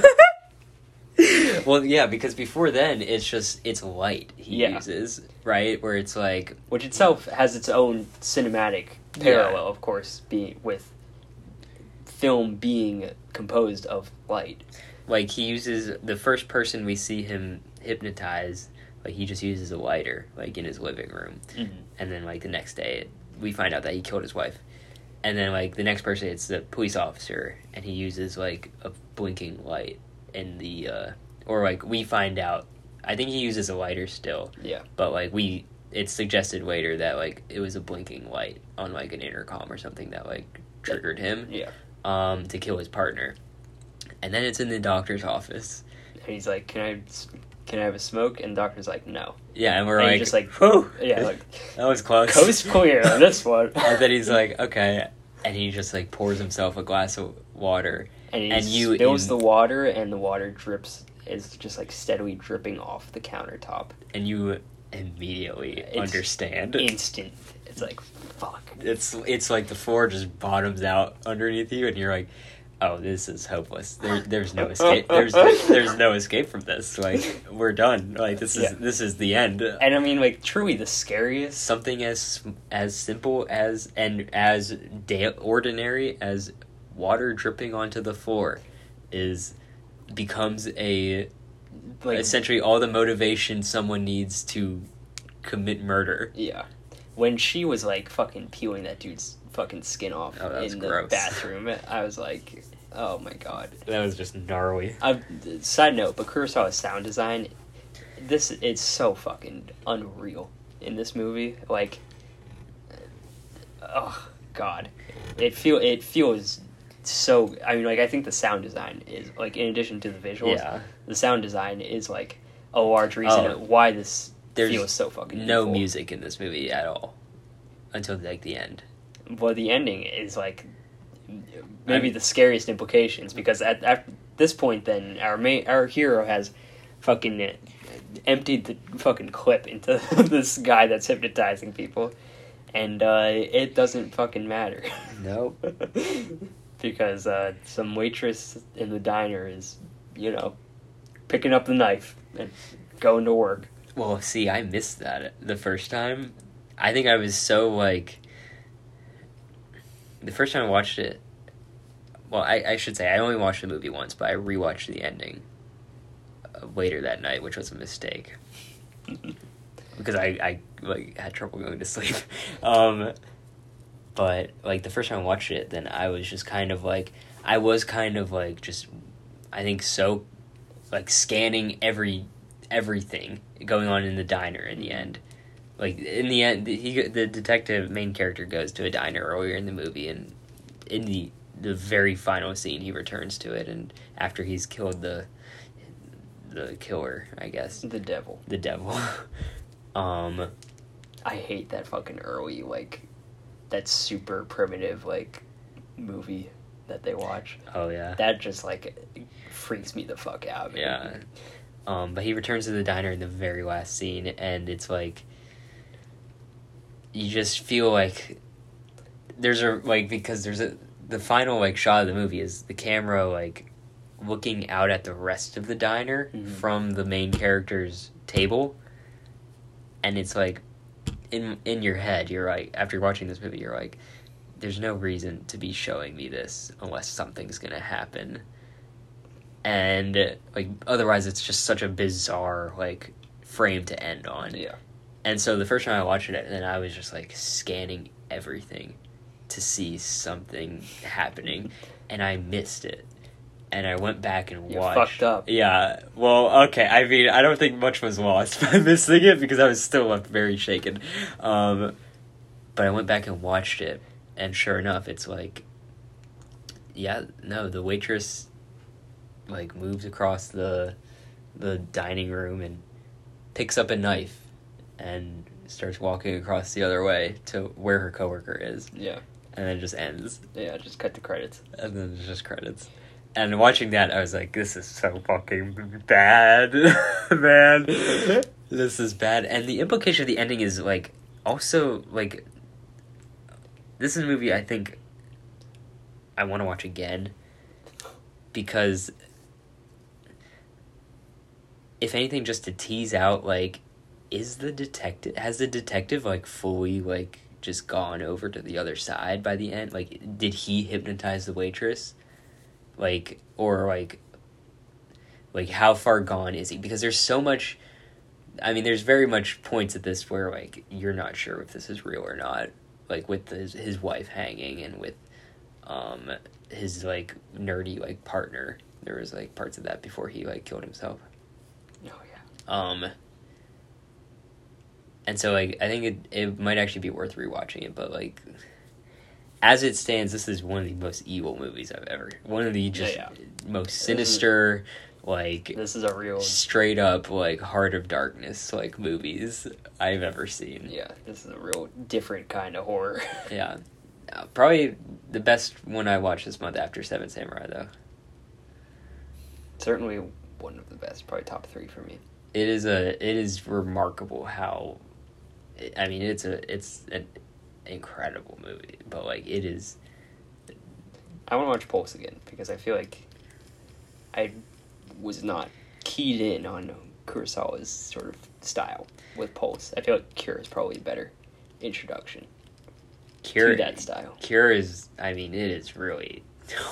Well, yeah, because before then, it's light he uses, right? Where it's, like...
Which itself has its own cinematic parallel, of course, with film being composed of light.
Like, he uses, the first person we see him hypnotize, like, he just uses a lighter, like, in his living room.
Mm-hmm.
And then, like, the next day, we find out that he killed his wife. And then, like, the next person, it's the police officer, and he uses, like, a blinking light in the, or, like, we find out, I think he uses a lighter still.
Yeah.
But, like, it's suggested later that, like, it was a blinking light on, like, an intercom or something that, like, triggered him.
Yeah.
To kill his partner. And then it's in the doctor's office.
And he's like, can I have a smoke? And the doctor's like, no.
Yeah, and we're
just like,
whew!
Yeah, like,
that was close.
Coast clear on this one.
And then he's like, okay. And he just, like, pours himself a glass of water.
And he spills the water, and the water is just, like, steadily dripping off the countertop.
And you immediately understand.
Instant. It's like, fuck.
It's like the floor just bottoms out underneath you, and you're like, oh, this is hopeless. There's no escape. There's no escape from this. Like, we're done. Like, this is the end.
And I mean, like, truly the scariest.
Something as simple as and as ordinary as water dripping onto the floor becomes essentially all the motivation someone needs to commit murder.
Yeah. When she was like fucking peeling that dude's fucking skin off in the bathroom, I was like, oh my god.
That was just gnarly.
Side note, but Kurosawa's sound design, it's so fucking unreal in this movie. Like, oh god. It feels so, I mean, like, I think the sound design is, like, in addition to the visuals, the sound design is, like, a large reason why this
there's
feels so fucking
no
evil.
music in this movie at all until like the end.
Well, the ending is like maybe the scariest implications, because at this point, then our hero has fucking emptied the fucking clip into this guy that's hypnotizing people, and it doesn't fucking matter.
Nope.
Because some waitress in the diner is, picking up the knife and going to work.
Well, see, I missed that the first time. I think I was so, like... The first time I watched it... Well, I should say, I only watched the movie once, but I rewatched the ending later that night, which was a mistake. Because I had trouble going to sleep. But, like, the first time I watched it, then I was just kind of, like... I was kind of, like, just... I think so... Like, scanning everything going on in the diner in the end. Like, in the end, the detective main character goes to a diner earlier in the movie, and in the very final scene, he returns to it, and after he's killed the killer, I guess.
The devil.
I
hate that fucking early, like, that super primitive, like, movie that they watch.
Oh, yeah.
That just, like, freaks me the fuck out.
Yeah. But he returns to the diner in the very last scene, and it's like... You just feel like... Because the final, like, shot of the movie is the camera, like, looking out at the rest of the diner from the main character's table. And it's like, in your head, you're like, after watching this movie, you're like, there's no reason to be showing me this unless something's gonna happen. And, like, otherwise it's just such a bizarre, like, frame to end on.
Yeah.
And so the first time I watched it, then I was just, like, scanning everything to see something happening, and I missed it. And I went back and watched.
You fucked up.
Yeah. Well, okay. I mean, I don't think much was lost by missing it, because I was still left very shaken. But I went back and watched it, and sure enough, it's like... Yeah, no, the waitress... like moves across the dining room and picks up a knife and starts walking across the other way to where her coworker is.
Yeah.
And then it just ends.
Yeah, just cut the credits.
And then it's just credits. And watching that, I was like, this is so fucking bad, man. This is bad. And the implication of the ending is, like, also, like, this is a movie I think I want to watch again, because... If anything, just to tease out, like, has the detective, like, fully, like, just gone over to the other side by the end? Like, did he hypnotize the waitress? Like, or, like, how far gone is he? Because there's so much, I mean, there's very much points at this where, like, you're not sure if this is real or not. Like, with his wife hanging, and with, his, like, nerdy, like, partner. There was, like, parts of that before he, like, killed himself.
Oh, yeah.
And so, like, I think it might actually be worth rewatching it, but, like, as it stands, this is one of the most evil movies I've ever... One of the just most sinister, like...
This is a real...
Straight up, like, Heart of Darkness, like, movies I've ever seen.
Yeah, this is a real different kind of horror.
Yeah. Probably the best one I watched this month after Seven Samurai, though.
Certainly one of the best, probably top 3 for me.
It is remarkable how... I mean, it's an incredible movie, but, like, it is...
I want to watch Pulse again, because I feel like I was not keyed in on Kurosawa's sort of style with Pulse. I feel like Cure is probably a better introduction to that style.
Cure is, I mean, it is really...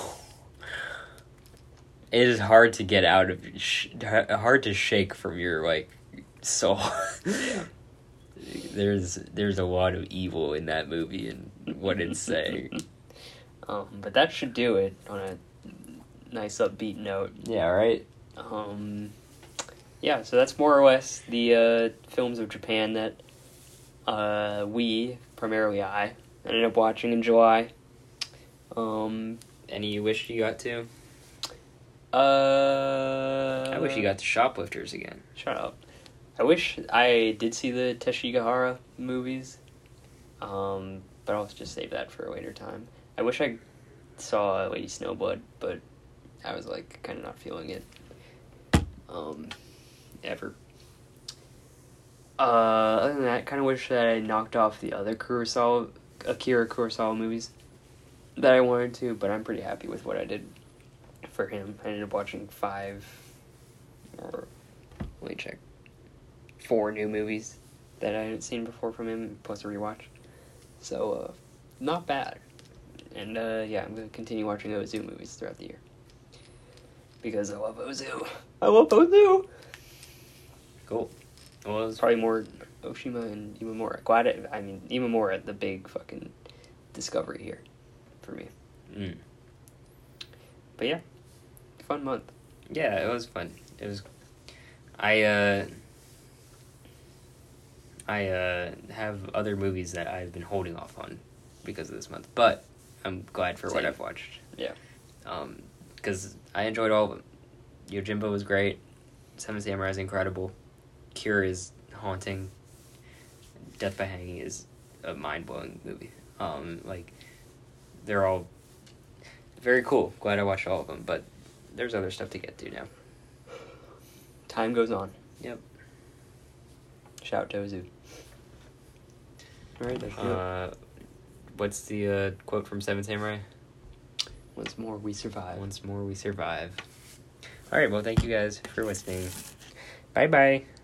It is hard to get out of... hard to shake from your, like, soul.
Yeah.
There's a lot of evil in that movie and what it's saying.
But that should do it on a nice upbeat note.
Yeah, right?
Yeah, so that's more or less the films of Japan that primarily I, ended up watching in July.
Any you wish you got to? I
I
wish you got to Shoplifters again.
Shut up. I wish I did see the Teshigahara movies, but I'll just save that for a later time. I wish I saw Lady Snowblood, but I was like kind of not feeling it. Ever. Other than that, kind of wish that I knocked off the other Akira Kurosawa movies that I wanted to, but I'm pretty happy with what I did for him. I ended up watching 4 new movies that I hadn't seen before from him, plus a rewatch. So, not bad. And, yeah, I'm going to continue watching Ozu movies throughout the year. Because I love Ozu. I love Ozu!
Cool. Well,
It's probably more Oshima and Imamura. Imamura, the big fucking discovery here for me.
Mm.
But yeah, fun month.
Yeah, it was fun. It was. I have other movies that I've been holding off on because of this month, but I'm glad for what I've watched.
Yeah.
Because I enjoyed all of them. Yojimbo was great. Seven Samurai is incredible. Cure is haunting. Death by Hanging is a mind-blowing movie. They're all very cool. Glad I watched all of them, but there's other stuff to get to now.
Time goes on.
Yep.
Shout out to Ozu. Alright, that's good.
What's the quote from Seven Samurai?
Once more we survive.
Once more we survive. Alright, well, thank you guys for listening. Bye-bye.